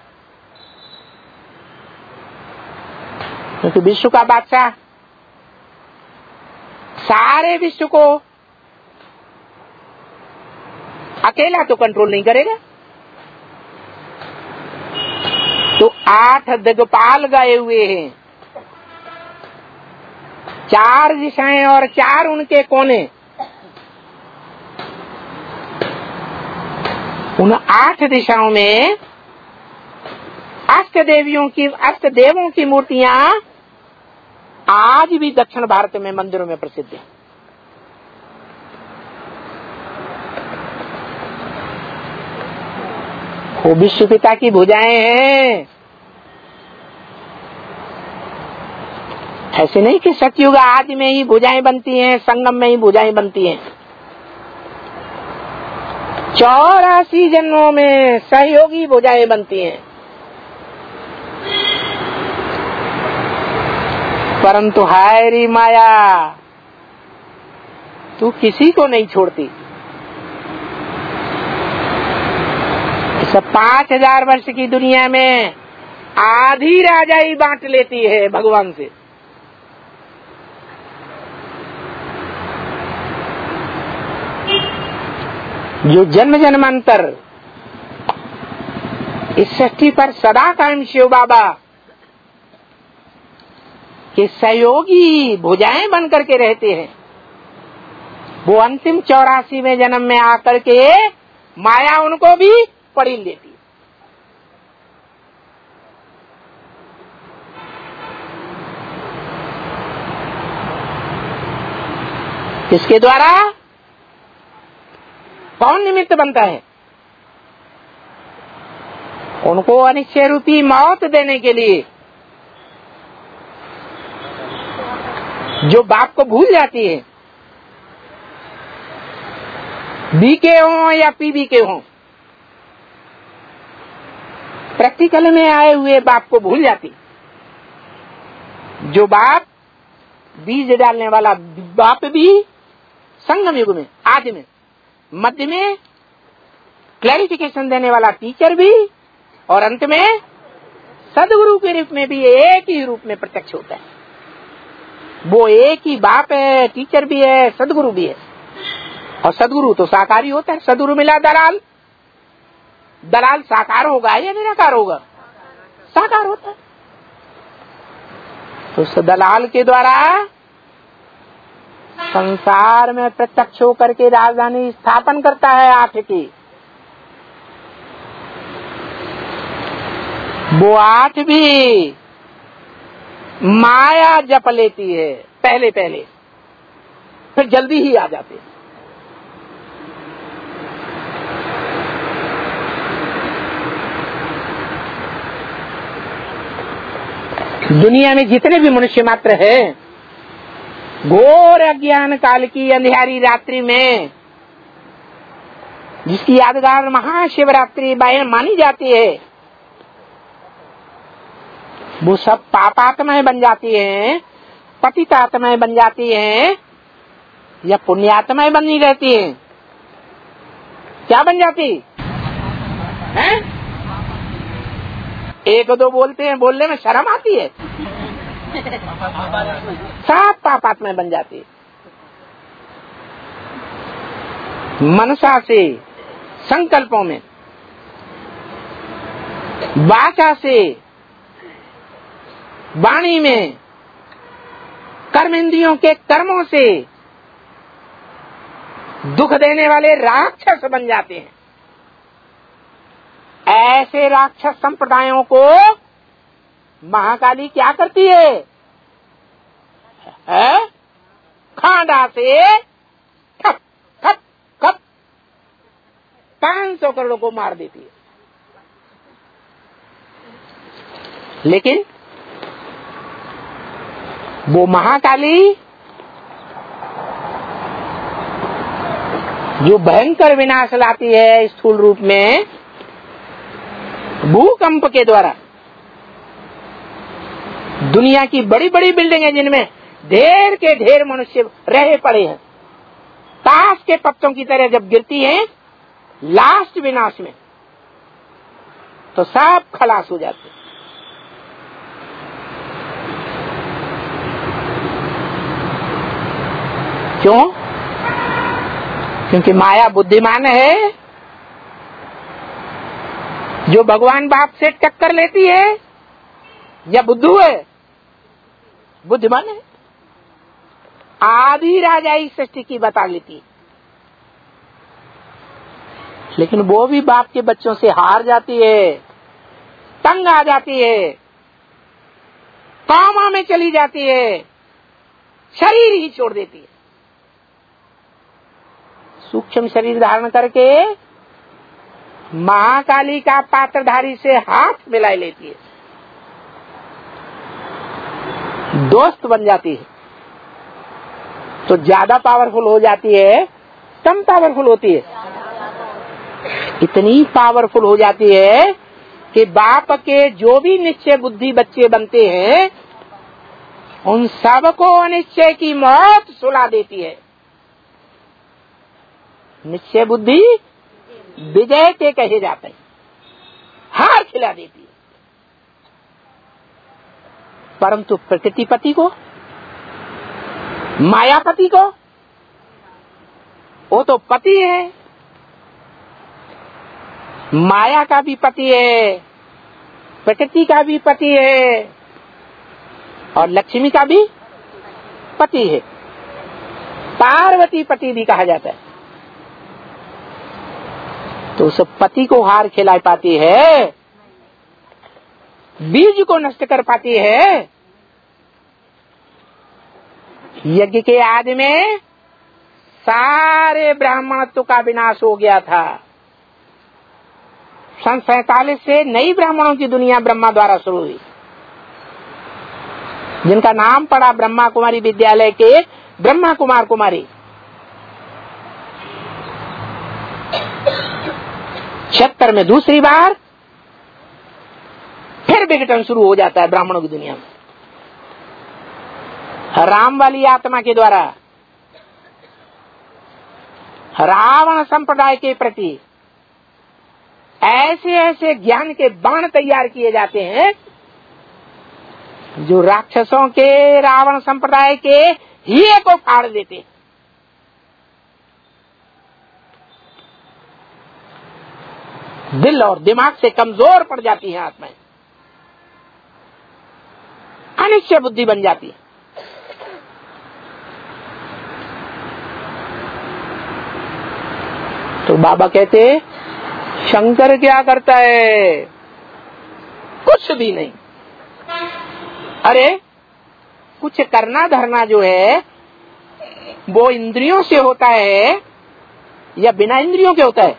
क्योंकि विश्व का बादशाह सारे विश्व को अकेला तो कंट्रोल नहीं करेगा, तो आठ दिग्पाल गए हुए हैं, चार दिशाएं और चार उनके कोने। उन आठ दिशाओं में अष्ट देवियों की अष्ट देवों की मूर्तियां आज भी दक्षिण भारत में मंदिरों में प्रसिद्ध है। वो विश्व पिता की भुजाएं हैं। ऐसे नहीं कि सतयुग आदि में ही भुजाएं बनती हैं, संगम में ही भुजाएं बनती हैं। चौरासी जन्मों में सहयोगी भुजाएं बनती हैं, परंतु हाय री माया, तू किसी को नहीं छोड़ती। इस पांच हजार वर्ष की दुनिया में आधी राजाई बांट लेती है भगवान से। जो जन्म जन्मांतर इस सृष्टि पर सदा कायम शिव बाबा के सहयोगी भुजाएं बन करके रहते हैं, वो अंतिम चौरासीवें जन्म में आकर के माया उनको भी पड़ील देती है। इसके द्वारा कौन निमित्त बनता है? उनको अनिश्चय रूपी मौत देने के लिए। जो बाप को भूल जाती है, बीके हों या पीबीके हों, प्रैक्टिकल में आए हुए बाप को भूल जाती। जो बाप बीज डालने वाला बाप भी संगम युग में, आदि में, मध्य में क्लैरिफिकेशन देने वाला टीचर भी, और अंत में सदगुरु के रूप में भी एक ही रूप में प्रत्यक्ष होता है। वो एक ही बाप है, टीचर भी है, सदगुरु भी है। और सदगुरु तो साकारी होता है। सदगुरु मिला दलाल, दलाल साकार होगा या निराकार होगा? साकार होता है। तो उस दलाल के द्वारा संसार में प्रत्यक्ष होकर के राजधानी स्थापन करता है आठ की। वो आठ भी माया जप लेती है पहले पहले, फिर जल्दी ही आ जाते हैं। दुनिया में जितने भी मनुष्य मात्र हैं, घोर अज्ञान काल की अंधियारी रात्रि में, जिसकी यादगार महाशिवरात्रि मानी जाती है, वो सब पापात्माएं बन जाती हैं, पतितात्माएं बन जाती हैं, या पुण्यात्माएं बनी रहती हैं? क्या बन जाती हैं? एक दो बोलते हैं, बोलने में शर्म आती है। सब पापात्माएं बन जाती है। मनसा से, संकल्पों में, वाचा से, वाणी में, कर्मेंद्रियों के कर्मों से दुख देने वाले राक्षस बन जाते हैं। ऐसे राक्षस संप्रदायों को महाकाली क्या करती है? है? खांडा से ठप ठप ठप पांच सौ करोड़ को मार देती है। लेकिन वो महाकाली जो भयंकर विनाश लाती है स्थूल रूप में, भूकंप के द्वारा दुनिया की बड़ी बड़ी बिल्डिंगें जिनमें ढेर के ढेर मनुष्य रहे पड़े हैं, ताश के पत्तों की तरह जब गिरती हैं लास्ट विनाश में, तो सब खलास हो जाते। क्यों? क्योंकि माया बुद्धिमान है, जो भगवान बाप से टक्कर लेती है, या बुद्धू है? बुद्धिमान है। आधी राजाई सृष्टि की बता लेती है, लेकिन वो भी बाप के बच्चों से हार जाती है, तंग आ जाती है, कामा में चली जाती है, शरीर ही छोड़ देती है। सूक्ष्म शरीर धारण करके महाकाली का पात्रधारी से हाथ मिला लेती है, दोस्त बन जाती है, तो ज्यादा पावरफुल हो जाती है, कम पावरफुल होती है? इतनी पावरफुल हो जाती है कि बाप के जो भी निश्चय बुद्धि बच्चे बनते हैं उन सबको अनिश्चय की मौत सुला देती है। निश्चय बुद्धि विजय के कहे जाते हैं, हार खिला देती है। परंतु प्रकृतिपति को, मायापति को, वो तो पति है, माया का भी पति है, प्रकृति का भी पति है, और लक्ष्मी का भी पति है, पार्वती पति भी कहा जाता है। तो उस पति को हार खिला पाती है, बीज को नष्ट कर पाती है। यज्ञ के आदि में सारे ब्राह्मणत्व का विनाश हो गया था। सन सैतालीस से नई ब्राह्मणों की दुनिया ब्रह्मा द्वारा शुरू हुई, जिनका नाम पड़ा ब्रह्मा कुमारी विद्यालय के ब्रह्मा कुमार कुमारी। छिहत्तर में दूसरी बार फिर विघटन शुरू हो जाता है ब्राह्मणों की दुनिया में, राम वाली आत्मा के द्वारा। रावण संप्रदाय के प्रति ऐसे ऐसे ज्ञान के बाण तैयार किए जाते हैं जो राक्षसों के, रावण संप्रदाय के हिये को फाड़ देते हैं। दिल और दिमाग से कमजोर पड़ जाती है आत्माएं, अनिश्चय बुद्धि बन जाती है। तो बाबा कहते शंकर क्या करता है? कुछ भी नहीं। अरे कुछ करना धरना जो है वो इंद्रियों से होता है या बिना इंद्रियों के होता है?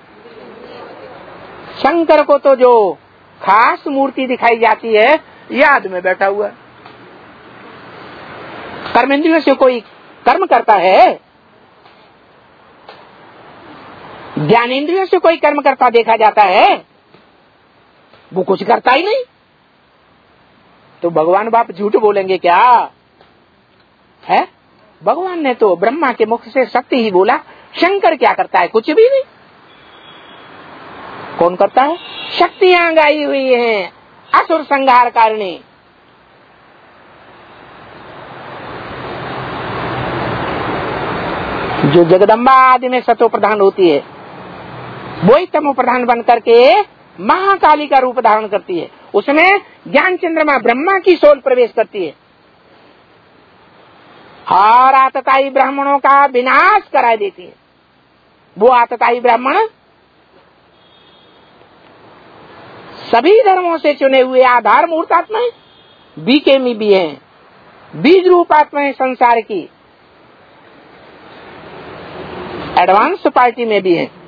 शंकर को तो जो खास मूर्ति दिखाई जाती है याद में बैठा हुआ। कर्म इंद्रियों से कोई कर्म करता है? ज्ञान इंद्रियों से कोई कर्म करता देखा जाता है? वो कुछ करता ही नहीं। तो भगवान बाप झूठ बोलेंगे क्या है? भगवान ने तो ब्रह्मा के मुख से सत्य ही बोला। शंकर क्या करता है? कुछ भी नहीं। कौन करता है? शक्तियां गाई हुई हैं असुर संहार कारिणी। जो जगदम्बा आदि में सतो प्रधान होती है वही तमो प्रधान बन करके महाकाली का रूप धारण करती है। उसमें ज्ञान चंद्रमा ब्रह्मा की सोल प्रवेश करती है और आतताई ब्राह्मणों का विनाश करा देती है। वो आतताई ब्राह्मण सभी धर्मों से चुने हुए आधार मूर्त आत्माएं बीके में भी हैं, बीज रूप आत्माएं संसार की एडवांस पार्टी में भी हैं।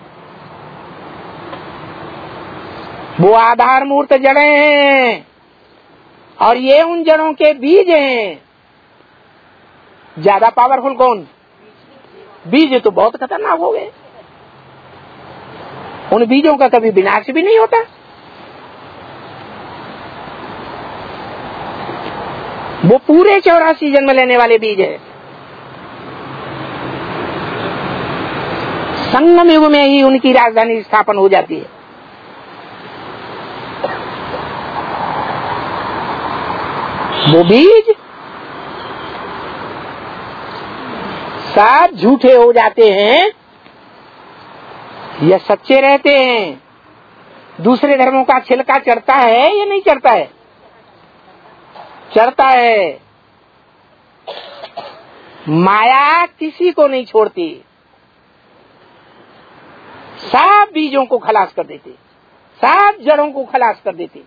वो आधार मूर्त जड़ें हैं और ये उन जड़ों के बीज हैं। ज्यादा पावरफुल कौन? बीज तो बहुत खतरनाक हो गए। उन बीजों का कभी विनाश भी नहीं होता। वो पूरे चौरासी जन्म लेने वाले बीज है। संगम युग में ही उनकी राजधानी स्थापन हो जाती है। वो बीज सब झूठे हो जाते हैं या सच्चे रहते हैं। दूसरे धर्मों का छिलका चढ़ता है या नहीं चढ़ता है? चढ़ता है। माया किसी को नहीं छोड़ती, सब बीजों को खलास कर देती, सब जड़ों को खलास कर देती।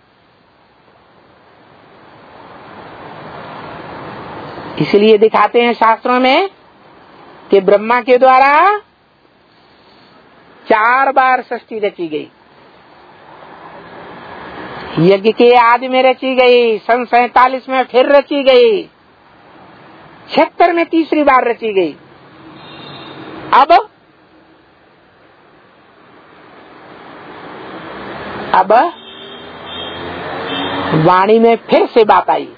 इसलिए दिखाते हैं शास्त्रों में कि ब्रह्मा के द्वारा चार बार सृष्टि रची गई। यज्ञ के आदि में रची गई, सन सैतालीस में फिर रची गई, छिहत्तर में तीसरी बार रची गई। अब अब वाणी में फिर से बात आई,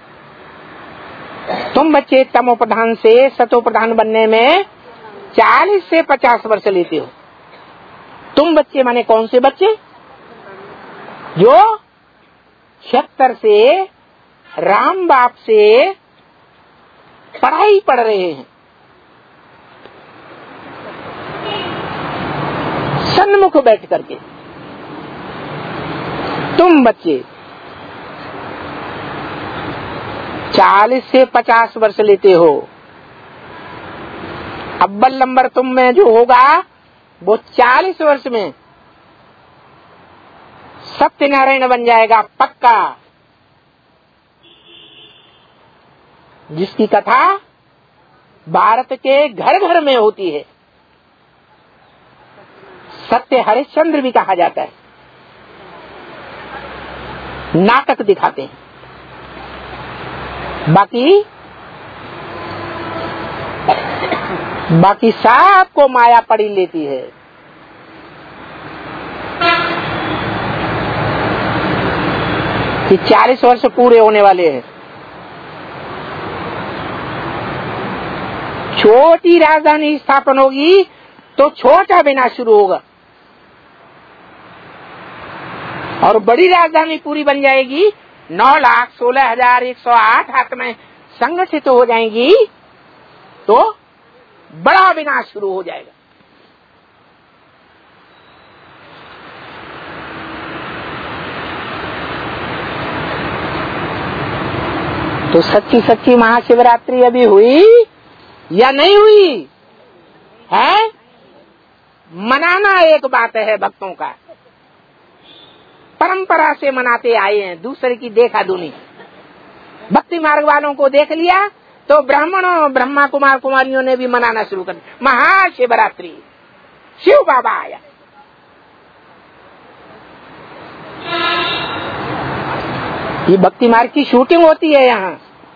तुम बच्चे तमो प्रधान से सतो प्रधान बनने में चालीस से पचास वर्ष लेते हो। तुम बच्चे माने कौन से बच्चे? जो छिहत्तर से राम बाप से पढ़ाई पढ़ रहे हैं, सन्मुख बैठ करके। तुम बच्चे चालीस से पचास वर्ष लेते हो। अव्वल नंबर तुम में जो होगा वो चालीस वर्ष में सत्यनारायण बन जाएगा पक्का, जिसकी कथा भारत के घर घर में होती है। सत्य हरिश्चंद्र भी कहा जाता है। नाटक दिखाते हैं। बाकी बाकी सबको माया पड़ी लेती है। कि चालीस वर्ष पूरे होने वाले हैं। छोटी राजधानी स्थापन होगी तो छोटा विनाश शुरू होगा, और बड़ी राजधानी पूरी बन जाएगी, नौ लाख सोलह हजार एक सौ आठ आत्माएं संगठित हो जाएंगी तो बड़ा विनाश शुरू हो जाएगा। तो सच्ची सच्ची महाशिवरात्रि अभी हुई या नहीं हुई है? मनाना एक बात है भक्तों का, परंपरा से मनाते आए हैं, दूसरे की देखा दुनी। भक्ति मार्ग वालों को देख लिया तो ब्राह्मणों ब्रह्मा कुमार कुमारियों ने भी मनाना शुरू कर दिया। महाशिवरात्रि, शिव बाबा आया। ये भक्ति मार्ग की शूटिंग होती है यहाँ।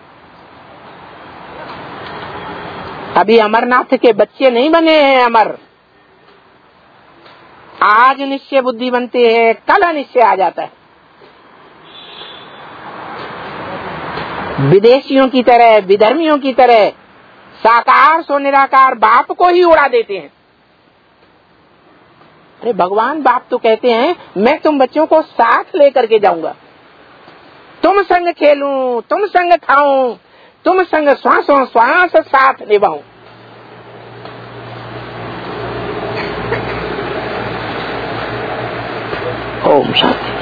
अभी अमरनाथ के बच्चे नहीं बने हैं अमर। आज निश्चय बुद्धि बनती है, कल निश्चय आ जाता है। विदेशियों की तरह, विधर्मियों की तरह साकार सो निराकार बाप को ही उड़ा देते हैं। अरे भगवान बाप तो कहते हैं मैं तुम बच्चों को साथ लेकर के जाऊंगा, तुम संग खेलूं, तुम संग खाऊं, तुम संग श्वासों श्वास साथ निभाऊं। ओम शांति।